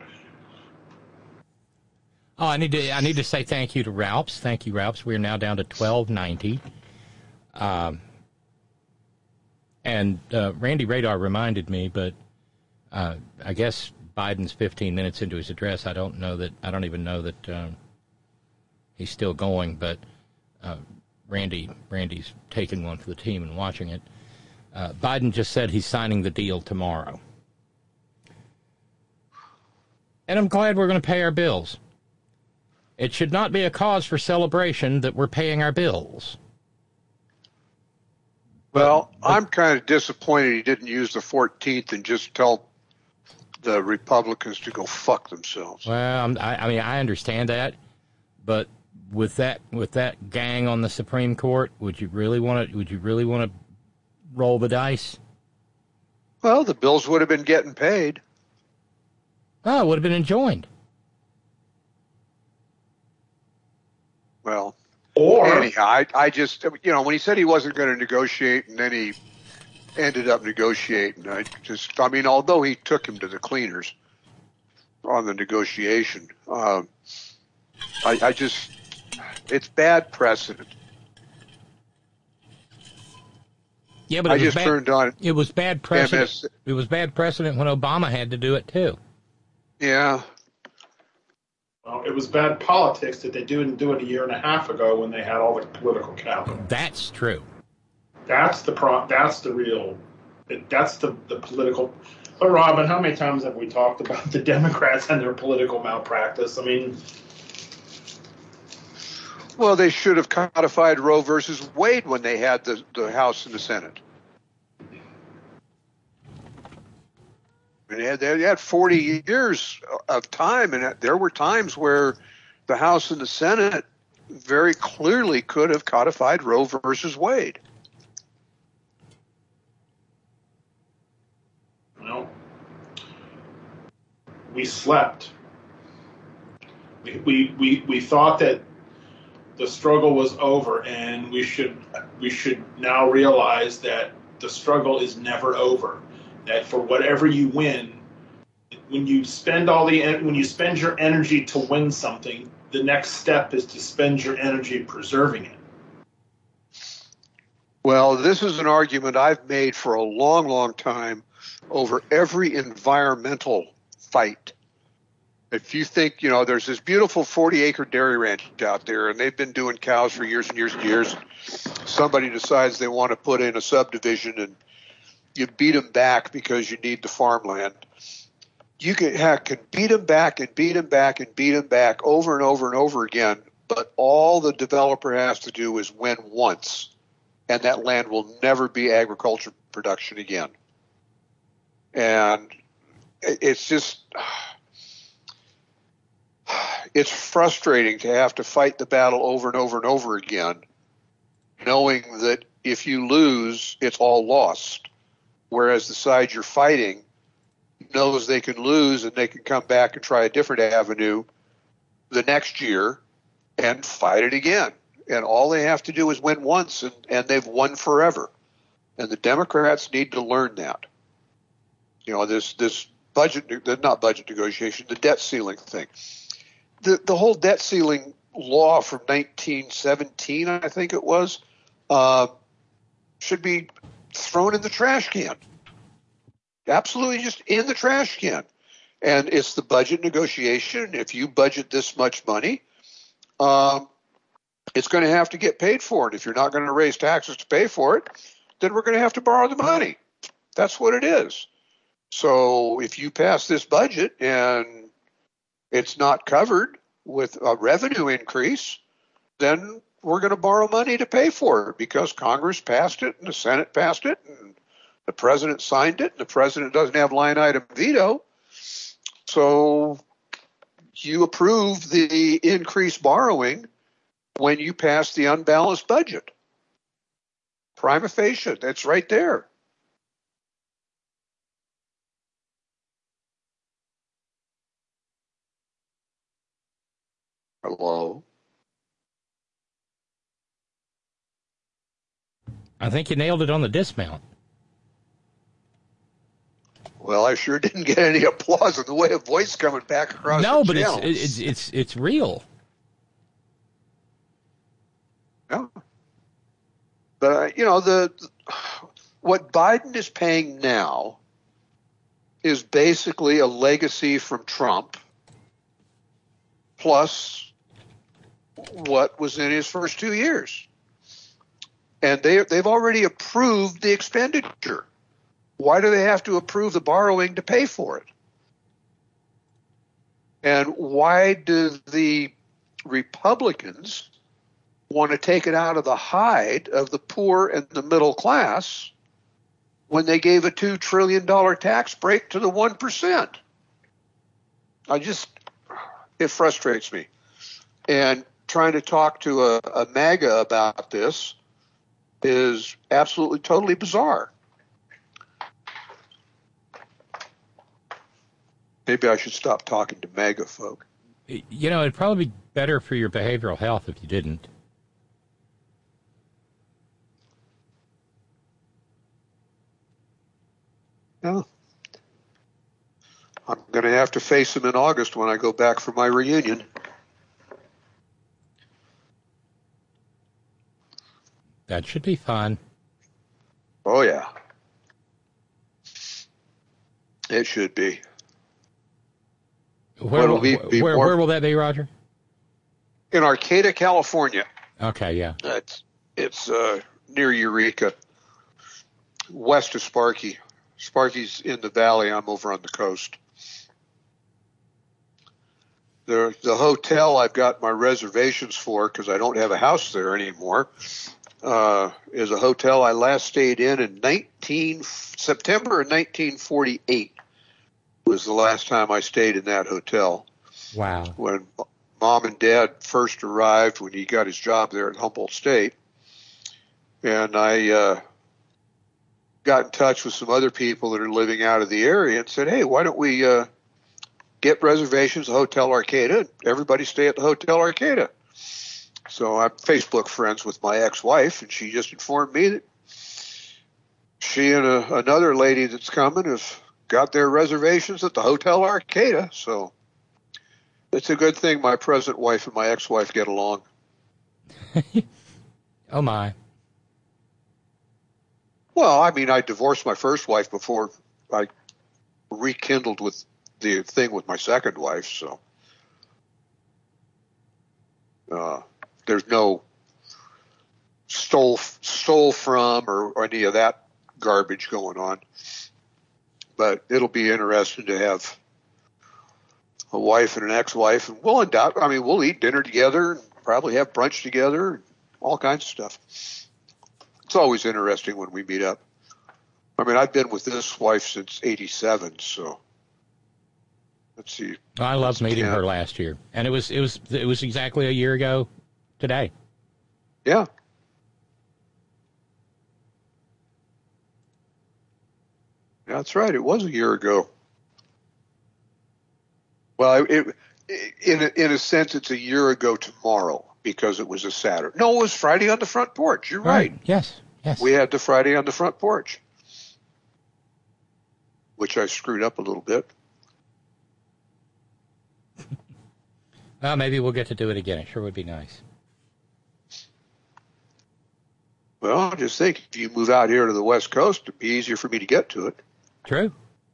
Speaker 4: Oh, I need to say thank you to Ralphs. Thank you, Ralphs. We are now down to $12.90. And Randy Radar reminded me, but I guess Biden's 15 minutes into his address. I don't even know that he's still going, but Randy's taking one for the team and watching it. Biden just said he's signing the deal tomorrow. And I'm glad we're going to pay our bills. It should not be a cause for celebration that we're paying our bills.
Speaker 11: Well, I'm kind of disappointed he didn't use the 14th and just tell the Republicans to go fuck themselves.
Speaker 4: Well, I understand that, but with that gang on the Supreme Court, would you really want to roll the dice?
Speaker 11: Well, the bills would have been getting paid.
Speaker 4: Oh, it would have been enjoined.
Speaker 11: Well,
Speaker 15: or
Speaker 11: anyhow, I just, when he said he wasn't going to negotiate and then he ended up negotiating, although he took him to the cleaners on the negotiation, it's bad precedent.
Speaker 4: Yeah, but it was bad precedent. It was bad precedent when Obama had to do it too.
Speaker 11: Yeah.
Speaker 15: Well, it was bad politics that they didn't do it a year and a half ago when they had all the political capital.
Speaker 4: That's true.
Speaker 15: That's the political. But Robin, how many times have we talked about the Democrats and their political malpractice? I mean,
Speaker 11: well, they should have codified Roe versus Wade when they had the House and the Senate. They had 40 years of time, and there were times where the House and the Senate very clearly could have codified Roe versus Wade.
Speaker 15: Well, we slept. We thought that the struggle was over, and we should now realize that the struggle is never over. That for whatever you win, when you spend your energy to win something, the next step is to spend your energy preserving it.
Speaker 11: Well, this is an argument I've made for a long, long time over every environmental fight. If you think, there's this beautiful 40-acre dairy ranch out there, and they've been doing cows for years and years and years. Somebody decides they want to put in a subdivision, and you beat them back because you need the farmland. You can beat them back and beat them back and beat them back over and over and over again, but all the developer has to do is win once, and that land will never be agriculture production again. And it's just, it's frustrating to have to fight the battle over and over and over again, knowing that if you lose, it's all lost. Whereas the side you're fighting knows they can lose and they can come back and try a different avenue the next year and fight it again. And all they have to do is win once, and they've won forever. And the Democrats need to learn that. This budget, not budget negotiation, the debt ceiling thing. The whole debt ceiling law from 1917, I think it was, should be thrown in the trash can. Absolutely just in the trash can. And it's the budget negotiation. If you budget this much money, it's going to have to get paid for it. If you're not going to raise taxes to pay for it, then we're going to have to borrow the money. That's what it is. So if you pass this budget and it's not covered with a revenue increase, then we're going to borrow money to pay for it because Congress passed it and the Senate passed it and the president signed it and the president doesn't have line item veto. So you approve the increased borrowing when you pass the unbalanced budget. Prima facie, that's right there. Hello?
Speaker 4: I think you nailed it on the dismount.
Speaker 11: Well, I sure didn't get any applause in the way of voice coming back across the channel.
Speaker 4: No, but it's real.
Speaker 11: Yeah. But, what Biden is paying now is basically a legacy from Trump plus what was in his first 2 years. And they've already approved the expenditure. Why do they have to approve the borrowing to pay for it? And why do the Republicans want to take it out of the hide of the poor and the middle class when they gave a $2 trillion tax break to the 1%? It frustrates me. And trying to talk to a MAGA about this is absolutely, totally bizarre. Maybe I should stop talking to MAGA folk.
Speaker 4: It'd probably be better for your behavioral health if you didn't.
Speaker 11: No. I'm going to have to face them in August when I go back for my reunion.
Speaker 4: That should be fun.
Speaker 11: Oh, yeah. It should be.
Speaker 4: Where will that be, Roger?
Speaker 11: In Arcata, California.
Speaker 4: Okay, yeah.
Speaker 11: It's near Eureka, west of Sparky. Sparky's in the valley. I'm over on the coast. The hotel I've got my reservations for, because I don't have a house there anymore, is a hotel I last stayed in September of 1948. Was the last time I stayed in that hotel.
Speaker 4: Wow.
Speaker 11: When Mom and Dad first arrived, when he got his job there at Humboldt State. And I got in touch with some other people that are living out of the area and said, hey, why don't we get reservations at Hotel Arcata? Everybody stay at the Hotel Arcata. So I'm Facebook friends with my ex-wife, and she just informed me that she and another lady that's coming have got their reservations at the Hotel Arcata. So it's a good thing my present wife and my ex-wife get along.
Speaker 4: Oh, my.
Speaker 11: Well, I mean, I divorced my first wife before I rekindled with the thing with my second wife, so there's no stole from or any of that garbage going on. But it'll be interesting to have a wife and an ex-wife, and we'll eat dinner together and probably have brunch together, all kinds of stuff. It's always interesting when we meet up. I mean, I've been with this wife since '87, so let's see.
Speaker 4: I loved meeting her last year, and it was exactly a year ago today.
Speaker 11: Yeah. That's right. It was a year ago. Well, in a sense, it's a year ago tomorrow because it was a Saturday. No, it was Friday on the front porch. You're right.
Speaker 4: Yes.
Speaker 11: We had the Friday on the front porch, which I screwed up a little bit.
Speaker 4: Well, maybe we'll get to do it again. It sure would be nice.
Speaker 11: Well, just think, if you move out here to the West Coast, it'd be easier for me to get to it.
Speaker 4: True.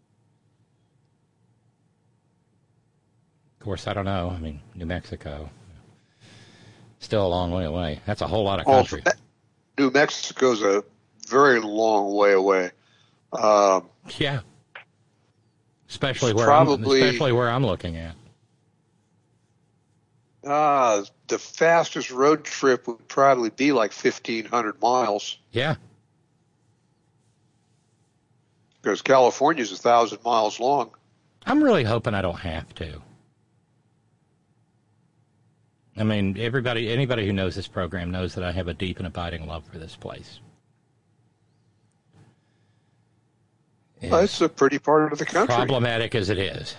Speaker 4: Of course, I don't know. I mean, New Mexico, still a long way away. That's a whole lot of country.
Speaker 11: New Mexico's a very long way away.
Speaker 4: Yeah. Especially where I'm looking at.
Speaker 11: The fastest road trip would probably be like 1,500 miles.
Speaker 4: Yeah.
Speaker 11: Because California's 1,000 miles long.
Speaker 4: I'm really hoping I don't have to. I mean, anybody who knows this program knows that I have a deep and abiding love for this place.
Speaker 11: It's a pretty part of the country.
Speaker 4: Problematic as it is.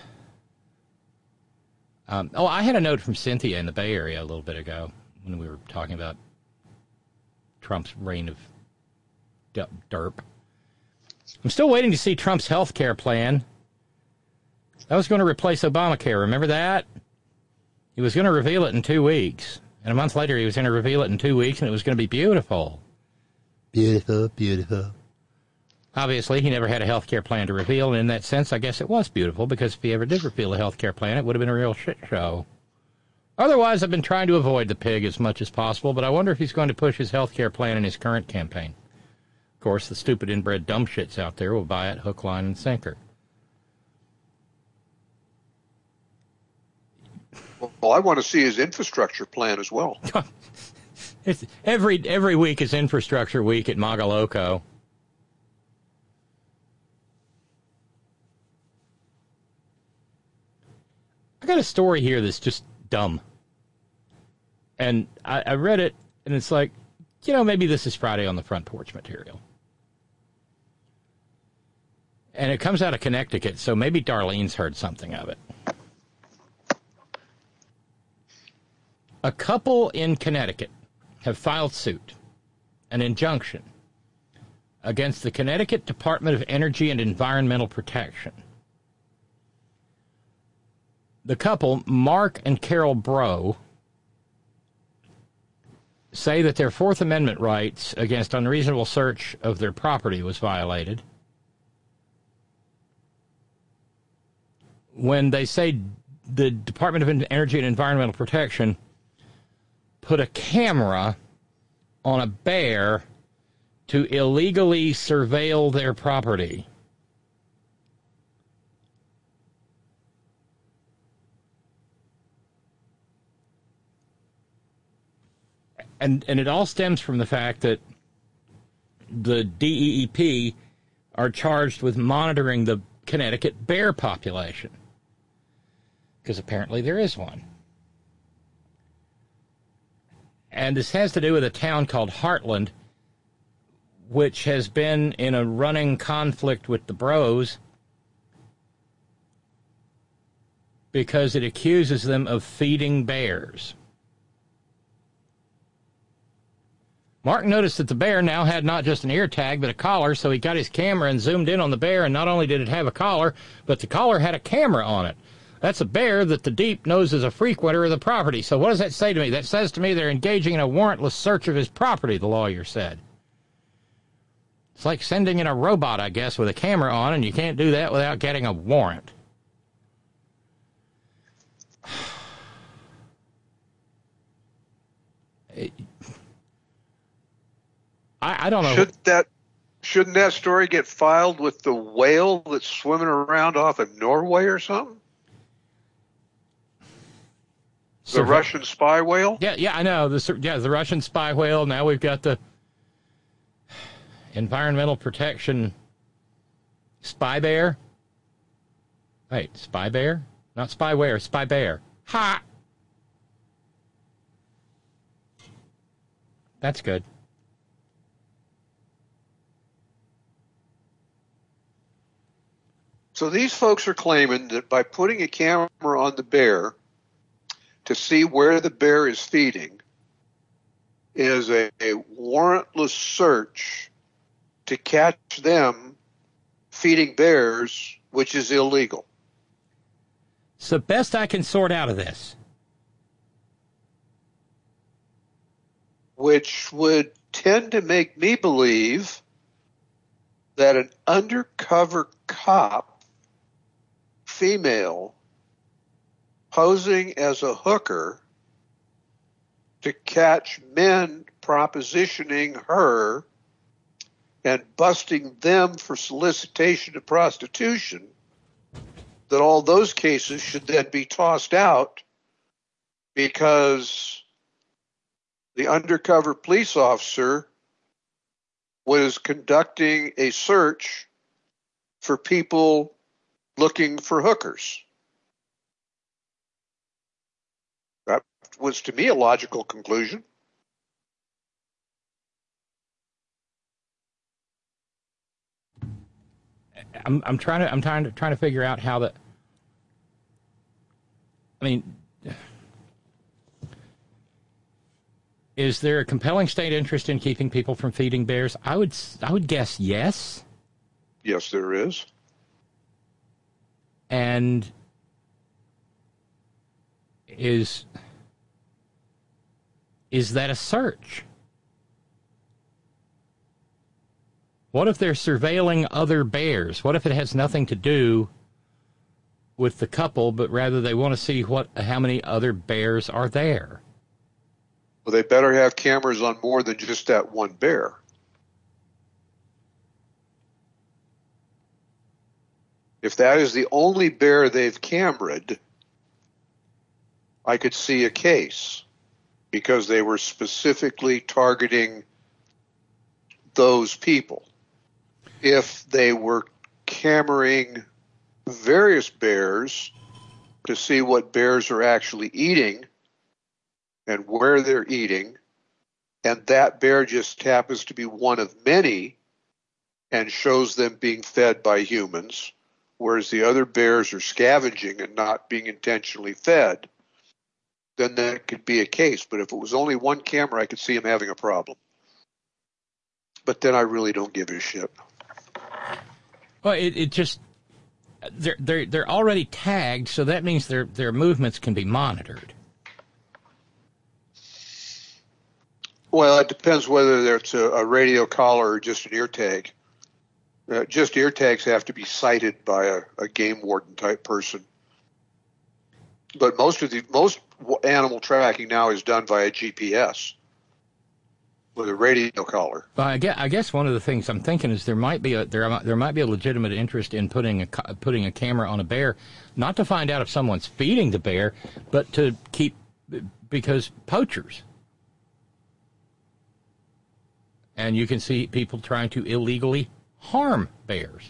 Speaker 4: I had a note from Cynthia in the Bay Area a little bit ago when we were talking about Trump's reign of derp. I'm still waiting to see Trump's health care plan. That was going to replace Obamacare. Remember that? He was going to reveal it in 2 weeks. And a month later, he was going to reveal it in 2 weeks, and it was going to be beautiful.
Speaker 12: Beautiful, beautiful.
Speaker 4: Obviously, he never had a health care plan to reveal, and in that sense, I guess it was beautiful, because if he ever did reveal a health care plan, it would have been a real shit show. Otherwise, I've been trying to avoid the pig as much as possible, but I wonder if he's going to push his health care plan in his current campaign. Of course, the stupid inbred dumb shits out there will buy it hook, line, and sinker.
Speaker 11: Well, I want to see his infrastructure plan as well.
Speaker 4: It's every week is infrastructure week at Magaloco. I got a story here that's just dumb. And I read it, and it's like, maybe this is Friday on the Front Porch material. And it comes out of Connecticut, so maybe Darlene's heard something of it. A couple in Connecticut have filed suit, an injunction, against the Connecticut Department of Energy and Environmental Protection. The couple, Mark and Carol Bro, say that their Fourth Amendment rights against unreasonable search of their property was violated when they say the Department of Energy and Environmental Protection put a camera on a bear to illegally surveil their property. And it all stems from the fact that the DEEP are charged with monitoring the Connecticut bear population, because apparently there is one. And this has to do with a town called Heartland, which has been in a running conflict with the Bros because it accuses them of feeding bears. Mark noticed that the bear now had not just an ear tag, but a collar, so he got his camera and zoomed in on the bear, and not only did it have a collar, but the collar had a camera on it. That's a bear that the Deep knows is a frequenter of the property. So what does that say to me? That says to me they're engaging in a warrantless search of his property, the lawyer said. It's like sending in a robot, I guess, with a camera on, and you can't do that without getting a warrant. I don't know.
Speaker 11: Shouldn't that story get filed with the whale that's swimming around off of Norway or something? The Russian spy whale?
Speaker 4: Yeah, I know. The Russian spy whale. Now we've got the environmental protection spy bear. Wait, spy bear? Not spyware, spy bear. Ha! That's good.
Speaker 11: So these folks are claiming that by putting a camera on the bear to see where the bear is feeding is a warrantless search to catch them feeding bears, which is illegal.
Speaker 4: It's the best I can sort out of this.
Speaker 11: which would tend to make me believe that an undercover cop, female, posing as a hooker to catch men propositioning her and busting them for solicitation of prostitution, that all those cases should then be tossed out because the undercover police officer was conducting a search for people looking for hookers. That was, to me, a logical conclusion.
Speaker 4: I'm trying to figure out how that. I mean, is there a compelling state interest in keeping people from feeding bears? I would guess yes.
Speaker 11: Yes, there is.
Speaker 4: And is that a search? What if they're surveilling other bears? What if it has nothing to do with the couple, but rather they want to see how many other bears are there?
Speaker 11: Well, they better have cameras on more than just that one bear. If that is the only bear they've cameraed, I could see a case because they were specifically targeting those people. If they were cameraing various bears to see what bears are actually eating and where they're eating, and that bear just happens to be one of many and shows them being fed by humans, whereas the other bears are scavenging and not being intentionally fed, then that could be a case. But if it was only one camera, I could see him having a problem. But then I really don't give a shit.
Speaker 4: Well, it just they're already tagged, so that means their movements can be monitored.
Speaker 11: Well, it depends whether it's a radio collar or just an ear tag. Just ear tags have to be cited by a game warden type person. But most animal tracking now is done via GPS with a radio collar.
Speaker 4: Well, I guess one of the things I'm thinking is there might be a legitimate interest in putting a camera on a bear, not to find out if someone's feeding the bear, but to keep, because poachers. And you can see people trying to illegally harm bears.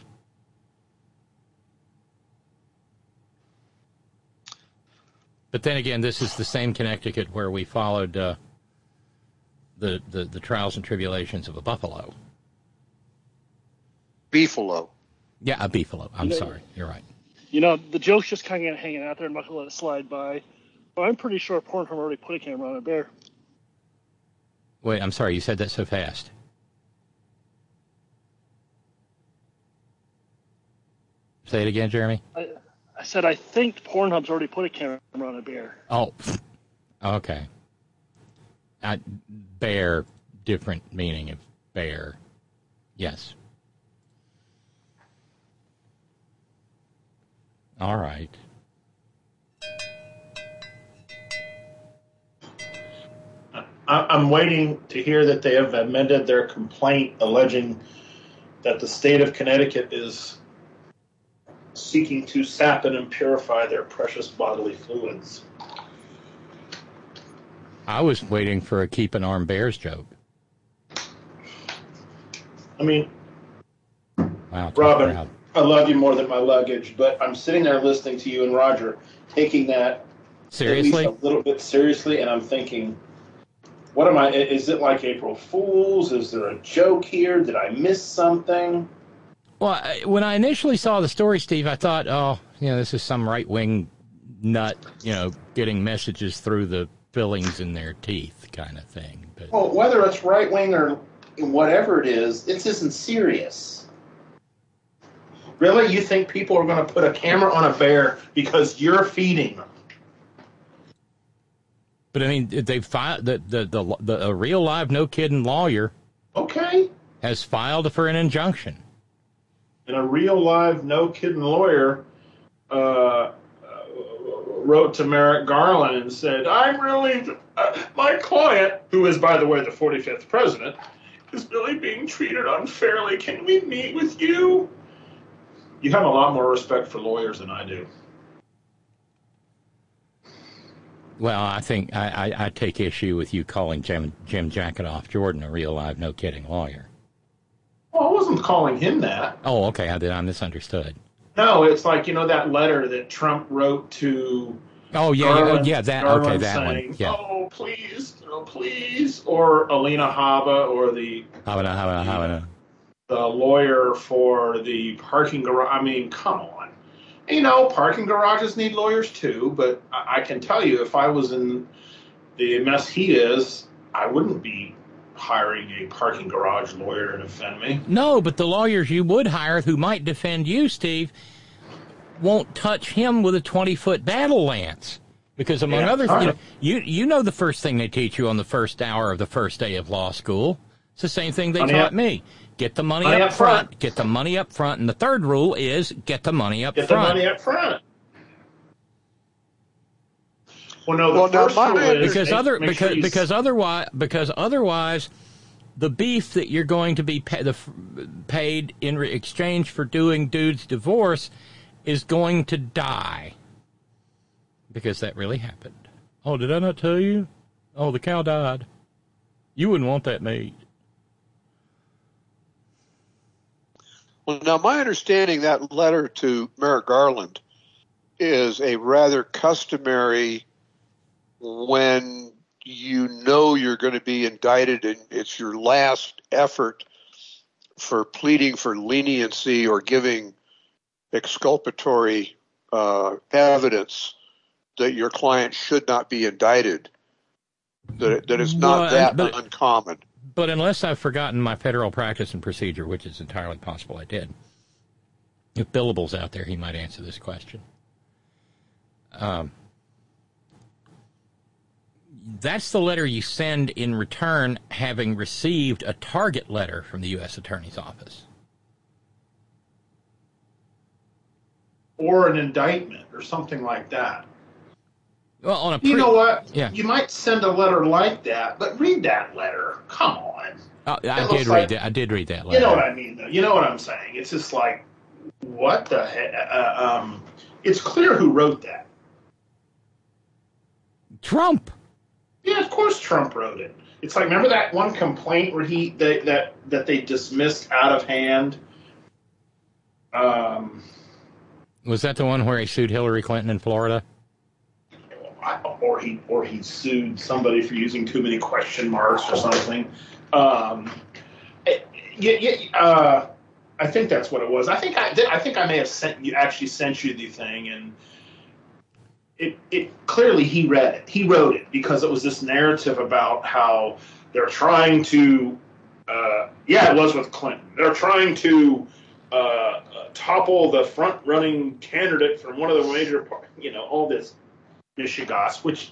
Speaker 4: But then again, this is the same Connecticut where we followed the trials and tribulations of a buffalo.
Speaker 11: Beefalo.
Speaker 4: Yeah, a beefalo. I'm sorry. You're right.
Speaker 13: You know, the joke's just kind of hanging out there. I'm not going to let it slide by. But I'm pretty sure Pornhub already put a camera on a bear.
Speaker 4: Wait, I'm sorry. You said that so fast. Say it again, Jeremy.
Speaker 13: I said I think Pornhub's already put a camera on a bear.
Speaker 4: Oh, okay. Bear, different meaning of bear. Yes. All right.
Speaker 15: I'm waiting to hear that they have amended their complaint alleging that the state of Connecticut is seeking to sap and purify their precious bodily fluids.
Speaker 4: I was waiting for a keep an armed bears joke.
Speaker 15: I mean,
Speaker 4: wow,
Speaker 15: Robin, I love you more than my luggage, but I'm sitting there listening to you and Roger taking that
Speaker 4: seriously,
Speaker 15: at least a little bit seriously, and I'm thinking, what am I? Is it like April Fool's? Is there a joke here? Did I miss something?
Speaker 4: Well, when I initially saw the story, Steve, I thought, oh, this is some right-wing nut, getting messages through the fillings in their teeth kind of thing. But,
Speaker 15: well, whether it's right-wing or whatever it is, this isn't serious. Really? You think people are going to put a camera on a bear because you're feeding them?
Speaker 4: But I mean, they filed a real live no kidding lawyer.
Speaker 15: Okay.
Speaker 4: Has filed for an injunction.
Speaker 15: And a real live no kidding lawyer wrote to Merrick Garland and said, "I'm really my client, who is by the way the 45th president, is really being treated unfairly. Can we meet with you?" You have a lot more respect for lawyers than I do.
Speaker 4: Well, I think I take issue with you calling Jim Jacketoff Jordan a real live no kidding lawyer.
Speaker 15: Well, I wasn't calling him that.
Speaker 4: Oh, okay. I misunderstood.
Speaker 15: No, it's like, that letter that Trump wrote to
Speaker 4: Garland, that
Speaker 15: saying,
Speaker 4: one. Yeah.
Speaker 15: "Oh, please, please," or Alina Habba, or the lawyer for the parking garage. I mean, come on. Parking garages need lawyers too, but I can tell you, if I was in the mess he is, I wouldn't be hiring a parking garage lawyer to defend me.
Speaker 4: No, but the lawyers you would hire who might defend you, Steve, won't touch him with a 20-foot battle lance. Because among other things, you know the first thing they teach you on the first hour of the first day of law school. It's the same thing they taught me. Get the money up front. Get the money up front. And the third rule is get the money up front.
Speaker 15: Get the money up front. Well, no, the first rule is because otherwise, the beef that you're going to be paid in exchange for doing dude's divorce is going to die. Because that really happened. Oh, did I not tell you? Oh, the cow died. You wouldn't want that meat.
Speaker 11: Well, now my understanding, that letter to Merrick Garland is a rather customary when you're going to be indicted and it's your last effort for pleading for leniency or giving exculpatory evidence that your client should not be indicted, that is not uncommon.
Speaker 4: But unless I've forgotten my federal practice and procedure, which is entirely possible I did, if Billable's out there, he might answer this question. That's the letter you send in return, having received a target letter from the U.S. Attorney's Office.
Speaker 15: Or an indictment or something like that.
Speaker 4: Well,
Speaker 15: you know what?
Speaker 4: Yeah.
Speaker 15: You might send a letter like that, but read that letter. Come on.
Speaker 4: I did read that. I did read that letter.
Speaker 15: You know what I mean, though. You know what I'm saying. It's just like, what the heck? It's clear who wrote that.
Speaker 4: Trump.
Speaker 15: Yeah, of course Trump wrote it. It's like, remember that one complaint where that they dismissed out of hand?
Speaker 4: Was that the one where he sued Hillary Clinton in Florida?
Speaker 15: Or he sued somebody for using too many question marks or something. I think that's what it was. I think I may have sent you the thing, and it clearly he read it. He wrote it because it was this narrative about how they're trying to. It was with Clinton. They're trying to topple the front-running candidate from one of the major parties. All this mishigas, which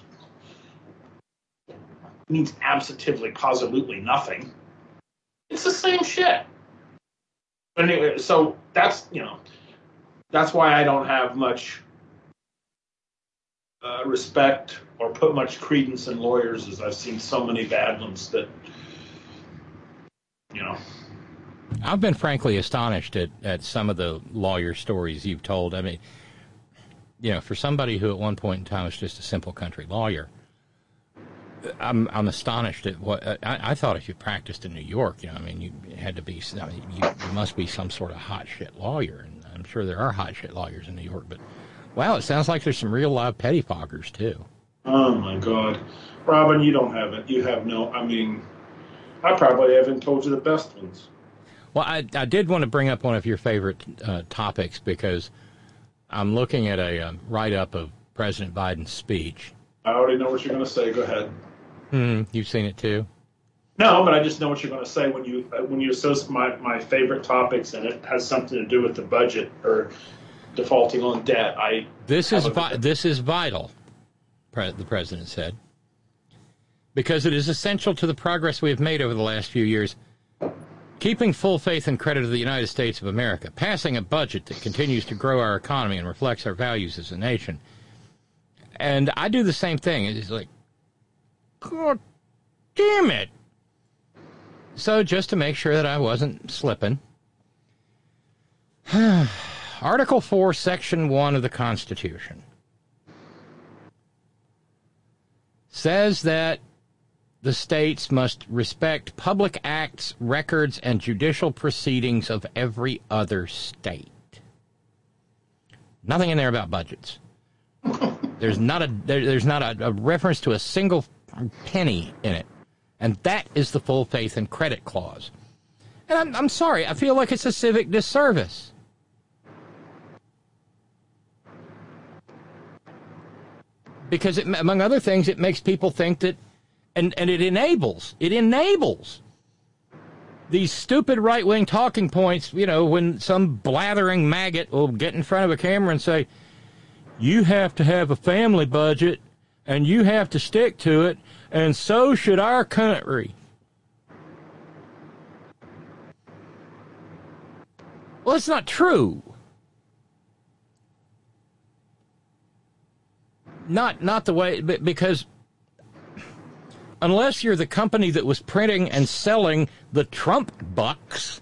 Speaker 15: means absolutely nothing. It's the same shit. But anyway, so that's why I don't have much respect or put much credence in lawyers, as I've seen so many bad ones that,
Speaker 4: I've been frankly astonished at some of the lawyer stories you've told. I mean, for somebody who at one point in time was just a simple country lawyer, I'm astonished at what I thought. If you practiced in New York, you had to be. You must be some sort of hot shit lawyer, and I'm sure there are hot shit lawyers in New York. But wow, it sounds like there's some real live pettifoggers too.
Speaker 15: Oh my God, Robin, you don't have it. You have no. I mean, I probably haven't told you the best ones.
Speaker 4: Well, I did want to bring up one of your favorite topics because I'm looking at a write-up of President Biden's speech.
Speaker 15: I already know what you're going to say. Go ahead.
Speaker 4: You've seen it too?
Speaker 15: No, but I just know what you're going to say when you associate my favorite topics and it has something to do with the budget or defaulting on debt.
Speaker 4: This is vital, the president said. because it is essential to the progress we have made over the last few years. Keeping full faith and credit of the United States of America, passing a budget that continues to grow our economy and reflects our values as a nation. And I do the same thing. It's like, God damn it. So just to make sure that I wasn't slipping, Article 4, Section 1 of the Constitution says that the states must respect public acts, records, and judicial proceedings of every other state. Nothing in there about budgets. There's not a reference to a single penny in it. And that is the full faith and credit clause. And I'm sorry, I feel like it's a civic disservice. Because, among other things, it makes people think that, and it enables these stupid right-wing talking points, you know, when some blathering maggot will get in front of a camera and say, you have to have a family budget, and you have to stick to it, and so should our country. Well, it's not true. Not the way, because unless you're the company that was printing and selling the Trump bucks,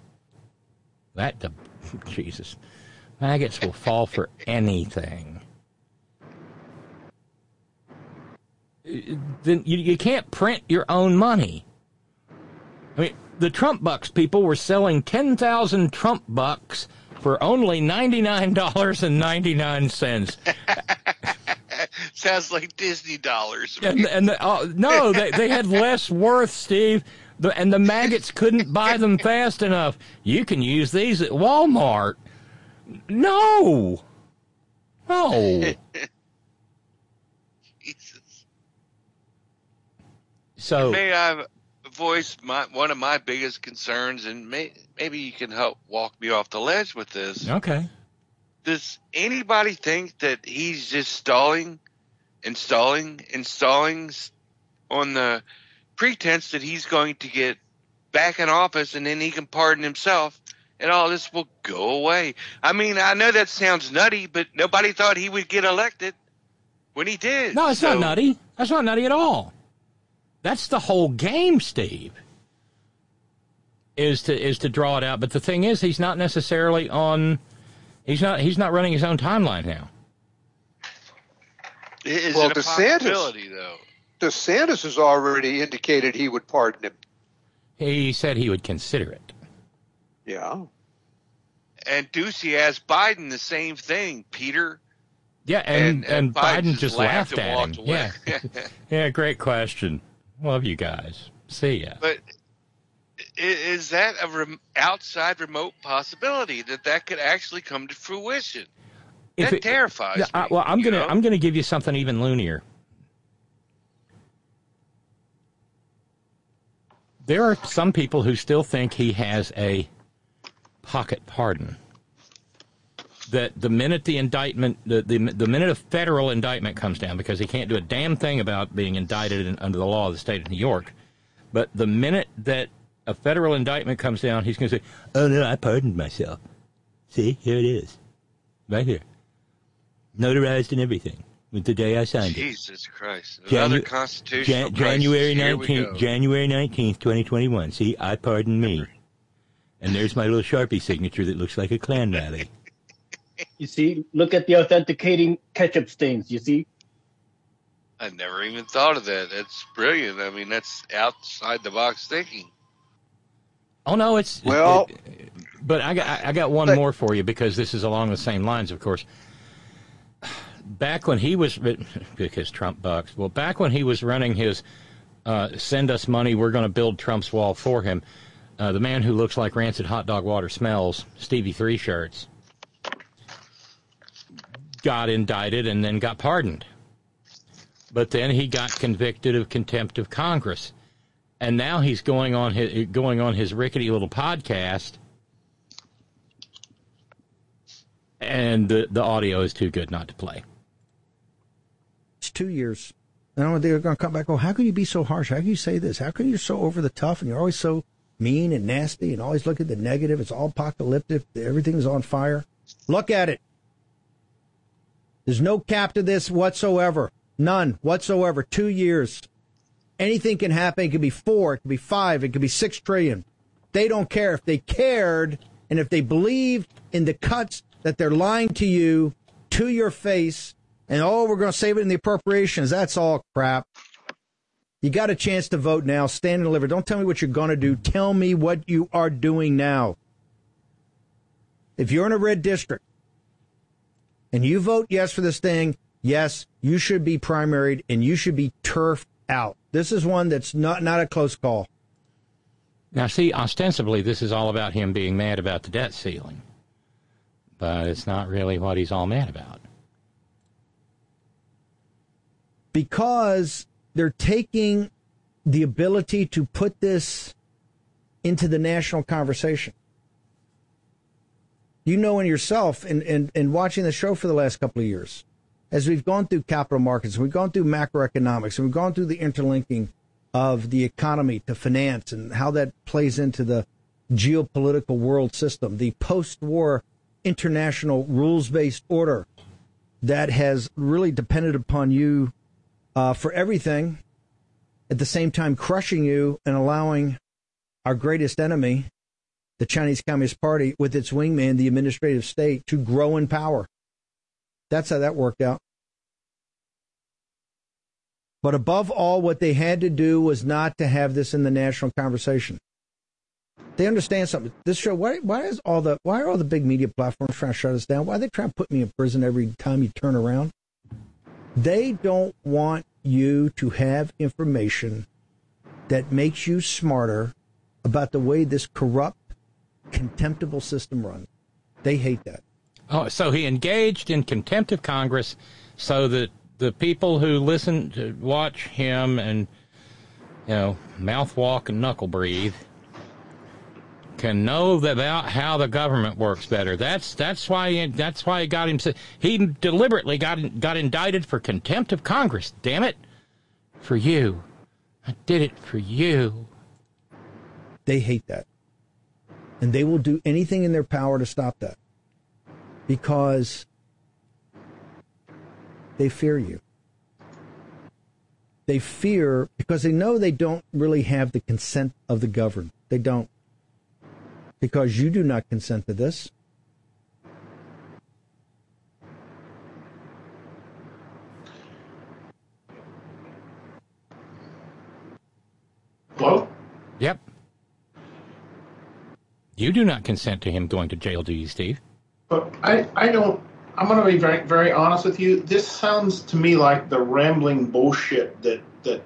Speaker 4: Jesus, maggots will fall for anything. Then you can't print your own money. I mean, the Trump bucks people were selling 10,000 Trump bucks for only $99.99.
Speaker 14: Sounds like Disney dollars.
Speaker 4: No, they had less worth, Steve. And the maggots couldn't buy them fast enough. You can use these at Walmart. No.
Speaker 14: Jesus.
Speaker 4: So
Speaker 14: may I voice one of my biggest concerns, and maybe you can help walk me off the ledge with this.
Speaker 4: Okay.
Speaker 14: Does anybody think that he's just stalling on the pretense that he's going to get back in office and then he can pardon himself and all this will go away? I mean, I know that sounds nutty, but nobody thought he would get elected when he did.
Speaker 4: No, it's not nutty. That's not nutty at all. That's the whole game, Steve, is to draw it out. But the thing is, he's not necessarily on... He's not running his own timeline now.
Speaker 14: Is it a possibility, though?
Speaker 11: DeSantis has already indicated he would pardon him.
Speaker 4: He said he would consider it.
Speaker 11: Yeah.
Speaker 14: And Ducey asked Biden the same thing, Peter.
Speaker 4: Yeah, and Biden just laughed at him. Yeah. Yeah, great question. Love you guys. See ya.
Speaker 14: But is that a outside remote possibility that could actually come to fruition? That terrifies me.
Speaker 4: Well, I'm gonna give you something even loonier. There are some people who still think he has a pocket pardon. That the minute the indictment, the minute a federal indictment comes down, because he can't do a damn thing about being indicted under the law of the state of New York, but the minute that a federal indictment comes down, he's going to say, oh, no, I pardoned myself. See, here it is. Right here. Notarized and everything. With the day I signed it.
Speaker 14: Jesus Christ. Another constitutional
Speaker 4: January 19th, January 19th, 2021. See, I pardoned me. And there's my little Sharpie signature that looks like a Klan rally.
Speaker 16: You see, look at the authenticating ketchup stains, you see?
Speaker 14: I never even thought of that. That's brilliant. I mean, that's outside the box thinking.
Speaker 4: Oh, no, it's...
Speaker 11: Well...
Speaker 4: but I got one more for you, because this is along the same lines, of course. Back when he was... Because Trump bucks. Well, back when he was running his send us money, we're going to build Trump's wall for him, the man who looks like rancid hot dog water smells, Stevie Three Shirts, got indicted and then got pardoned. But then he got convicted of contempt of Congress. And now he's going on his rickety little podcast, and the audio is too good not to play.
Speaker 17: It's 2 years. And they're going to come back, oh, how can you be so harsh? How can you say this? How can you so over the top and you're always so mean and nasty and always look at the negative? It's all apocalyptic. Everything's on fire. Look at it. There's no cap to this whatsoever. None whatsoever. 2 years. Anything can happen. It could be 4. It could be 5. It could be 6 trillion. They don't care. If they cared and if they believed in the cuts that they're lying to you to your face and, oh, we're going to save it in the appropriations, that's all crap. You got a chance to vote now. Stand and deliver. Don't tell me what you're going to do. Tell me what you are doing now. If you're in a red district and you vote yes for this thing, yes, you should be primaried and you should be turfed out. This is one that's not a close call.
Speaker 4: Now, see, ostensibly, this is all about him being mad about the debt ceiling. But it's not really what he's all mad about.
Speaker 17: Because they're taking the ability to put this into the national conversation. You know in yourself, in watching the show for the last couple of years, as we've gone through capital markets, we've gone through macroeconomics, and we've gone through the interlinking of the economy to finance and how that plays into the geopolitical world system, the post-war international rules-based order that has really depended upon you for everything, at the same time crushing you and allowing our greatest enemy, the Chinese Communist Party, with its wingman, the administrative state, to grow in power. That's how that worked out. But above all, what they had to do was not to have this in the national conversation. They understand something. This show, why are all the big media platforms trying to shut us down? Why are they trying to put me in prison every time you turn around? They don't want you to have information that makes you smarter about the way this corrupt, contemptible system runs. They hate that.
Speaker 4: Oh, so he engaged in contempt of Congress so that the people who listen to watch him and, mouth walk and knuckle breathe can know about how the government works better. That's why he got him. He deliberately got indicted for contempt of Congress. Damn it, for you. I did it for you.
Speaker 17: They hate that, and they will do anything in their power to stop that because they fear you. They fear because they know they don't really have the consent of the governed. They don't. Because you do not consent to this.
Speaker 15: Hello?
Speaker 4: Yep. You do not consent to him going to jail, do you, Steve?
Speaker 15: But I don't. I'm going to be very, very honest with you. This sounds to me like the rambling bullshit that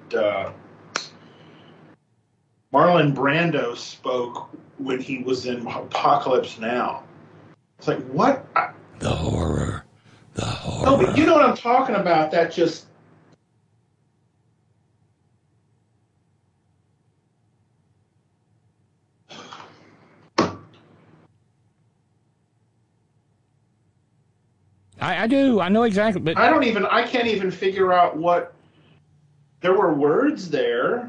Speaker 15: Marlon Brando spoke when he was in Apocalypse Now. It's like, what?
Speaker 4: The horror.
Speaker 15: No, but you know what I'm talking about. That just...
Speaker 4: I do. I know exactly. But
Speaker 15: I can't even figure out what... There were words there.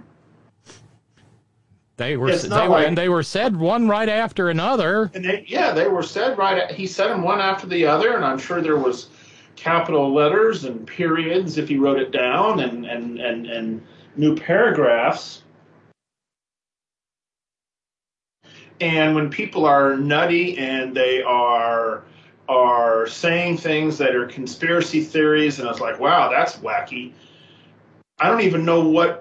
Speaker 4: They were said one right after another.
Speaker 15: And they were said right. He said them one after the other, and I'm sure there was capital letters and periods if he wrote it down, and new paragraphs. And when people are nutty and they are saying things that are conspiracy theories, and I was like, wow, that's wacky. I don't even know what.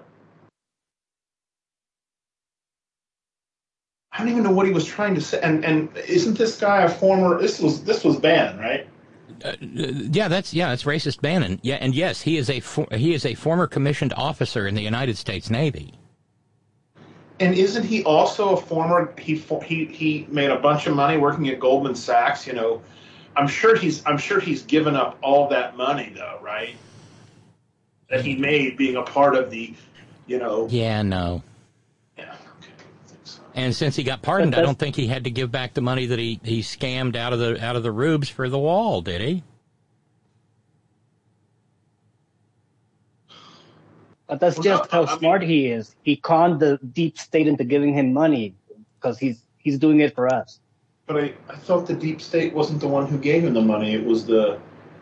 Speaker 15: I don't even know what he was trying to say. And isn't this guy a former? This was Bannon, right?
Speaker 4: That's racist Bannon. Yeah, and yes, he is a former commissioned officer in the United States Navy.
Speaker 15: And isn't he also a former? He made a bunch of money working at Goldman Sachs. I'm sure he's given up all that money though, right? That he made being a part of the,
Speaker 4: Yeah, no.
Speaker 15: Yeah.
Speaker 4: And since he got pardoned, I don't think he had to give back the money that he scammed out of the rubes for the wall, did he?
Speaker 16: But that's just how smart he is. He conned the deep state into giving him money because he's doing it for us.
Speaker 15: But I thought the deep state wasn't the one who gave him the money. It was the...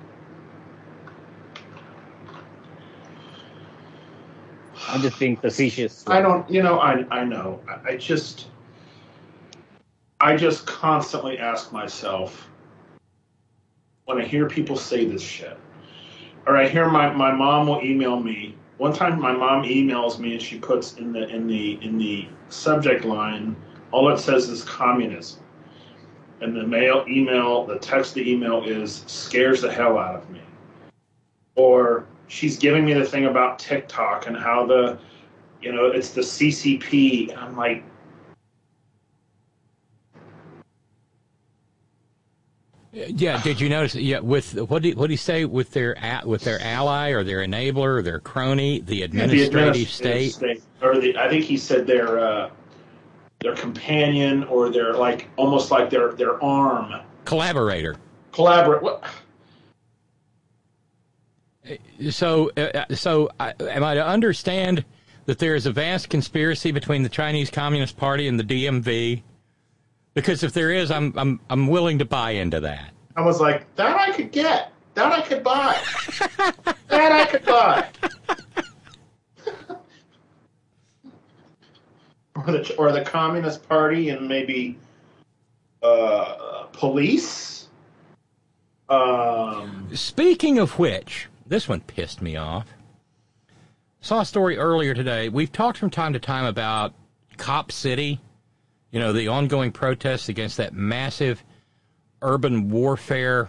Speaker 16: I'm just being facetious.
Speaker 15: I don't, I know. I just constantly ask myself when I hear people say this shit, or I hear my mom will email me. One time my mom emails me and she puts in the subject line, all it says is communism. And the text of the email is scares the hell out of me. Or she's giving me the thing about TikTok and how it's the CCP. And I'm like,
Speaker 4: yeah. Did you notice? Yeah. With what do you say with their ally or their enabler or their crony, the administrative state?
Speaker 15: I think he said their companion or their almost like their arm.
Speaker 4: Collaborator.
Speaker 15: What?
Speaker 4: So am I to understand that there is a vast conspiracy between the Chinese Communist Party and the DMV? Because if there is, I'm willing to buy into that.
Speaker 15: I was like, that I could get. That I could buy. That I could buy. Or the Communist Party and maybe police.
Speaker 4: Speaking of which, this one pissed me off. Saw a story earlier today. We've talked from time to time about Cop City, the ongoing protests against that massive urban warfare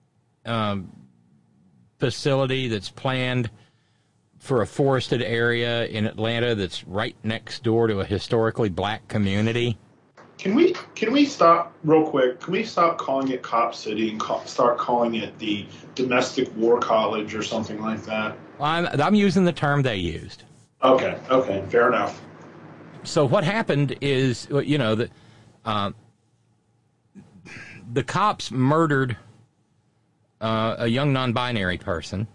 Speaker 4: facility that's planned for a forested area in Atlanta that's right next door to a historically black community.
Speaker 15: Can we stop real quick? Can we stop calling it Cop City and start calling it the Domestic War College or something like that?
Speaker 4: I'm using the term they used.
Speaker 15: Okay, fair enough.
Speaker 4: So what happened is, the cops murdered a young non-binary person,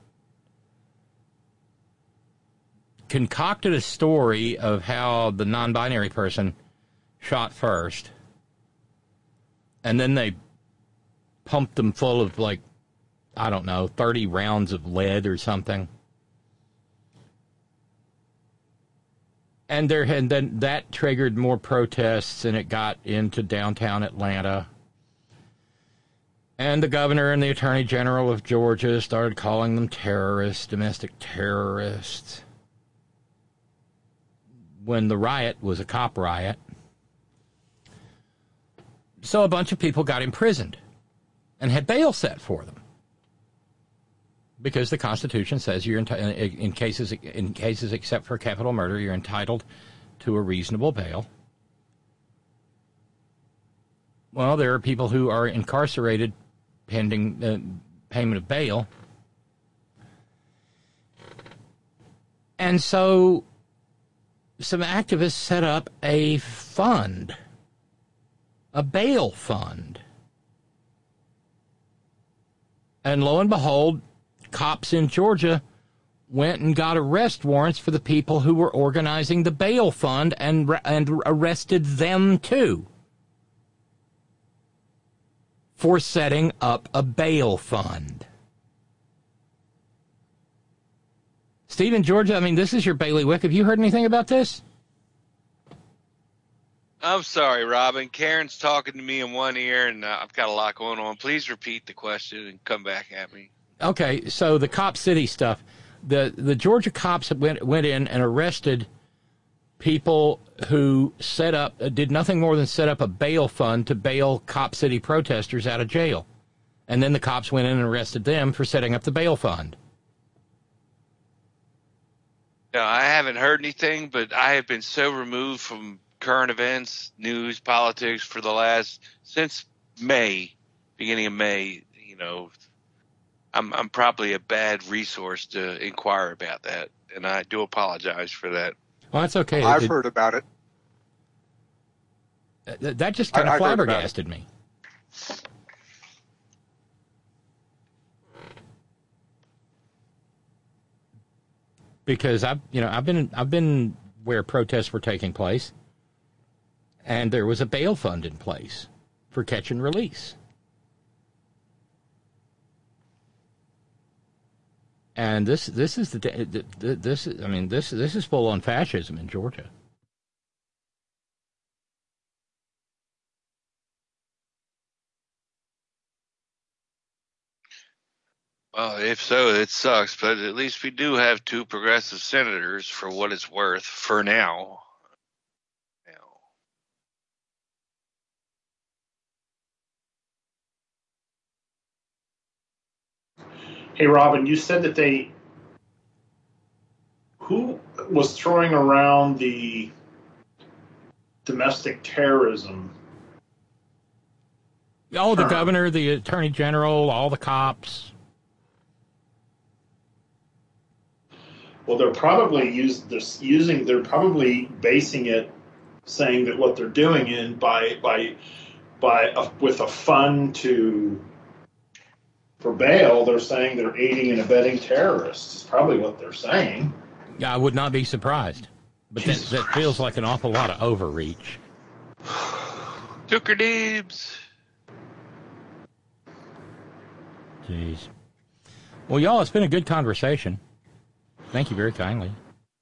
Speaker 4: concocted a story of how the non-binary person shot first, and then they pumped them full of 30 rounds of lead or something. And then that triggered more protests, and it got into downtown Atlanta. And the governor and the attorney general of Georgia started calling them terrorists, domestic terrorists, when the riot was a cop riot. So a bunch of people got imprisoned and had bail set for them, because the Constitution says you're in cases except for capital murder, you're entitled to a reasonable bail. Well, there are people who are incarcerated pending payment of bail, and so some activists set up a fund, a bail fund, and lo and behold, cops in Georgia went and got arrest warrants for the people who were organizing the bail fund and arrested them too for setting up a bail fund. Steve in Georgia, this is your bailiwick. Have you heard anything about this?
Speaker 14: I'm sorry, Robin. Karen's talking to me in one ear, and I've got a lot going on. Please repeat the question and come back at me.
Speaker 4: Okay, so the Cop City stuff. The Georgia cops went in and arrested people who did nothing more than set up a bail fund to bail Cop City protesters out of jail. And then the cops went in and arrested them for setting up the bail fund.
Speaker 14: No, I haven't heard anything, but I have been so removed from current events, news, politics since May, beginning of May, I'm probably a bad resource to inquire about that, and I do apologize for that.
Speaker 4: Well, that's okay.
Speaker 11: I've heard about it.
Speaker 4: That just kind of flabbergasted me. because I've been where protests were taking place, and there was a bail fund in place for catch and release. And this is this is full on fascism in Georgia.
Speaker 14: Well, if so, it sucks, but at least we do have 2 progressive senators for what it's worth for now.
Speaker 15: Hey, Robin, you said that who was throwing around the domestic terrorism?
Speaker 4: Oh, the governor, the attorney general, all the cops.
Speaker 15: Well, they're probably they're probably basing it, saying that what they're doing with a fund for bail, they're saying they're aiding and abetting terrorists. Is probably what they're saying.
Speaker 4: Yeah, I would not be surprised. But that feels like an awful lot of overreach.
Speaker 14: Tucker Deebs.
Speaker 4: Jeez. Well, y'all, it's been a good conversation. Thank you very kindly.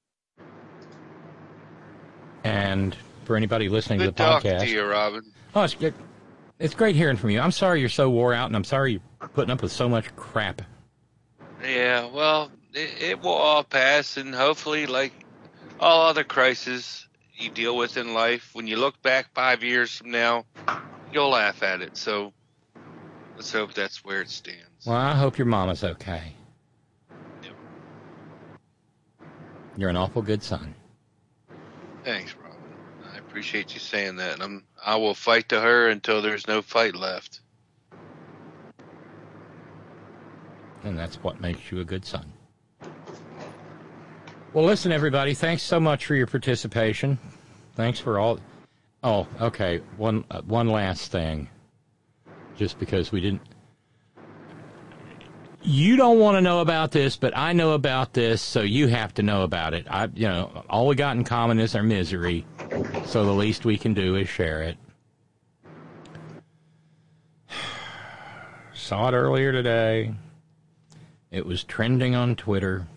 Speaker 4: And for anybody listening to the podcast.
Speaker 14: Good talking to you, Robin.
Speaker 4: Oh, it's good. It's great hearing from you. I'm sorry you're so wore out, and I'm sorry you're putting up with so much crap.
Speaker 14: Yeah, well, it will all pass, and hopefully, like all other crises you deal with in life, when you look back 5 years from now, you'll laugh at it. So let's hope that's where it stands.
Speaker 4: Well, I hope your mama's okay.
Speaker 14: Yep.
Speaker 4: You're an awful good son.
Speaker 14: Thanks, Robin. I appreciate you saying that. And I will fight to her until there's no fight left.
Speaker 4: And that's what makes you a good son. Well, listen, everybody, thanks so much for your participation. Thanks for all. Oh, okay. One last thing. Just because we didn't. You don't want to know about this, but I know about this, so you have to know about it. All we got in common is our misery, so the least we can do is share it. Saw it earlier today. It was trending on Twitter.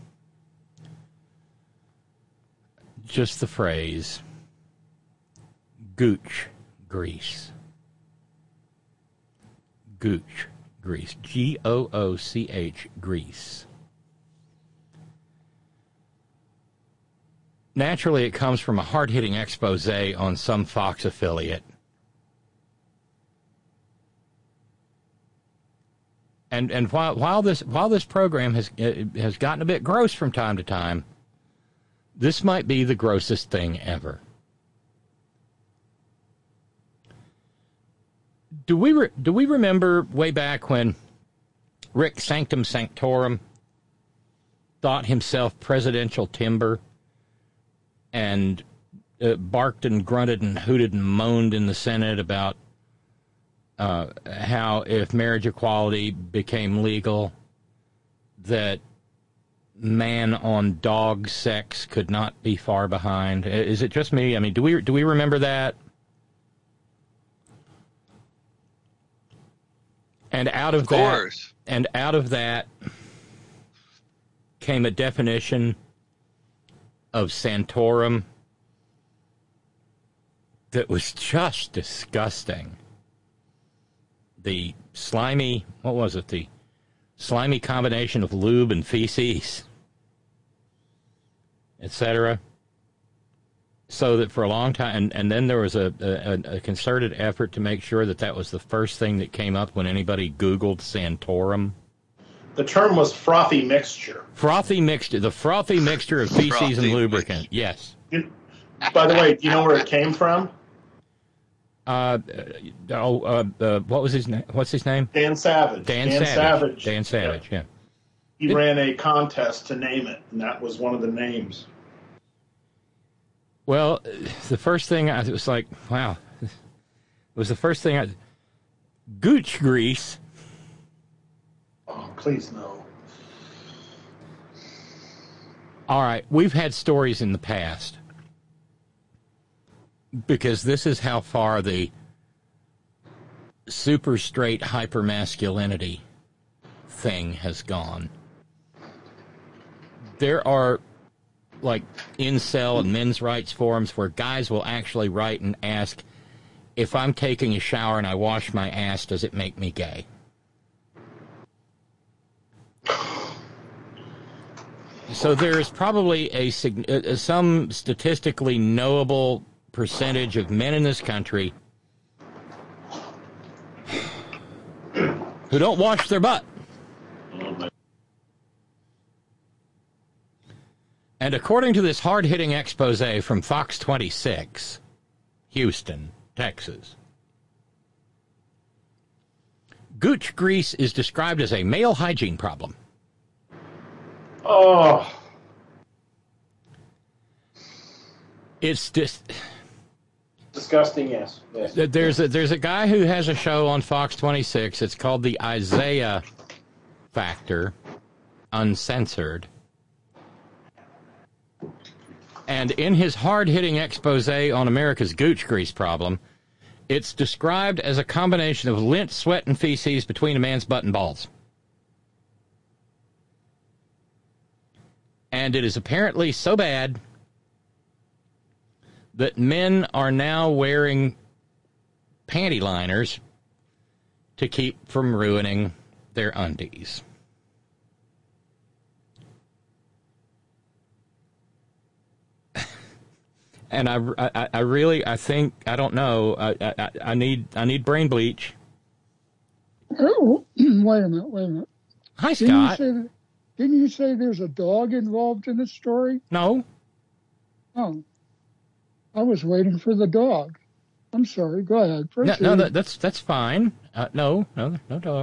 Speaker 4: Just the phrase, gooch grease. Gooch grease. Gooch grease. Naturally, it comes from a hard-hitting expose on some Fox affiliate. And while this program has gotten a bit gross from time to time, this might be the grossest thing ever. Do we remember way back when Rick Sanctum Sanctorum thought himself presidential timber and barked and grunted and hooted and moaned in the Senate about how if marriage equality became legal, that man on dog sex could not be far behind? Is it just me? I mean, do we remember that? And out of that came a definition of Santorum that was just disgusting. The slimy, what was it? The slimy combination of lube and feces, etc. So that for a long time, and then there was a concerted effort to make sure that was the first thing that came up when anybody Googled Santorum.
Speaker 15: The term was frothy mixture.
Speaker 4: Frothy mixture, the frothy mixture of feces and lubricant. Yes.
Speaker 15: By the way, do you know where it came from?
Speaker 4: What was his name? What's his name?
Speaker 15: Dan Savage.
Speaker 4: Dan Savage. Dan Savage. Yeah.
Speaker 15: He ran a contest to name it, and that was one of the names.
Speaker 4: Well, the first thing it was like, wow. It was the first thing gooch grease.
Speaker 15: Oh, please no.
Speaker 4: All right, we've had stories in the past because this is how far the super straight hypermasculinity thing has gone. There are like incel and men's rights forums where guys will actually write and ask, if I'm taking a shower and I wash my ass, does it make me gay? So there is probably some statistically knowable percentage of men in this country who don't wash their butt. And according to this hard-hitting expose from Fox 26, Houston, Texas, gooch grease is described as a male hygiene problem.
Speaker 15: Oh.
Speaker 4: It's just
Speaker 15: disgusting, yes.
Speaker 4: There's a guy who has a show on Fox 26. It's called the Isaiah Factor, Uncensored. And in his hard-hitting expose on America's gooch grease problem, it's described as a combination of lint, sweat, and feces between a man's butt and balls. And it is apparently so bad that men are now wearing panty liners to keep from ruining their undies. And I think, I don't know, I need brain bleach.
Speaker 18: Oh, wait a minute.
Speaker 4: Hi, Scott.
Speaker 18: Didn't you say there's a dog involved in this story?
Speaker 4: No.
Speaker 18: Oh. I was waiting for the dog. I'm sorry. Go ahead. Proceed.
Speaker 4: No, that's fine. No dog.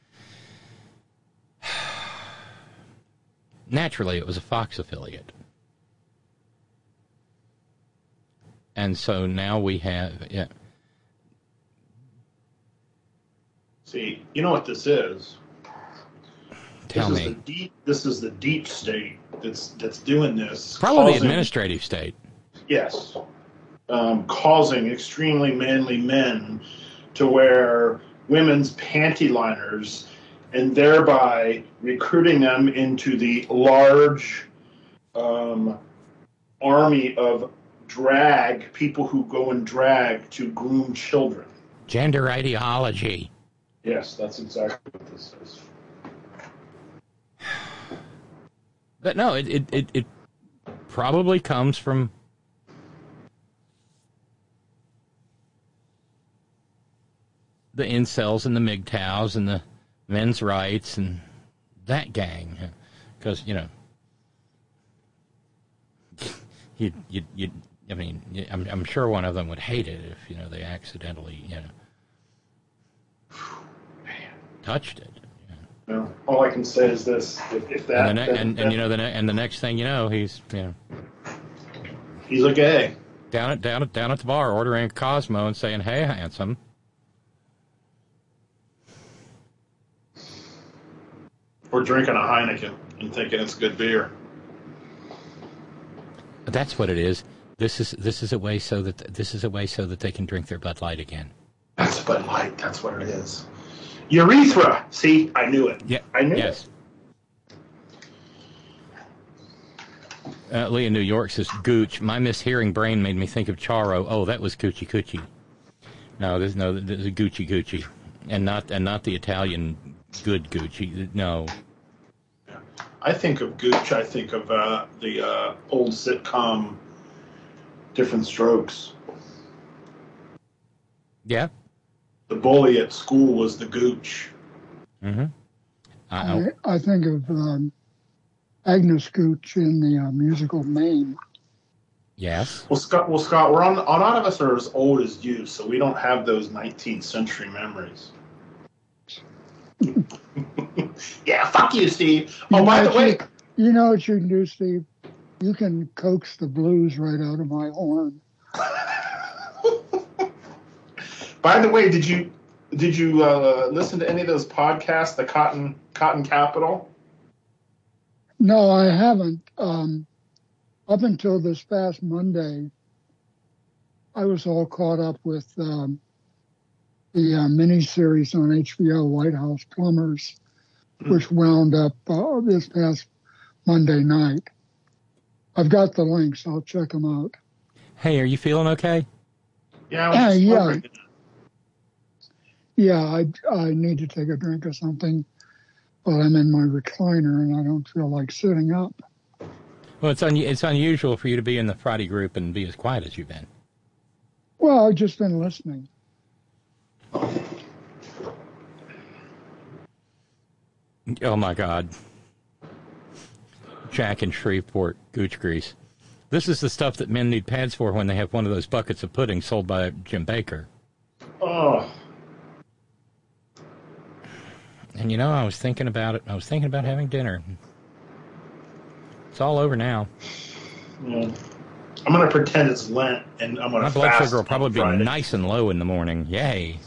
Speaker 4: Naturally, it was a Fox affiliate. And so now we have, yeah.
Speaker 15: See, you know what this is?
Speaker 4: Tell me.
Speaker 15: This is the deep state that's doing this.
Speaker 4: Probably the administrative state.
Speaker 15: Yes. Causing extremely manly men to wear women's panty liners and thereby recruiting them into the large army of drag, people who go and drag to groom children.
Speaker 4: Gender ideology.
Speaker 15: Yes, that's exactly what this is.
Speaker 4: But no, it probably comes from the incels and the MGTOWs and the men's rights and that gang. Because, I'm sure one of them would hate it if, they accidentally, touched it.
Speaker 15: No, all I can say is this: if that,
Speaker 4: and the next thing you know, he's
Speaker 15: he's a gay
Speaker 4: down at the bar ordering a Cosmo and saying, "Hey, handsome."
Speaker 15: Or drinking a Heineken and thinking it's good beer.
Speaker 4: That's what it is. This is a way so that they can drink their Bud Light again.
Speaker 15: That's Bud Light. That's what it is. Urethra. See, I knew it.
Speaker 4: Yeah.
Speaker 15: I knew
Speaker 4: it. Lee in New York says, "Gooch. My mishearing brain made me think of Charo. Oh, that was Coochie Coochie. No, there's a Gucci Gucci, and not the Italian good Gucci. No."
Speaker 15: I think of Gooch. I think of the old sitcom Different Strokes.
Speaker 4: Yeah.
Speaker 15: The bully at school was the Gooch.
Speaker 4: Mm-hmm.
Speaker 18: I think of Agnes Gooch in the musical Mame.
Speaker 4: Yes.
Speaker 15: Well, Scott, we're on. None of us are as old as you, so we don't have those 19th century memories. Yeah, fuck you, Steve. By the way,
Speaker 18: you know what you can do, Steve? You can coax the blues right out of my horn.
Speaker 15: By the way, did you listen to any of those podcasts, the Cotton Capital?
Speaker 18: No, I haven't. up until this past Monday, I was all caught up with the miniseries on HBO, White House Plumbers, which wound up this past Monday night. I've got the links. I'll check them out.
Speaker 4: Hey, are you feeling okay?
Speaker 18: Yeah. Yeah, I need to take a drink of something, but I'm in my recliner and I don't feel like sitting up.
Speaker 4: Well, it's unusual for you to be in the Friday group and be as quiet as you've been.
Speaker 18: Well, I've just been listening.
Speaker 4: Oh, my God. Jack in Shreveport, gooch grease. This is the stuff that men need pads for when they have one of those buckets of pudding sold by Jim Baker.
Speaker 15: Oh.
Speaker 4: And, you know, I was thinking about it. I was thinking about having dinner. It's all over now.
Speaker 15: Yeah. I'm going to pretend it's Lent, and I'm going to
Speaker 4: fast. My blood sugar will
Speaker 15: on
Speaker 4: probably
Speaker 15: Friday.
Speaker 4: be nice and low in the morning. Yay.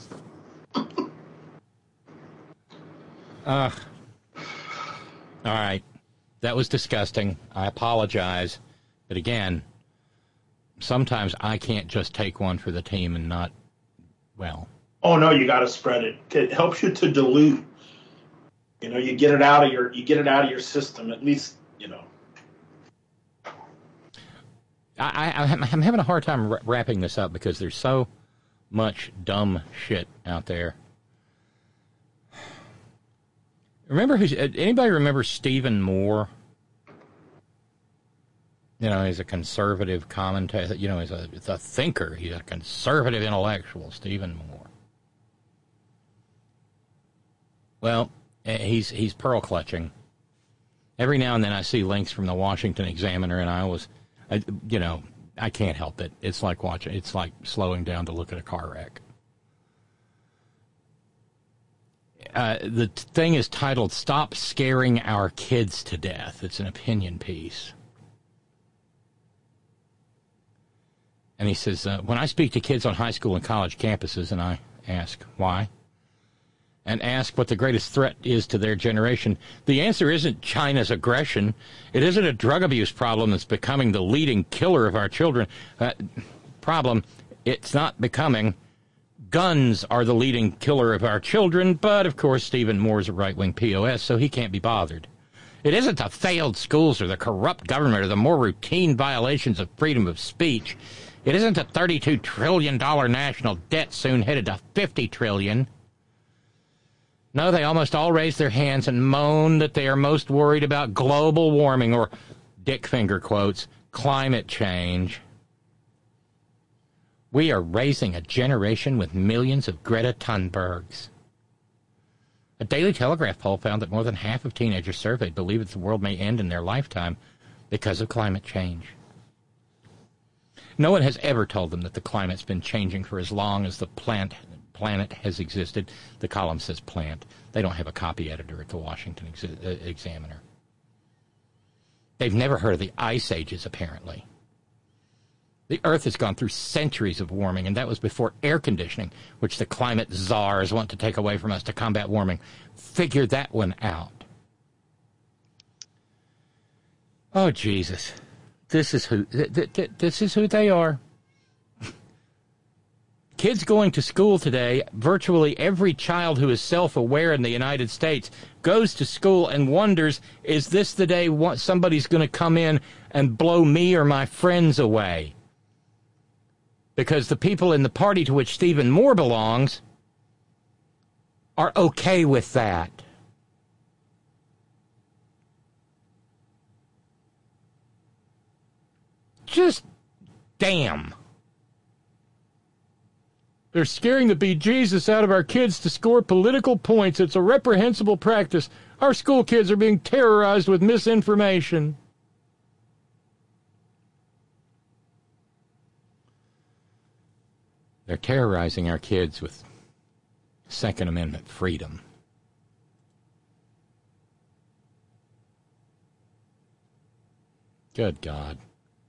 Speaker 4: All right. That was disgusting. I apologize. But again, sometimes I can't just take one for the team and not, well.
Speaker 15: Oh, no, you got to spread it. It helps you to dilute. You know, you get it out of your system, at least, you know.
Speaker 4: I'm having a hard time wrapping this up because there's so much dumb shit out there. Anybody remember Stephen Moore? You know, he's a conservative commentator. You know, he's a thinker. He's a conservative intellectual, Stephen Moore. Well, he's pearl clutching. Every now and then I see links from the Washington Examiner, and I can't help it. It's like slowing down to look at a car wreck. The thing is titled "Stop Scaring Our Kids to Death." It's an opinion piece. And he says, when I speak to kids on high school and college campuses and I ask why, and ask what the greatest threat is to their generation, the answer isn't China's aggression. It isn't a drug abuse problem that's becoming the leading killer of our children. It's not becoming. Guns are the leading killer of our children, but of course Stephen Moore's a right-wing POS, so he can't be bothered. It isn't the failed schools or the corrupt government or the more routine violations of freedom of speech. It isn't a $32 trillion national debt soon headed to $50 trillion. No, they almost all raise their hands and moan that they are most worried about global warming or, dick finger quotes, climate change. We are raising a generation with millions of Greta Thunbergs. A Daily Telegraph poll found that more than half of teenagers surveyed believe that the world may end in their lifetime because of climate change. No one has ever told them that the climate's been changing for as long as the planet has existed. The column says plant. They don't have a copy editor at the Washington Examiner. They've never heard of the ice ages, apparently. The Earth has gone through centuries of warming, and that was before air conditioning, which the climate czars want to take away from us to combat warming. Figure that one out. Oh, Jesus. This is who they are. Kids going to school today, virtually every child who is self-aware in the United States goes to school and wonders, is this the day somebody's going to come in and blow me or my friends away? Because the people in the party to which Stephen Moore belongs are okay with that. Just damn. They're scaring the bejesus out of our kids to score political points. It's a reprehensible practice. Our school kids are being terrorized with misinformation. They're terrorizing our kids with Second Amendment freedom. Good God.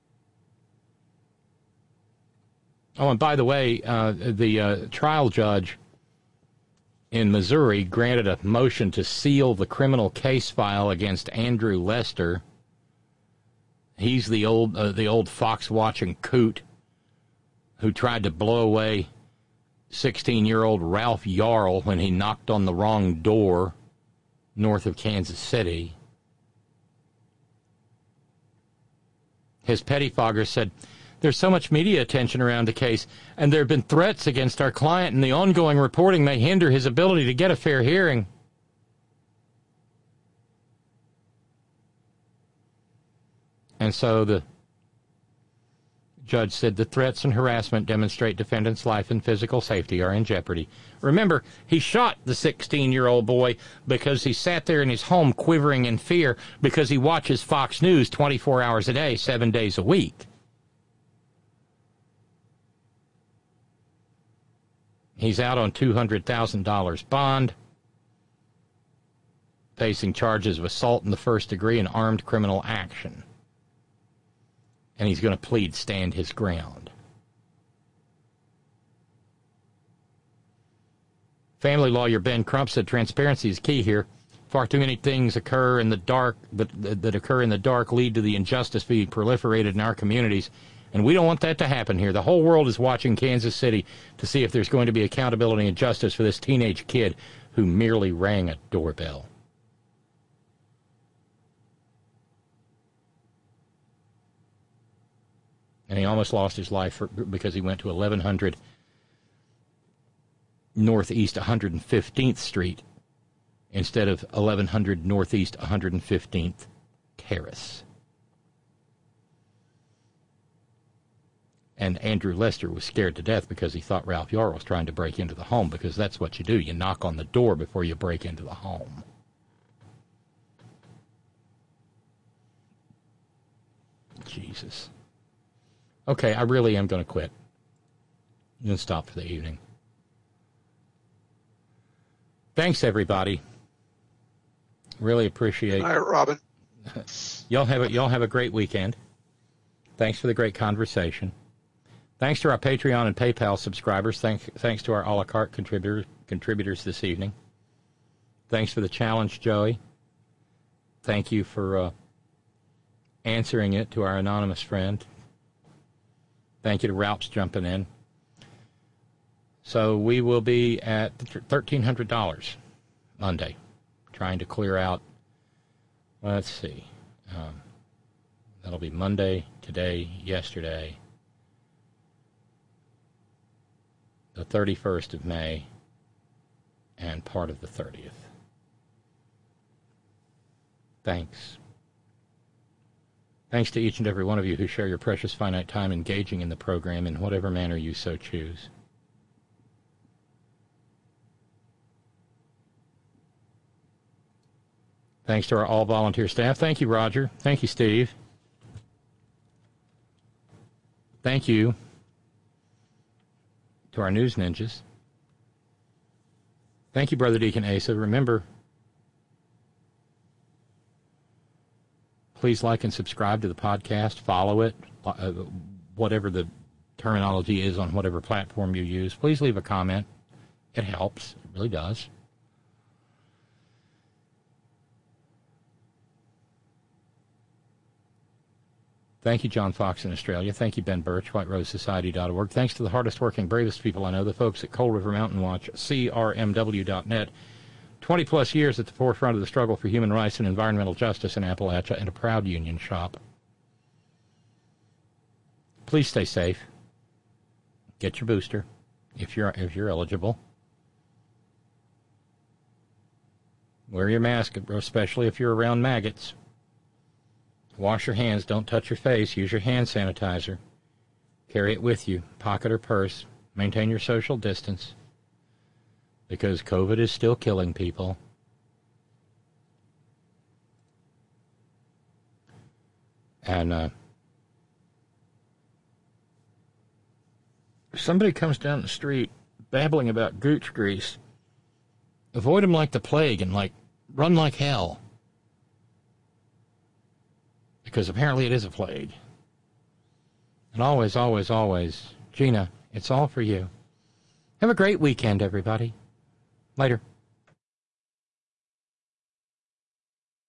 Speaker 4: Oh, and by the way, the trial judge in Missouri granted a motion to seal the criminal case file against Andrew Lester. He's the old fox-watching coot who tried to blow away 16-year-old Ralph Yarl when he knocked on the wrong door north of Kansas City. His pettifogger said, "There's so much media attention around the case, and there have been threats against our client, and the ongoing reporting may hinder his ability to get a fair hearing." And so the judge said the threats and harassment demonstrate defendant's life and physical safety are in jeopardy. Remember, he shot the 16-year-old boy because he sat there in his home quivering in fear because he watches Fox News 24 hours a day, 7 days a week. He's out on $200,000 bond, facing charges of assault in the first degree and armed criminal action. And he's going to plead stand his ground. Family lawyer Ben Crump said transparency is key here. Far too many things occur in the dark that occur in the dark lead to the injustice being proliferated in our communities. And we don't want that to happen here. The whole world is watching Kansas City to see if there's going to be accountability and justice for this teenage kid who merely rang a doorbell. And he almost lost his life because he went to 1100 Northeast 115th Street instead of 1100 Northeast 115th Terrace. And Andrew Lester was scared to death because he thought Ralph Yarl was trying to break into the home, because that's what you do. You knock on the door before you break into the home. Jesus. Okay, I really am going to quit. I'm going to stop for the evening. Thanks, everybody. Really appreciate.
Speaker 11: All right, Robin.
Speaker 4: Y'all have a great weekend. Thanks for the great conversation. Thanks to our Patreon and PayPal subscribers. Thanks to our a la carte contributors this evening. Thanks for the challenge, Joey. Thank you for answering it to our anonymous friend. Thank you to Ralph's jumping in. So we will be at $1,300 Monday, trying to clear out, let's see, that'll be Monday, today, yesterday, the 31st of May, and part of the 30th. Thanks. Thanks to each and every one of you who share your precious finite time engaging in the program in whatever manner you so choose. Thanks to our all-volunteer staff. Thank you, Roger. Thank you, Steve. Thank you to our news ninjas. Thank you, Brother Deacon Asa. Remember, please like and subscribe to the podcast. Follow it, whatever the terminology is on whatever platform you use. Please leave a comment. It helps. It really does. Thank you, John Fox in Australia. Thank you, Ben Birch, WhiteRoseSociety.org. Thanks to the hardest working, bravest people I know, the folks at Coal River Mountain Watch, CRMW.net. 20-plus years at the forefront of the struggle for human rights and environmental justice in Appalachia, and a proud union shop. Please stay safe. Get your booster if you're eligible. Wear your mask, especially if you're around maggots. Wash your hands. Don't touch your face. Use your hand sanitizer. Carry it with you, pocket or purse. Maintain your social distance, because COVID is still killing people. And if somebody comes down the street babbling about gooch grease, avoid them like the plague and run like hell. Because apparently it is a plague. And always, always, always, Gina, it's all for you. Have a great weekend, everybody. Later.